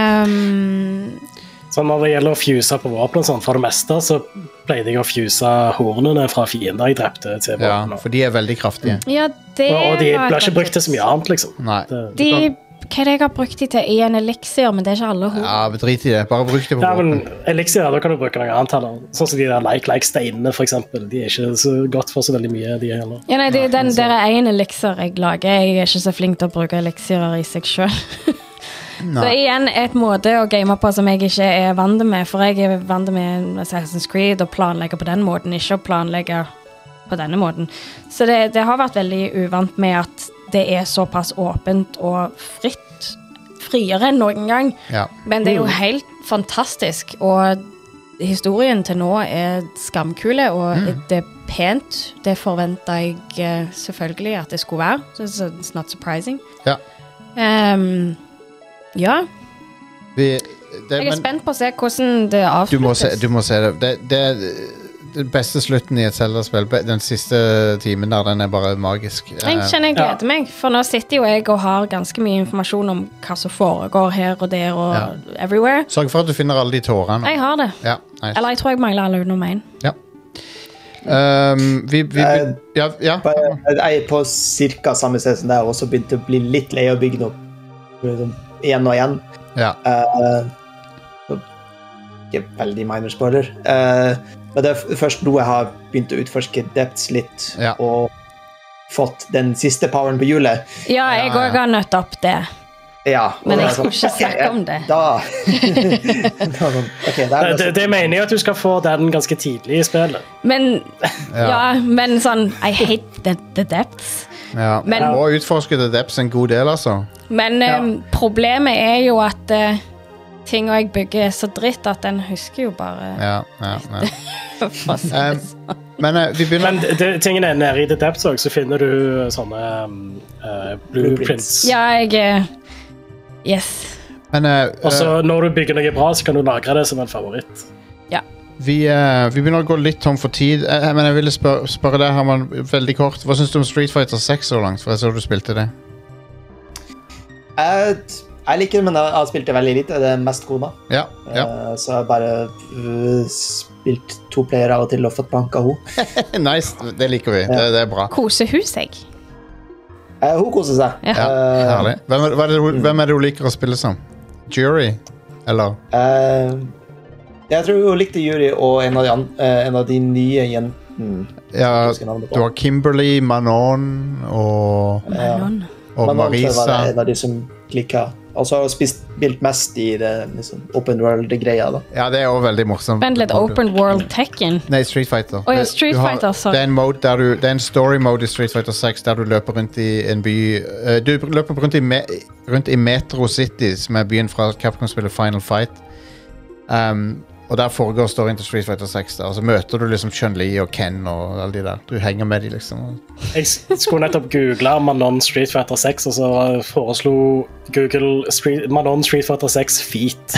Um, så når det gjelder å fuse på våpen og sånn, for det meste så pleide jeg å fuse hornene fra fiender jeg drepte til våpen. Ja, for de er veldig kraftige. Ja, det og, og de var blir ikke brukt til så mye annet, liksom. Nei. Det, de, hva er det jeg har brukt de til i en elixir, men det er ikke alle horn. Ja, drit i det. Bare bruk det på ja, våpen. Men elixir, da kan du bruke noe annet heller. Sånn som de der like-like-steinene, for eksempel. De er ikke så godt for så veldig mye, de heller. Ja, nei, de, den, der er en elixir jeg lager. Jeg er ikke så flink til å bruke elixirer i seg selv. Så igjen et måte å game på som jeg ikke er vant med, for jeg er vant med Assassin's Creed og planlegger på den måten, ikke å planlegge på denne måten. Så det, det har vært veldig uvant med at det er såpass åpent og fritt, friere enn noen gang. Ja. Men det er jo helt fantastisk, og historien til nå er skamkule, og mm. det er pent. Det forventet jeg selvfølgelig at det skulle være, så it's not surprising. Ja. Um, Ja. Vi, det, jeg er men, spent på å se hvordan det avsluttes. Du må se, du må se det. Det, det er den beste slutten i et Zelda-spill. Den siste timen der, den er bare magisk. Jeg kjenner jeg gleder meg, for nå sitter jo jeg og har ganske mye informasjon om hva som foregår her og der og ja. Everywhere. Sørg for at du finner alle de tårene. Jeg har det. Ja, nice. Eller jeg tror jeg mangler alle under meg. Ja. Um, vi, vi, jeg, ja, ja. jeg er på cirka samme sted som deg, og også begynte å bli litt lei å bygge noe igjen og igjen. Ja. Uh, ikke veldig minor spoiler. Uh, men det er først nå jeg har begynt å utforske depths litt, ja. Og fått den siste poweren på hjulet. Ja, jeg òg ja, ja. Har nødt opp det. Ja, men jeg skulle ikke snakke om det. Da. okay, det, det, det mener jeg at du skal få den ganske tidlig i spillet. Men, ja, ja men sånn, I hate the, the depths. Ja, men, du må utforske The Depths en god del, altså. Men ja. um, problemet er jo at uh, ting jeg bygger er så dritt at den husker jo bare ja, ja, ja. um, Men uh, vi begynner Men det, tingene er nede i The Depths også, så finner du sånne um, uh, blueprints. Ja, jeg uh, Yes. Men uh, Og så når du bygger noe bra, så kan du lagre det som en favoritt. Ja. Vi, uh, vi begynner å gå litt tom for tid, uh, men jeg ville spør spørre deg, Herman, veldig kort. Hva synes du om Street Fighter seks så langt? For jeg så du spilte det. Jeg, jeg liker det, men jeg har spilt det veldig lite. Det er mest kona. Ja, ja. Uh, så jeg har bare uh, spilt to playere av og til og fått planka ho. Nice, det liker vi. Ja. Det, det er bra. Koser hun seg? Uh, hun koser seg. Ja, uh, herlig. Hvem er, er det, hvem er det hun liker å spille som? Jury? Eller? Uh, Jeg tror hun likte Yuri og en av de, uh, en av de nye jentene. Ja, du har Kimberly, Manon og, Manon. og Manon Marisa. Manon var en av de som klikket. Og så har hun spilt mest i det liksom, open world-greia. Da. Ja, det er også veldig morsomt. Vent litt, open world Tekken? Nei, Street Fighter. Oh, ja, Street har, Fighter, sorry. Det er en mode der du, det er en story mode i Street Fighter seks der du løper rundt i en by. Uh, du løper rundt i, me, rundt i Metro City, som er byen fra Capcom-spillet Final Fight. Um, Og der foregår storyen til Street Fighter seks. Og så møter du liksom Chun-Li og Ken og alle de der. Du henger med de liksom. Jeg skulle nettopp google Manon Street Fighter seks, og så foreslo Google Street, Manon Street Fighter seks feet.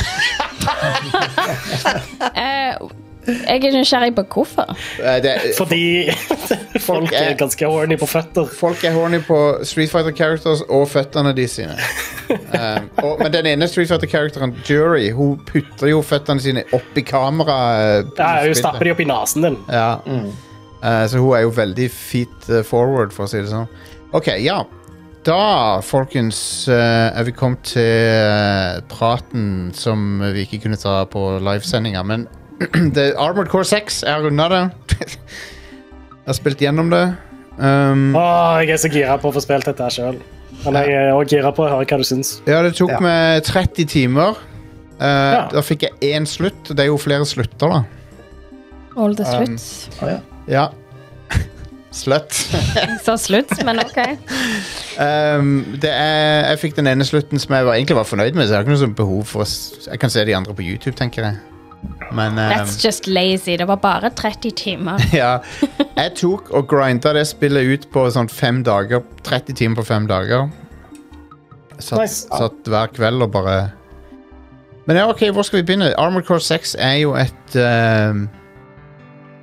uh, jeg er nysgjerrig på hvorfor. Uh, det, Fordi folk er, er ganske horny på føtter. Folk er horny på Street Fighter characters og føttene de sine. um, og, men den ene Street Fighter-karakteren, Jury, hun putter jo føttene sine opp i kamera. Ja, hun stapper de opp i nasen din. Ja. Mm. Uh, så hun er jo veldig feet uh, forward, for å si det sånn. Ok, ja. Da, folkens, uh, er vi kommet til uh, praten som vi ikke kunne ta på livesendinga, men det, Armored Core seks er unna det. Jeg har spilt gjennom det. Um, Åh, jeg er så gira på å få spilt dette her selv. Men jeg er også gira på å høre hva du synes. Ja, det tok ja. meg tretti timer. Uh, ja. Da fikk jeg én slutt. Det er jo flere slutter, da. All the sluts. Um, oh, ja. Ja. Slutt. Så slutt, men ok. Um, det er, jeg fikk den ene slutten som jeg var, egentlig var fornøyd med, så jeg har ikke noe sånn behov for å, jeg kan se de andre på YouTube, tenker jeg. Men, um, That's just lazy. Det var bare tretti timer. Ja. Jeg tok og grinda det spillet ut på sånn fem dager. tretti timer på fem dager. Satt, nice. satt hver kveld og bare. Men ja, ok, hvor skal vi begynne? Armored Core seks er jo et uh,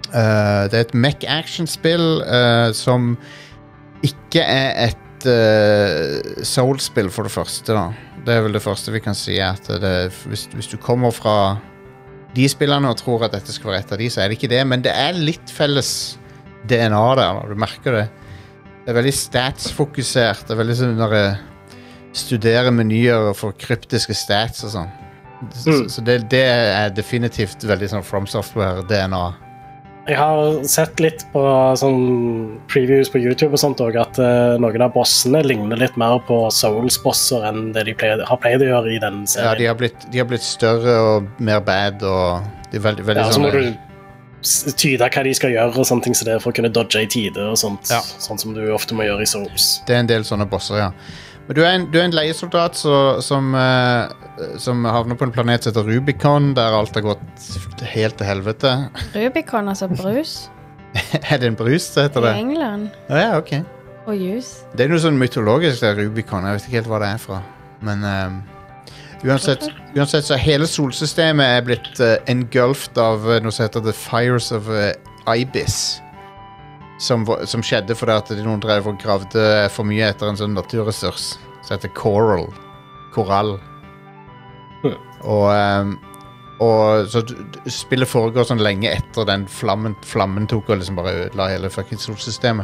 Uh, det er et mech-action-spill uh, som ikke er et uh, Soul-spill for det første. Da. Det er vel det første vi kan si. At det, hvis, hvis du kommer fra de spillerne og tror at dette skal være et av de, så er det ikke det. Men det er litt felles D N A der. Da. Du merker det. Det er veldig stats-fokusert. Det er veldig sånn når jeg studerer menyer for kryptiske stats og sånn. Så, mm. så det, det er definitivt veldig sånn From Software-D N A. Jeg har sett litt på sånn previews på YouTube og sånt også, at uh, noen av bossene ligner litt mer på Souls-bosser enn det de pleier, har pleid å gjøre i den serien. Ja, de har blitt, de har blitt større og mer bad, og de er veldig, veldig ja, sånn... Så må du tyde hva de skal gjøre og sånne ting, så det er for å kunne dodge i tide og sånt, ja. Sånn som du ofte må gjøre i Souls. Det er en del sånne bosser, ja. Men du er en, du er en leiesoldat så, som, uh, som havner på en planet som heter Rubicon, der alt har gått helt til helvete. Rubicon, altså brus? Er det en brus, det heter det? I England. Oh, ja, ok. Og jus. Det er noe sånn mytologisk, det Rubicon. Jeg vet ikke helt hva det er fra. Men um, uansett, uansett så hele solsystemet er blitt uh, engulfed av uh, noe som heter The Fires of uh, Ibis. Som, som skjedde fordi at noen drev og gravde for mye etter en sånn naturressurs som heter coral. Korall. Mm. Og, um, og så spillet foregår sånn lenge etter den flammen, flammen tok og liksom bare ødela hele fucking solsystemet.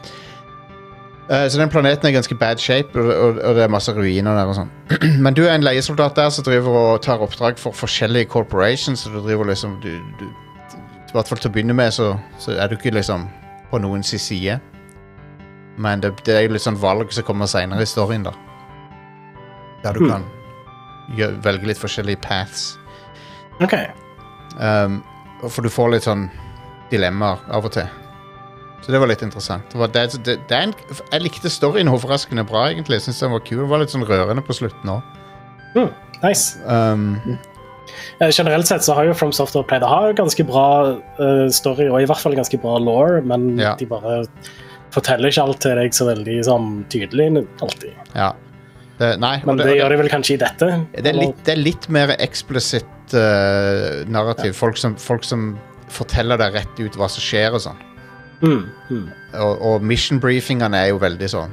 Uh, så den planeten er ganske bad shape, og, og, og det er masse ruiner der og sånn. Men du er en leiesoldat der som driver og tar oppdrag for forskjellige corporations, så du driver liksom du, du, i hvert fall til å begynne med så, så er du ikke liksom på noens side. Men det, det er jo litt sånn valg som kommer senere i storyen da. Der du mm. kan gjør, velge litt forskjellige paths. Ok. Um, for du får litt sånn dilemmaer av og til. Så det var litt interessant. Det var det, det, det er en, jeg likte storyen overraskende bra egentlig. Jeg synes den var kul. Det var litt sånn rørende på slutten også. Mm, nice. Um, Generelt sett så har jo From Software pleid å ha ganske bra uh, story, og i hvert fall ganske bra lore, men ja. De bare forteller ikke alt til deg så veldig sånn, tydelig alltid. Ja. Det, nei, men det, det gjør de vel kanskje i dette? Det er litt, det er litt mer eksplisitt uh, narrativ. Ja. Folk, som, folk som forteller deg rett ut hva som skjer og sånn. Mm, mm. Og, og mission briefingene er jo veldig sånn.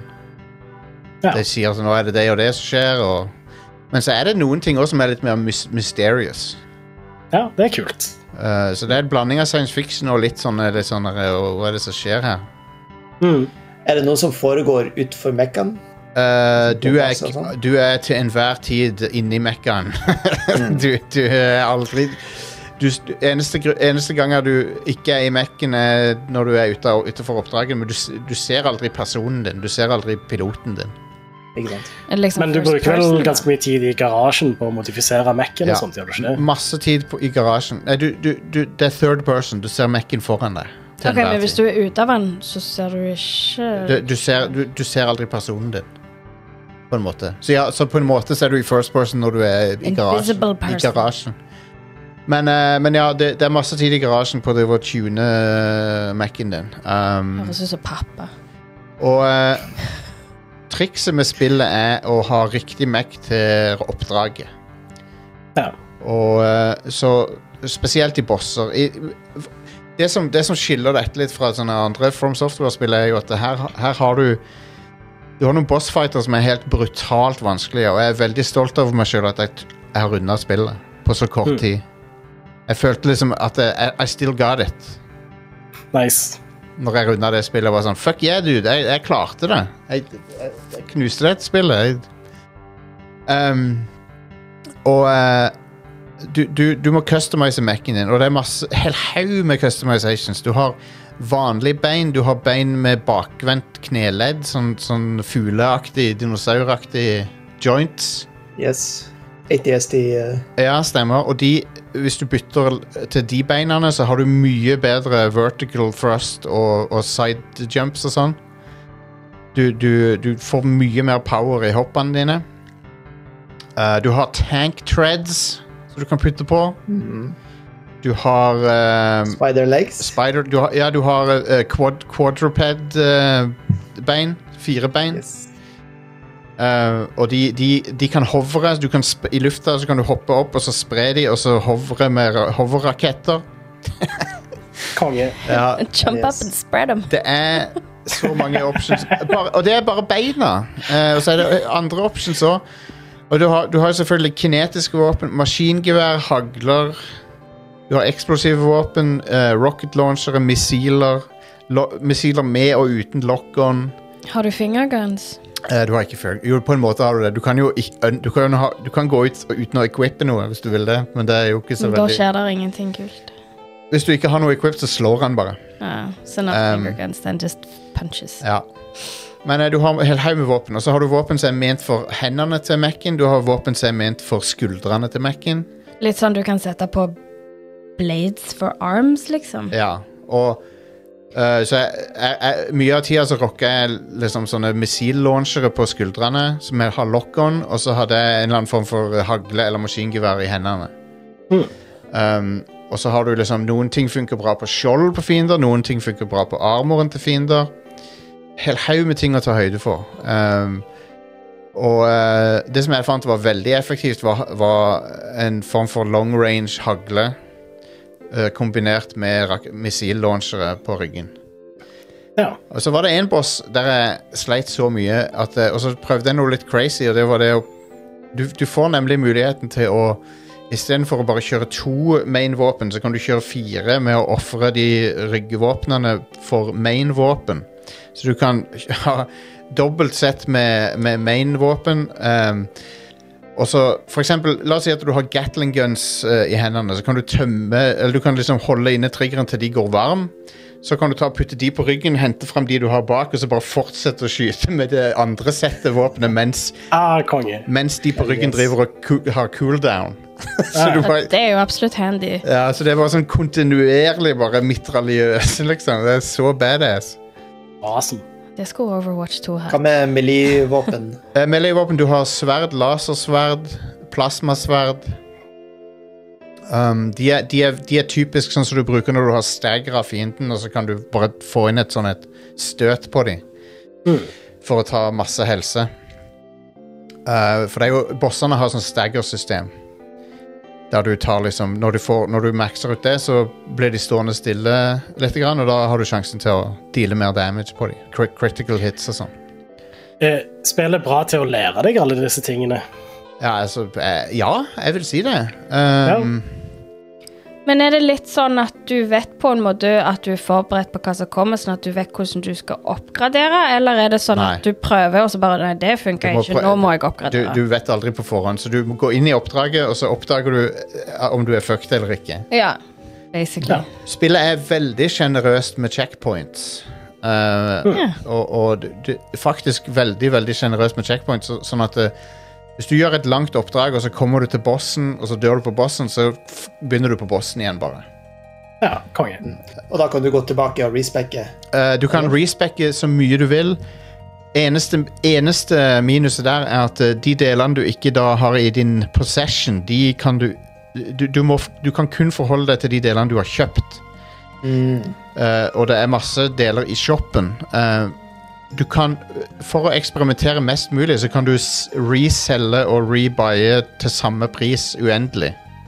Ja. De sier sånn, nå er det det og det som skjer, og men så er det noen ting også som er litt mer mysterious. Ja, det er kult. Uh, så det er en blanding av science fiction og litt sånn, litt sånn uh, hva er det som skjer her? Mm. Er det noe som foregår utenfor Mekkan? Uh, du, er, du er til enhver tid inne i Mekkan. mm. du, du er aldri... Du, eneste, eneste ganger du ikke er i Mekkan er når du er ute, utenfor oppdraget, men du, du ser aldri personen din, du ser aldri piloten din. Liksom men du bruker vel ganske mye tid i garasjen på å modifisere Mac-en ja, og sånt, gjør du ikke det? Masse tid på, i garasjen. Nei, du, du, du, det er third person, du ser Mac-en foran deg. Ok, men hvis du er ute av den, så ser du ikke... Du, du, ser, du, du ser aldri personen din, på en måte. Så, ja, så på en måte ser du i first person når du er i garasjen. I garasjen. Men, uh, men ja, det, det er masse tid i garasjen på det å tune uh, Mac-en din. Um, Høres ut som pappa. Og... Uh, trikset med spillet er å ha riktig Mac til oppdraget. Ja. Og uh, så spesielt i bosser. I, det, som, det som skiller dette litt fra sånne andre From Software-spill er jo at her, her har du du har noen bossfighter som er helt brutalt vanskelige, og jeg er veldig stolt over meg selv at jeg, jeg har rundet spillet på så kort mm. tid. Jeg følte liksom at jeg, I still got it. Nice. Når jeg rundet det spillet var sånn, fuck yeah dude, jeg, jeg klarte det. Jeg, jeg, jeg knuste det spillet. Jeg, um, og uh, du, du, du må customize Mac-en din, og det er masse, hel haug med customizations. Du har vanlig bein, du har bein med bakvendt kneledd, sånn, sånn fugleaktig, dinosauraktig joints. Yes, A T S D. Uh... Ja, stemmer, og de hvis du bytter til de beinene, så har du mye bedre vertical thrust og, og side jumps og sånn. Du, du, du får mye mer power i hoppene dine. Uh, du har tank treads som du kan putte på. Mm. Du har... Uh, spider legs. Spider, du har, ja, du har uh, quad, quadruped uh, bein. Fire bein. Yes. Uh, og de, de, de kan hovre du kan sp- i lufta så kan du hoppe opp og så spre de og så hovre med hoverraketter. Konge. Ja, Jump Yes. up and spread them. det er så mange options. Bare, og det er bare beina. Eh, og så er det andre options òg. Og du har, du har selvfølgelig kinetiske våpen, maskingevær, hagler. Du har eksplosive våpen, eh, rocket launcher, missiler. Lo missiler med og uten lock-on. Har du fingerguns? Eh, du har ikke før. Jo, på en måte har du det. Du kan jo ikke, du kan, ha, du kan gå ut uten å equippe noe hvis du vil det, men det er jo ikke så Da veldig... skjer det ingenting kult. Hvis du ikke har noe equipped, så slår han bare. Ja, så not Um, fingerguns, then just punches. Ja. Men eh, du har en hel haug med våpen, og så har du våpen som er ment for hendene til Mac-en, du har våpen som er ment for skuldrene til Mac-en. Litt sånn du kan sette på blades for arms, liksom. Ja, og eh, så jeg, jeg, jeg, mye av tida så rocker jeg liksom sånne missil-launchere på skuldrene, som jeg har lock-on, og så hadde jeg en eller annen form for hagle eller maskingevær i hendene. Mm. Um, og så har du liksom, noen ting funker bra på skjold på fiender, noen ting funker bra på armoren til fiender. Hel haug med ting å ta høyde for. Um, og uh, det som jeg fant var veldig effektivt, var, var en form for long range hagle, uh, kombinert med missil-launchere på ryggen. Ja. Og så var det en boss der jeg sleit så mye, at, uh, og så prøvde jeg noe litt crazy, og det var det å du, du får nemlig muligheten til å i stedet for å bare kjøre to main-våpen, så kan du kjøre fire med å offre de ryggvåpnene for main-våpen. Så du kan ha dobbelt sett med, med main-våpen. Um, og så, for eksempel, la oss si at du har Gatling guns uh, i hendene, så kan du tømme, eller du kan liksom holde inne triggeren til de går varm. Så kan du ta og putte de på ryggen, hente frem de du har bak, og så bare fortsette å skyte med det andre settet våpenet mens, Ah, konge. mens de på ryggen Yes. driver og ku har cooldown. så du Ja, bare... det er jo absolutt handy. Ja, så det var sånn kontinuerlig bare mitraljøs, liksom. Det er så badass. Awesome. Det skulle Overwatch to ha. Hva med melee-våpen? Eh, Melee-våpen, du har sverd, lasersverd, plasmasverd. Um, de, er, de, er, de er typisk sånn som du bruker når du har stagger av fienden, og så kan du bare få inn et sånn et støt på dem. Mm. For å ta masse helse. Uh, for det er jo, bossene har sånn stagger-system. Der du tar liksom, når du, får, når du maxer ut det, så blir de stående stille litt, grann, og da har du sjansen til å deale mer damage på dem. Crit critical hits og sånn. Eh, spillet bra til å lære deg alle disse tingene. Ja, altså, eh, ja, jeg vil si det. Um, Men er det litt sånn at du vet på en måte at du er forberedt på hva som kommer, sånn at du vet hvordan du skal oppgradere, eller er det sånn Nei. at du prøver, og så bare, nei, det funker Du må ikke, prø- nå må jeg du, oppgradere. du vet aldri på forhånd, så du må gå inn i oppdraget, og så oppdager du eh, om du er fucked eller ikke. Ja, basically. Ja. Spillet er veldig generøst med checkpoints. Uh, Ja. Og, og du, du, faktisk veldig, veldig generøst med checkpoints, så, sånn at uh, hvis du gjør et langt oppdrag, og så kommer du til bossen, og så dør du på bossen, så f begynner du på bossen igjen bare. Ja, konge. Og da kan du gå tilbake og respecke. Uh, du kan respecke så mye du vil. Eneste, eneste minuset der er at uh, de delene du ikke da har i din possession, de kan du du, du, må, du kan kun forholde deg til de delene du har kjøpt. Mm. Uh, og det er masse deler i shoppen. Uh, du kan, for å eksperimentere mest mulig, så kan du s- reselge og rebuye til samme pris uendelig.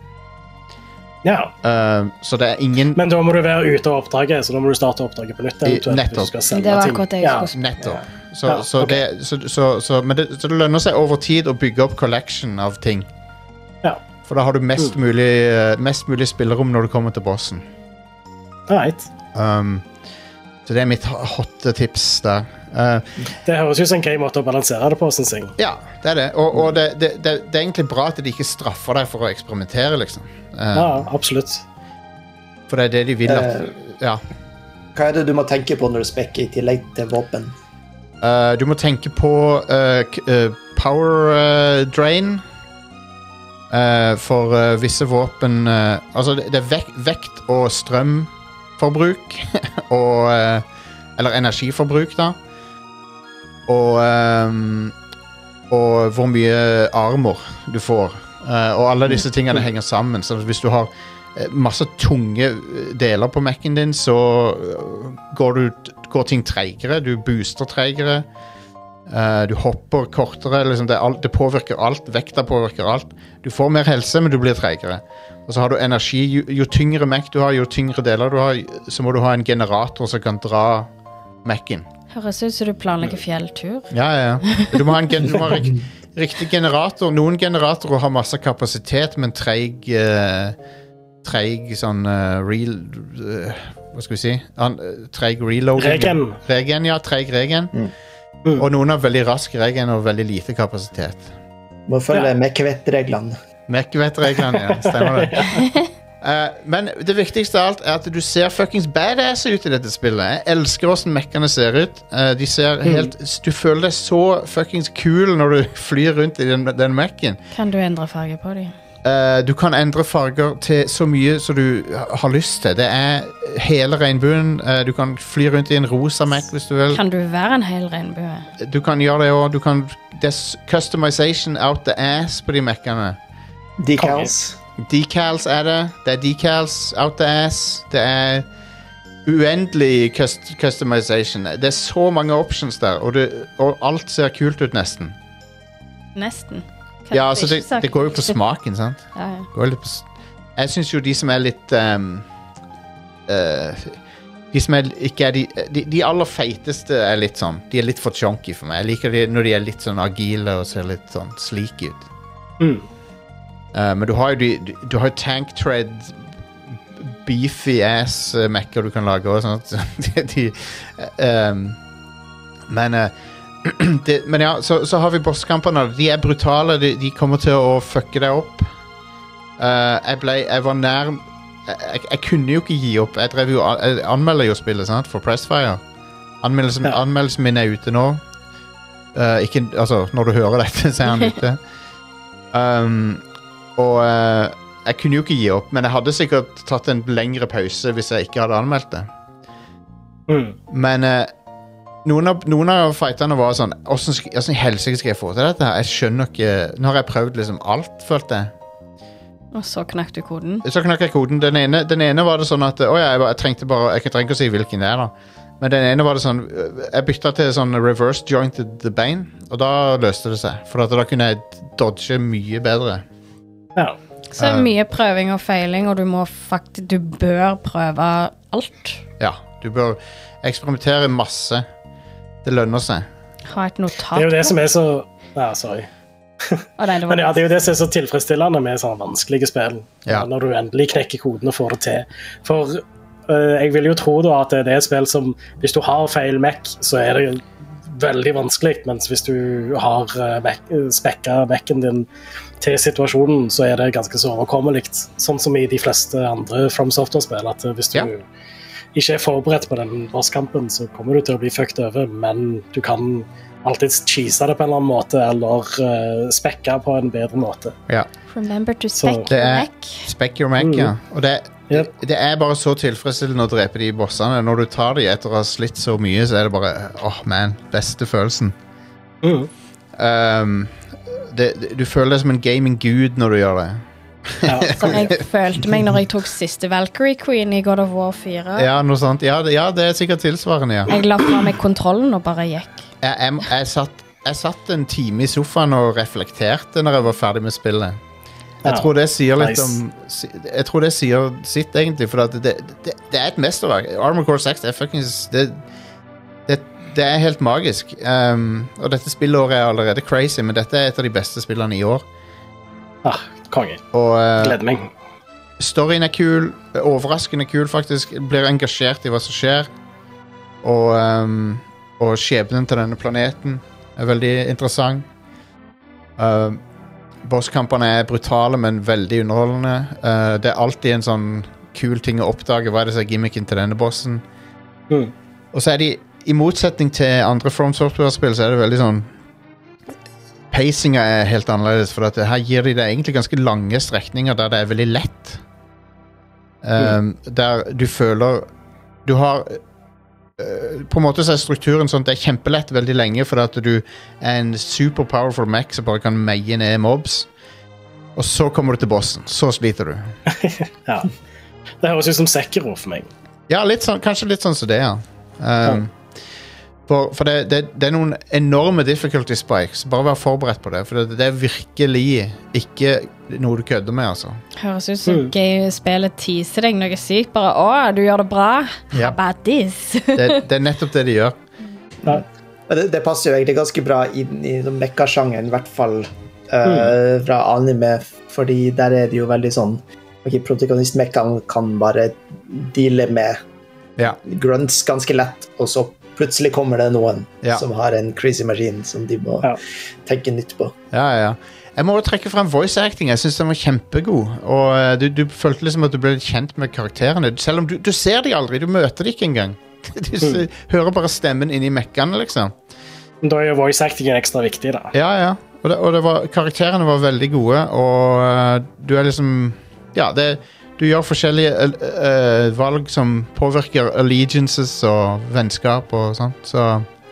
Ja. Uh, så det er ingen Men da må du være ute av oppdraget, så da må du starte oppdraget på nytt. eventuelt, nettopp. hvis du skal selge Det var ting. akkurat det jeg Ja. skulle spørre. Nettopp. Så, Ja, så, ok. det, så, så, så, men det, så det lønner seg over tid å bygge opp collection av ting. Ja. For da har du mest, Mm. mulig, uh, mest mulig spillerom når du kommer til bossen. Right. Um, så det er mitt ho- hotte tips der. Uh, Det høres ut som en grei måte å balansere det på, synes jeg. Ja, det er det. Og, og det, det, det, det er egentlig bra at de ikke straffer deg for å eksperimentere, liksom. Uh, Ja, absolutt. For det er det de vil at Eh. Ja. Hva er det du må tenke på når du spekker i tillegg til våpen? Uh, du må tenke på uh, k uh, power uh, drain. Uh, for uh, visse våpen uh, Altså, det, det er vek vekt og strømforbruk. og uh, Eller energiforbruk, da. Og um, Og hvor mye armor du får. Uh, og alle disse tingene henger sammen. Så hvis du har eh, masse tunge eh, deler på Mac-en din, så eh, går, du, går ting treigere. Du booster treigere. Uh, du hopper kortere, liksom det, alt, det påvirker alt, vekta påvirker alt. Du får mer helse, men du blir tregere. Og så har du energi. Jo, jo tyngre Mac du har, jo tyngre deler du har, så må du ha en generator som kan dra Mac'en. Høres ut som du planlegger fjelltur. Ja, ja. Du må ha en gen, du må ha rik, riktig generator. Noen generatorer har masse kapasitet, men treig uh, treig sånn uh, real uh, hva skal vi si? An, uh, treig reloading. Regen. Regen, ja. Treig regen. Mm. Mm. Og noen har veldig rask regen og veldig lite kapasitet. Må følge Ja. Mekvet-reglene. Mekvet-reglene, ja. Stemmer det. uh, men det viktigste av alt er at du ser fuckings badass ut i dette spillet. Jeg elsker hvordan mekkene ser ut. Uh, de ser helt, mm. Du føler deg så fuckings cool når du flyr rundt i den, den mekken. Kan du endre farge på dem? Uh, du kan endre farger til så mye som du har lyst til. Det er hele regnbuen. Uh, du kan fly rundt i en rosa Mac hvis du vil. Kan du være en hel regnbue? Du kan gjøre det også. Du kan, det er customization out the ass på de Mac'ene. Decals. Decals er det. Det er decals out the ass. Det er uendelig cust customization. Det er så mange options der, og, det, og alt ser kult ut nesten. Nesten. Ja, altså det, det går jo på smaken, sant? Ja, ja. Går litt på, jeg synes jo de som er litt um, uh, De som er, ikke er de, de De aller feiteste er litt sånn. De er litt for chunky for meg. Jeg liker de når de er litt sånn agile og ser litt sånn sleek ut. Mm. Uh, men du har jo de, du har tank tread beefy ass uh, mekker du kan lage også, sånn. de, de, um, men uh, det, men ja, så, så har vi bosskampene. De er brutale. De, de kommer til å fucke deg opp. Uh, jeg ble Jeg var nær jeg, jeg kunne jo ikke gi opp. Jeg drev jo Jeg anmelder jo spillet, sant, for Pressfire. Anmeldelsen, ja. Anmeldelsen min er ute nå. Uh, ikke, altså, når du hører dette, så er han ute. Um, og uh, jeg kunne jo ikke gi opp, men jeg hadde sikkert tatt en lengre pause hvis jeg ikke hadde anmeldt det. Mm. Men uh, Noen av, noen av fighterne var sånn hvordan i helsike skal jeg få til dette her? Jeg skjønner ikke. Nå har jeg prøvd liksom alt, følte jeg. Og så knakk du koden? Så knakk jeg koden. Den ene, den ene var det sånn at Å ja, jeg, jeg trengte bare Jeg trenger ikke å si hvilken det er, da. Men den ene var det sånn Jeg bytta til sånn reverse jointed the bane, og da løste det seg. For at da kunne jeg dodge mye bedre. Ja. Så er det mye prøving og feiling, og du må faktisk Du bør prøve alt. Ja, du bør eksperimentere masse. Det lønner seg. Ha et notat. Det er jo det som er så Ja, sorry. Og det, det Men ja, det er jo det som er så tilfredsstillende med sånne vanskelige spill. Ja. Når du endelig knekker koden og får det til. For uh, jeg vil jo tro da at det er et spill som hvis du har feil Mac, så er det veldig vanskelig, mens hvis du har uh, Mac, spekka Mac'en din til situasjonen, så er det ganske så overkommelig. Sånn som i de fleste andre From Software-spill, at hvis du Ja. ikke er forberedt på den bosskampen, så kommer du til å bli fucked over, men du kan alltid cheese det på en eller annen måte, eller uh, spekke på en bedre måte. Ja. Remember to Så spec det er- Mac. Spec your Mac, Mm. ja. Og det, Yep. det, det er bare så tilfredsstillende å drepe de bossene. Når du tar de etter å ha slitt så mye, så er det bare åh, oh, man, beste følelsen. Mm. Um, det, det, du føler deg som en gaming-gud når du gjør det. Ja. Som jeg følte meg når jeg tok siste Valkyrie Queen i God of War fire. Ja, noe sånt. Ja, det, ja, det er sikkert tilsvarende, ja. Jeg la fra meg kontrollen og bare gikk. Jeg, jeg, jeg, satt, jeg satt en time i sofaen og reflekterte når jeg var ferdig med spillet. Jeg Ja, tror det sier litt nice. om si- Jeg tror det sier sitt, egentlig, for at det, det, det er et mesterverk. Armored Core seks er fuckings det, det, det er helt magisk. Um, og dette spillåret er allerede crazy, men dette er et av de beste spillene i år. Ah, konge. Og uh, Gleder meg. storyen er kul, overraskende kul faktisk. Blir engasjert i hva som skjer. Og, um, og skjebnen til denne planeten er veldig interessant. Uh, Bosskampene er brutale, men veldig underholdende. Uh, det er alltid en sånn kul ting å oppdage. Hva er det som er gimmicken til denne bossen? Mm. Og så er de, i motsetning til andre From Software-spill, så er det veldig sånn pacinga er helt annerledes, for at her gir de deg egentlig ganske lange strekninger der det er veldig lett. Um, der du føler Du har uh, på en måte så er strukturen sånn at det er kjempelett veldig lenge, for at du er en super powerful Mac som bare kan meie ned mobs. Og så kommer du til bossen. Så sliter du. Ja. Det høres ut som Sekiro for meg. Ja, litt sånn, kanskje litt sånn som det, ja. Um, For, for det, det, det er noen enorme difficulty spikes. Bare vær forberedt på det. For det, det er virkelig ikke noe du kødder med, altså. Høres ut som gøy spillet teaser deg noe sykt. Bare, å, du gjør det bra. Ja. How about this? det, det er nettopp det de gjør. Ja. Det, det passer jo egentlig ganske bra inn i mekka-sjangeren, i hvert fall uh, mm. fra anime, fordi der er det jo veldig sånn ok, protagonist-mekkaen kan bare deale med ja. grunts ganske lett, og så plutselig kommer det noen ja. som har en crazy maskin som de må ja. tenke nytt på. Ja, ja. Jeg må jo trekke frem voice acting. Jeg synes den var kjempegod. Og uh, du, du følte liksom at du ble litt kjent med karakterene. Selv om du, du ser de aldri, du møter de ikke engang. Du mm. hører bare stemmen inn i mekkene, liksom. Da er jo voice actingen ekstra viktig, da. Ja, ja. Og, det, og det var, karakterene var veldig gode, og uh, du er liksom... Ja, det du gjør forskjellige uh, uh, valg som påvirker allegiances og vennskap og sånt, så...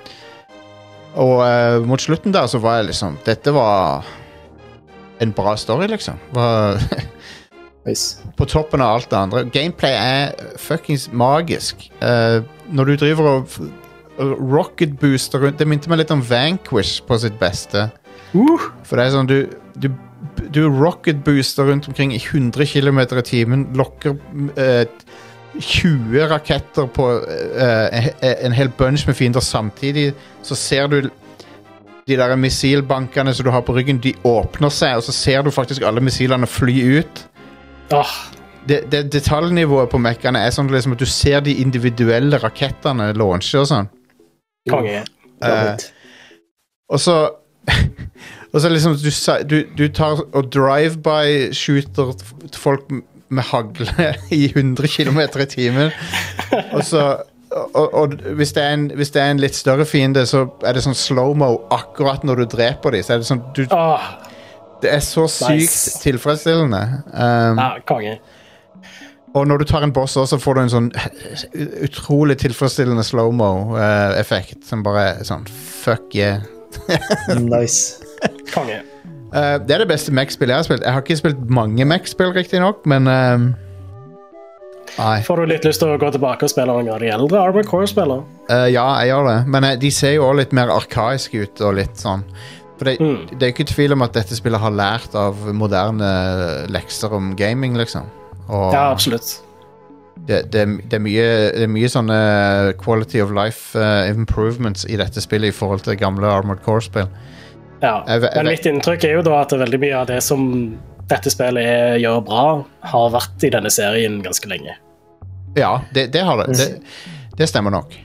Og uh, mot slutten der så var jeg liksom... Dette var en bra story, liksom. Var nice. På toppen av alt det andre. Gameplay er fuckings magisk. Uh, når du driver og... rocket booster rundt, det minte meg litt om Vanquish på sitt beste. Uh. For det er sånn, du... du Du rocket booster rundt omkring i hundre kilometer i timen, lokker uh, tjue raketter på uh, en hel bunch med fiender samtidig, så ser du de der missilbankene som du har på ryggen, de åpner seg, og så ser du faktisk alle missilene fly ut. Oh. Det, det detaljnivået på mekkene er sånn liksom, at du ser de individuelle rakettene launche og sånn. Konge. Uh, og så og så liksom du, du, du tar og drive-by-shooter folk med hagle i hundre kilometer i timen. Og så og, og hvis, det er en, hvis det er en litt større fiende, så er det sånn slow-mo akkurat når du dreper dem. Så er det sånn du, oh, det er så sykt nice. Tilfredsstillende. Um, ja, konge. Og når du tar en boss også, får du en sånn utrolig tilfredsstillende slow-mo-effekt, uh, som bare er sånn fuck yeah. Nice. Konge. Uh, det er det beste Mech-spillet jeg har spilt. Jeg har ikke spilt mange Mech-spill riktig nok, men um, nei. Får du litt lyst til å gå tilbake og spille noen av de eldre Armored Core-spiller? Uh, ja, jeg gjør det. Men uh, de ser jo også litt mer arkaisk ut og litt sånn. For det, mm. det er ikke tvil om at dette spillet har lært av moderne lekser om gaming, liksom. Og ja, absolutt. Det, det, det, er mye, det er mye sånne quality of life uh, improvements i dette spillet i forhold til gamle Armored Core-spill. Ja, jeg, jeg, men mitt inntrykk er jo da at veldig mye av det som dette spillet er, gjør bra, har vært i denne serien ganske lenge. Ja, det, det har det. det. Det stemmer nok.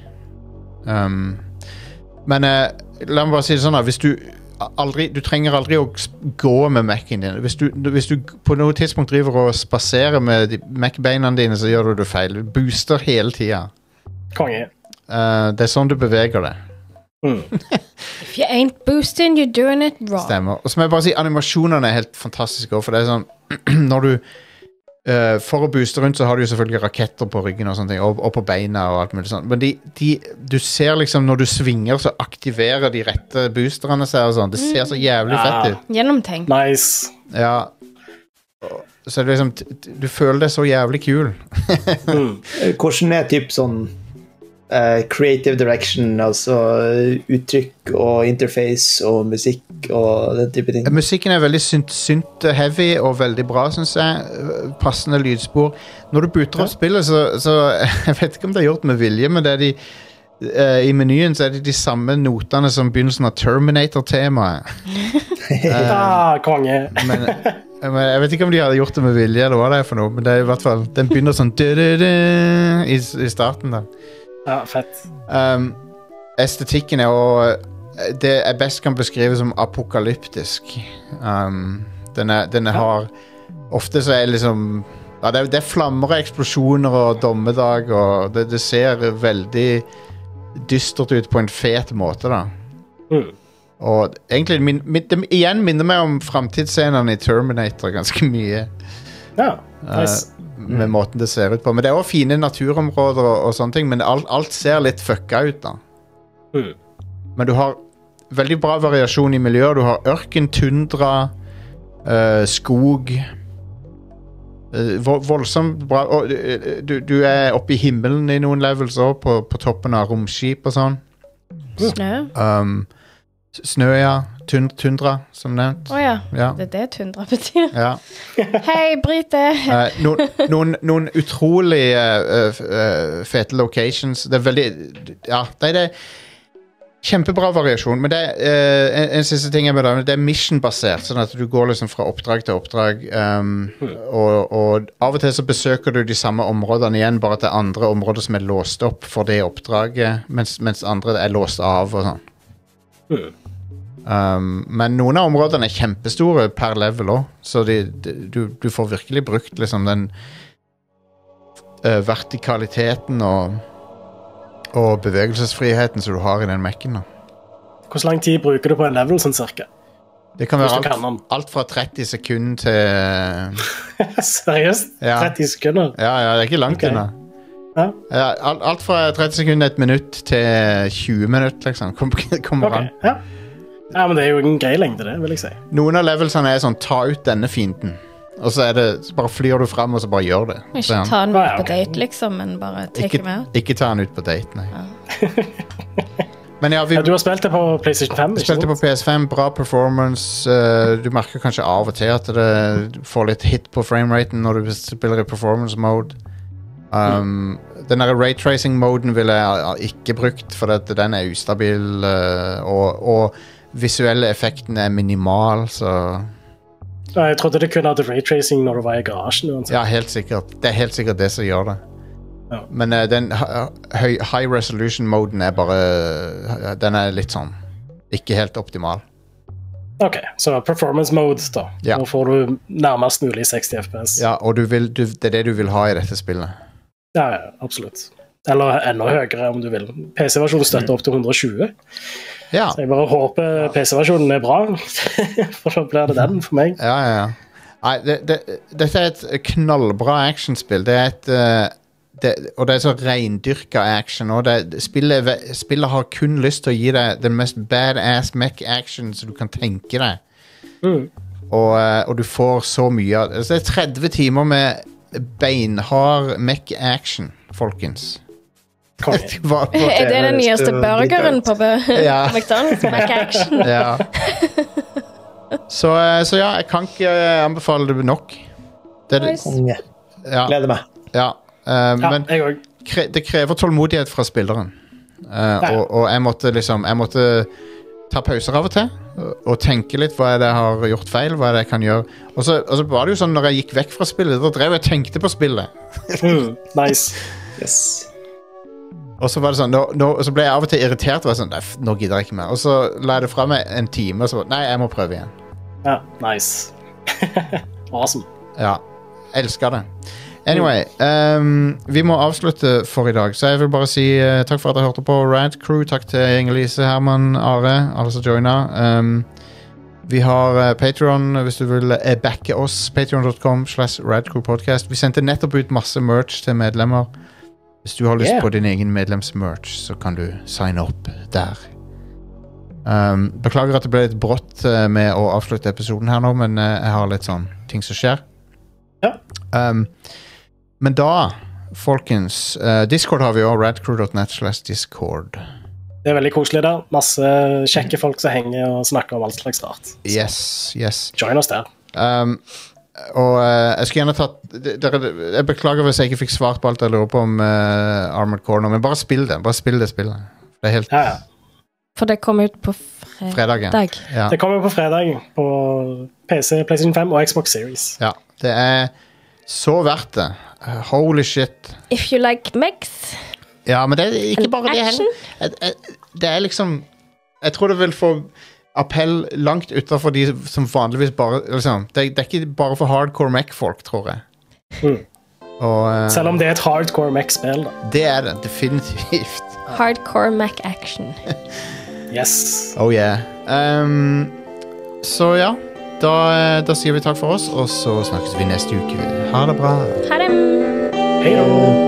Um, men uh, la meg bare si det sånn da, hvis du aldri, du trenger aldri å gå med Mac-en din. Hvis du, hvis du på noe tidspunkt driver og spaserer med Mac-beina dine, så gjør du det feil. Du booster hele tiden. Konge. Uh, det er sånn du beveger det. Mm. If you ain't boosting, you're doing it wrong. Stemmer. Og så må jeg bare si, animasjonerne er helt fantastiske, for det er sånn, når du Uh, for å booste rundt så har du jo selvfølgelig raketter på ryggen og sånne ting, og, og på beina og alt mulig sånt. Men de, de, du ser liksom når du svinger så aktiverer de rette boosterne seg og sånn. Det ser så jævlig fett ut. Gjennomtenkt. Nice. Ja. Så det er liksom, du føler deg så jævlig kul. mm. Hvordan er typ sånn uh, creative direction, altså uttrykk og interface og musikk og den type ting? Musikken er veldig synt, synt heavy og veldig bra, synes jeg. Passende lydspor. Når du booter opp spillet, så, så jeg vet ikke om det er gjort med vilje, men det er de uh, i menyen så er det de samme notene som begynnelsen av Terminator-temaet. uh, ah, konge. men, men jeg vet ikke om de hadde gjort det med vilje, eller hva det er for noe, men det er i hvert fall, den begynner sånn i, i starten da. Ja, fett. Um, estetikken er og det jeg best kan beskrive som apokalyptisk. Um, den er, den er har ofte så er liksom ja, det, er, det er flammer og eksplosjoner og dommedag, og det, det ser veldig dystert ut på en fet måte da. Mm. Og egentlig min, min, det igjen minner meg om fremtidsscenene i Terminator ganske mye. Ja, nice. Uh, med måten det ser ut på. Men det er også fine naturområder og, og sånne ting, men alt, alt ser litt fucka ut da. Mm. Men du har veldig bra variasjon i miljøer. Du har ørken, tundra, uh, skog, uh, voldsomt bra. Og, uh, du, du er oppe i himmelen i noen levels også, på, på toppen av romskip og sånn. Snø? Um, snø, ja. Tund, tundra, som nevnt. Å oh, ja. Ja. Det er det tundra betyr. Ja. Hei, Brite! Uh, noen, noen, noen utrolig uh, uh, fete locations. Det er veldig Ja, det er det kjempebra variasjon. Men det er uh, en, en siste ting jeg med det, det er mission-basert, sånn at du går liksom fra oppdrag til oppdrag. Um, og, og av og til så besøker du de samme områdene igjen, bare at det er andre områder som er låst opp for det oppdraget, mens, mens andre er låst av og sånn. Mm. Um, men noen av områdene er kjempestore per level også, så de, de, du, du får virkelig brukt liksom den uh, vertikaliteten og, og bevegelsesfriheten som du har i den Mac'en. Hvor lang tid bruker du på en level, sånn cirka? Det kan være Hvis du kan alt, alt fra tretti sekunder til Seriøst? Ja. tretti sekunder? Ja, ja, det er ikke langt Ok. unna. Ja. Ja, alt, alt fra tretti sekunder, et minutt til tjue minutter, liksom. Kom, kommer Ok, an. ja. Ja, men det er jo en grei lengde, det, vil jeg si. Noen av levelsene er sånn, ta ut denne fienden. Og så er det, så bare flyr du frem, og så bare gjør det. Så er Ikke han- ta den Ah, ut ja, på ok. date, liksom, men bare take ikke, him out. ikke ta han ut på date, nei. Men ja, vi Ja, du har spilt det på PlayStation fem, ikke spilte på sant? P S fem, bra performance. eh, du merker kanskje av og til at det du får litt hit på frameraten når du spiller i performance mode. Um, den der raytracing-moden ville jeg ikke brukt, for at den er ustabil, eh, og, og visuelle effekten er minimal, så Ja, jeg trodde det kunne hadde raytracing når du var i garasjen. uansett. ja, helt sikkert. Det er helt sikkert det som gjør det. Ja. Men eh, den hi- høy, high resolution-moden er bare eh, den er litt sånn ikke helt optimal. Ok, så performance mode, da. Ja. Nå får du nærmest mulig seksti F P S. Ja, og du vil, du, det er det du vil ha i dette spillet. Ja, ja, absolutt. Eller enda høyere, om du vil. P C-versjonen støtter opp til hundre og tjue. Ja, Så jeg bare håper P C-versjonen er bra, for så blir det den for meg. ja, ja, ja. Nei, det, det, dette er et knallbra actionspill. Det er et eh, det, og det er så reindyrka action. Og det, spillet, ve- spillet har kun lyst til å gi deg den mest badass mech action som du kan tenke deg. Mm. Og, eh, og du får så mye av altså, det. er tretti timer med beinhard mech action, folkens. Konge. Hva- hva- Er det den nyeste burgeren på, på Ja. McDonald's? Mac Action? Ja. Så, eh, så ja, jeg kan ikke eh, anbefale det nok. Det, det, Nice. Konge. ja, Gleder meg. ja. Eh, Ja, men jeg òg. kre, det krever tålmodighet fra spilleren. Eh, og, og jeg måtte liksom Jeg måtte ta pauser av og til og, og tenke litt hva er det jeg har gjort feil. Hva er det jeg kan gjøre. Og så, og så var det jo sånn når jeg gikk vekk fra spillet, da drev jeg og tenkte på spillet. Mm, nice. Yes. Og så var det sånn nå, nå, og så ble jeg av og til irritert. Og var sånn, "Nei, f- nå gidder jeg ikke mer." Og så la jeg det fra meg en time, og så nei, jeg må prøve igjen. Ja, nice. Awesome. Ja, elsker det. Anyway, ehm, vi må avslutte for i dag, så jeg vil bare si eh, takk for at dere hørte på Rad Crew. Takk til Inger-Lise, Herman, Are, alle som joina. Um, vi har uh, Patreon hvis du vil uh, backe oss. Patreon dot com slash radcrewpodcast. Vi sendte nettopp ut masse merch til medlemmer. Hvis du har lyst Yeah. på din egen medlemsmerch, så kan du signe opp der. Um, beklager at det ble litt brått uh, med å avslutte episoden her nå, men uh, jeg har litt sånn ting som skjer. Ja. Um, men da, folkens, uh, Discord har vi også, radcrew dot net slash discord. Det er veldig koselig der. Masse kjekke folk som henger og snakker om alt slags rart. Yes, yes. Join oss der. Um, og uh, jeg skulle gjerne tatt d- dere, Jeg beklager hvis jeg ikke fikk svart på alt jeg lurer på om uh, Armored Core nå, men bare spill det. Bare spill det spillet. Det er helt Ja, ja. For det kom ut på fredag. fredagen. Ja. Det kommer på fredag på P C, PlayStation fem og Xbox Series. ja. Det er så verdt det. Uh, holy shit. If you like mechs Ja, men det er ikke and bare det action. heller. Jeg- jeg- Det er liksom Jeg tror det vil få appell langt utenfor de som vanligvis bare liksom, det, er, det er ikke bare for hardcore Mac-folk, tror jeg. Mm. Og eh, Selv om det er et hardcore Mac-spill, da. det er det definitivt. Hardcore Mac Action. Yes. Oh yeah. Um, så ja, da, eh, da sier vi takk for oss, og så snakkes vi neste uke. Ha det bra. Ha det! Hei da.